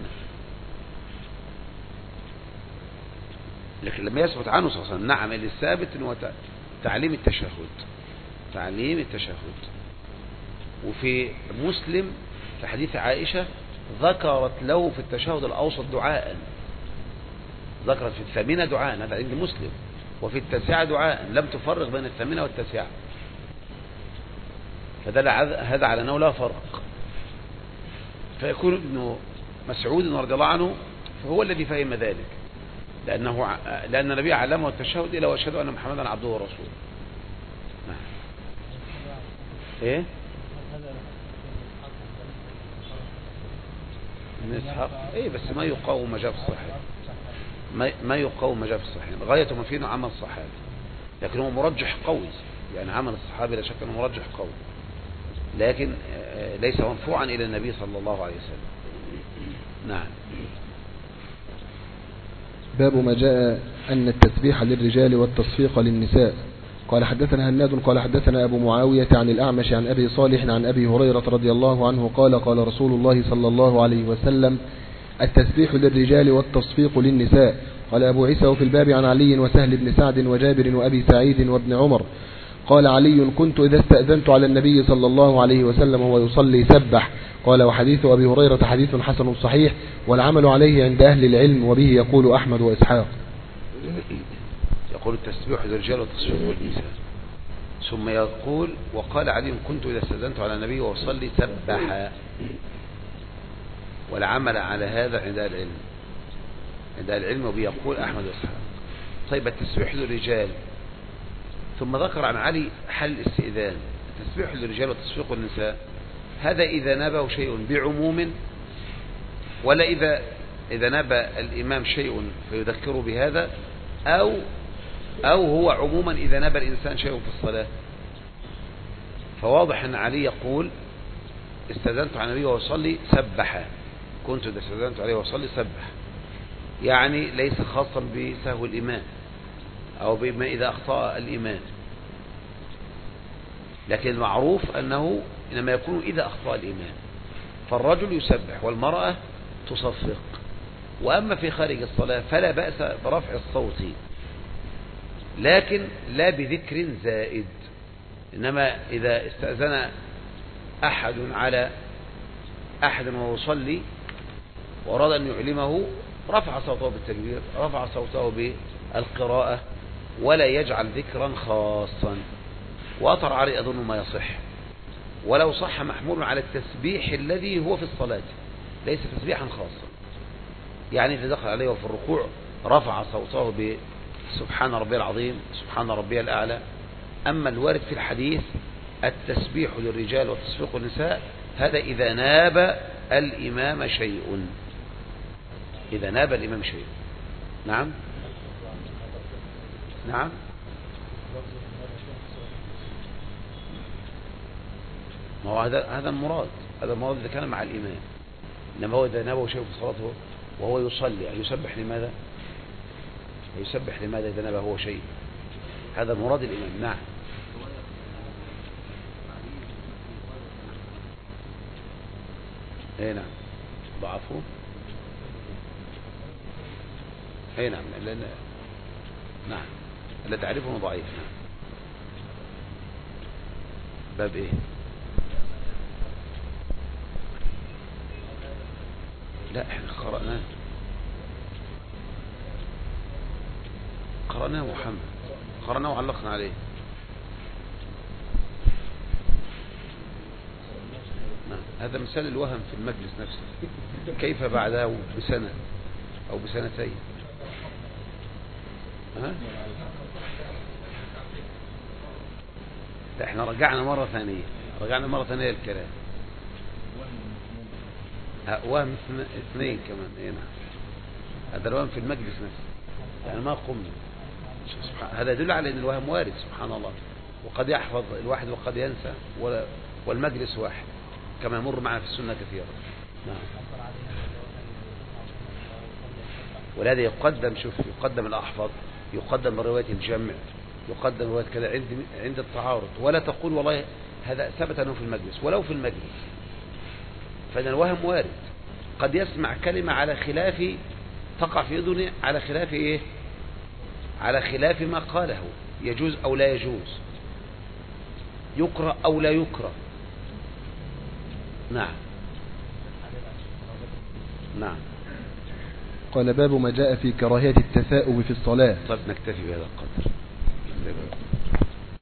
لكن لما يثبت عنه صلى الله عليه وسلم، نعم، اللي الثابت انه تعليم التشهد. وفي مسلم في حديث عائشة ذكرت له في التشهد الأوسط دعاء، ذكرت في الثامنة دعاء، هذا عند مسلم، وفي التاسعة دعاء، لم تفرق بين الثامنة والتاسعة. فدل هذا على أنه لا فرق. فيكون ابن مسعود رضي الله عنه فهو الذي فهم ذلك، لأن النبي علمه التشهد إلى وأشهد أن محمدا عبده ورسوله. نعم. إيه؟ من إسحاق، إيه، بس ما يقاوم ما جاء في الصحيح، غاية ما فيه عمل الصحابي، لكن هو مرجح قوي، يعني عمل الصحابي لا شك أنه مرجح قوي، لكن ليس مرفوعا إلى النبي صلى الله عليه وسلم. نعم. باب ما جاء أن التسبيح للرجال والتصفيق للنساء. قال حدثنا هناد قال حدثنا أبو معاوية عن الأعمش عن أبي صالح عن أبي هريرة رضي الله عنه قال قال رسول الله صلى الله عليه وسلم التسبيح للرجال والتصفيق للنساء. قال أبو عيسى وفي الباب عن علي وسهل بن سعد وجابر وأبي سعيد وابن عمر. قال علي كنت إذا استأذنت على النبي صلى الله عليه وسلم وهو يصلي سبح. قال وحديث أبي هريرة حديث حسن صحيح والعمل عليه عند أهل العلم، وبه يقول أحمد وإسحاق. يقول التسبيح للرجال والتصفيق للنساء، ثم يقول وقال علي كنت إذا استأذنت على النبي وهو يصلي سبح، والعمل على هذا عند العلم وبه يقول أحمد وإسحاق. طيب التسبيح للرجال، ثم ذكر عن علي حل الاستئذان. التسبيح للرجال والتصفيق للنساء هذا إذا نابه شيء بعموم، ولا إذا ناب الإمام شيء فيذكره بهذا، أو هو عموما إذا ناب الإنسان شيء في الصلاة. فواضح أن علي يقول استأذنت على النبي وهو يصلي سبح، كنت إذا استأذنت عليه وهو يصلي سبح، يعني ليس خاصا بسهو الإمام أو بما إذا أخطأ الإمام، لكن المعروف أنه إنما يكون إذا أخطأ الإمام، فالرجل يسبح والمرأة تصفق. وأما في خارج الصلاة فلا بأس برفع الصوت، لكن لا بذكر زائد. إنما إذا استأذن أحد على أحد وهو يصلي وأراد أن يعلمه رفع صوته بالتكبير، رفع صوته بالقراءة، ولا يجعل ذكرا خاصا. وأطر عليه أظن ما يصح، ولو صح محمول على التسبيح الذي هو في الصلاة، ليس تسبيحا خاصا. يعني إذا دخل عليه وفي الركوع رفع صوته بسبحان ربي العظيم، سبحان ربي الأعلى. أما الوارد في الحديث التسبيح للرجال والتصفيق للنساء هذا إذا ناب الإمام شيء، إذا ناب الإمام شيء. نعم نعم. ما هو هذا المراد، هذا المراد إذا كان مع الإمام. إنما هو إذا نابه شيء في صلاته وهو يصلي يسبح لماذا؟ يسبح لماذا إذا نابه هو شيء؟ هذا مراد الإمام. نعم. ايه نعم ضعفوه. اي نعم، لأن نعم الذي تعرفه ضعيف. نعم. باب ايه؟ لا احنا قرأناه محمد، قرأناه وعلقنا عليه. نعم. هذا مثال الوهم في المجلس نفسه، كيف بعده بسنة أو بسنتين. ها؟ لا احنا رجعنا مرة ثانية الكلام. وهم اثنين كمان. ايه نعم، هذا الوهم في المجلس نفسه، يعني ما قمنا. هذا يدل على ان الوهم وارد سبحان الله، وقد يحفظ الواحد وقد ينسى، والمجلس واحد كما يمر معنا في السنة كثيرا. نعم. ولهذا يقدم الأحفظ، يقدم رواية الجمع، يقدم رواية كذا عند التعارض، ولا تقول والله هذا ثبت أنه في المجلس، ولو في المجلس، فإن الوهم وارد. قد يسمع كلمة على خلاف، تقع في أذنه على خلاف إيه؟ على خلاف ما قاله، يجوز أو لا يجوز، يقرأ أو لا يقرأ. نعم. نعم. قال باب ما جاء في كراهية التثاؤب في الصلاة. طيب نكتفي بهذا القدر.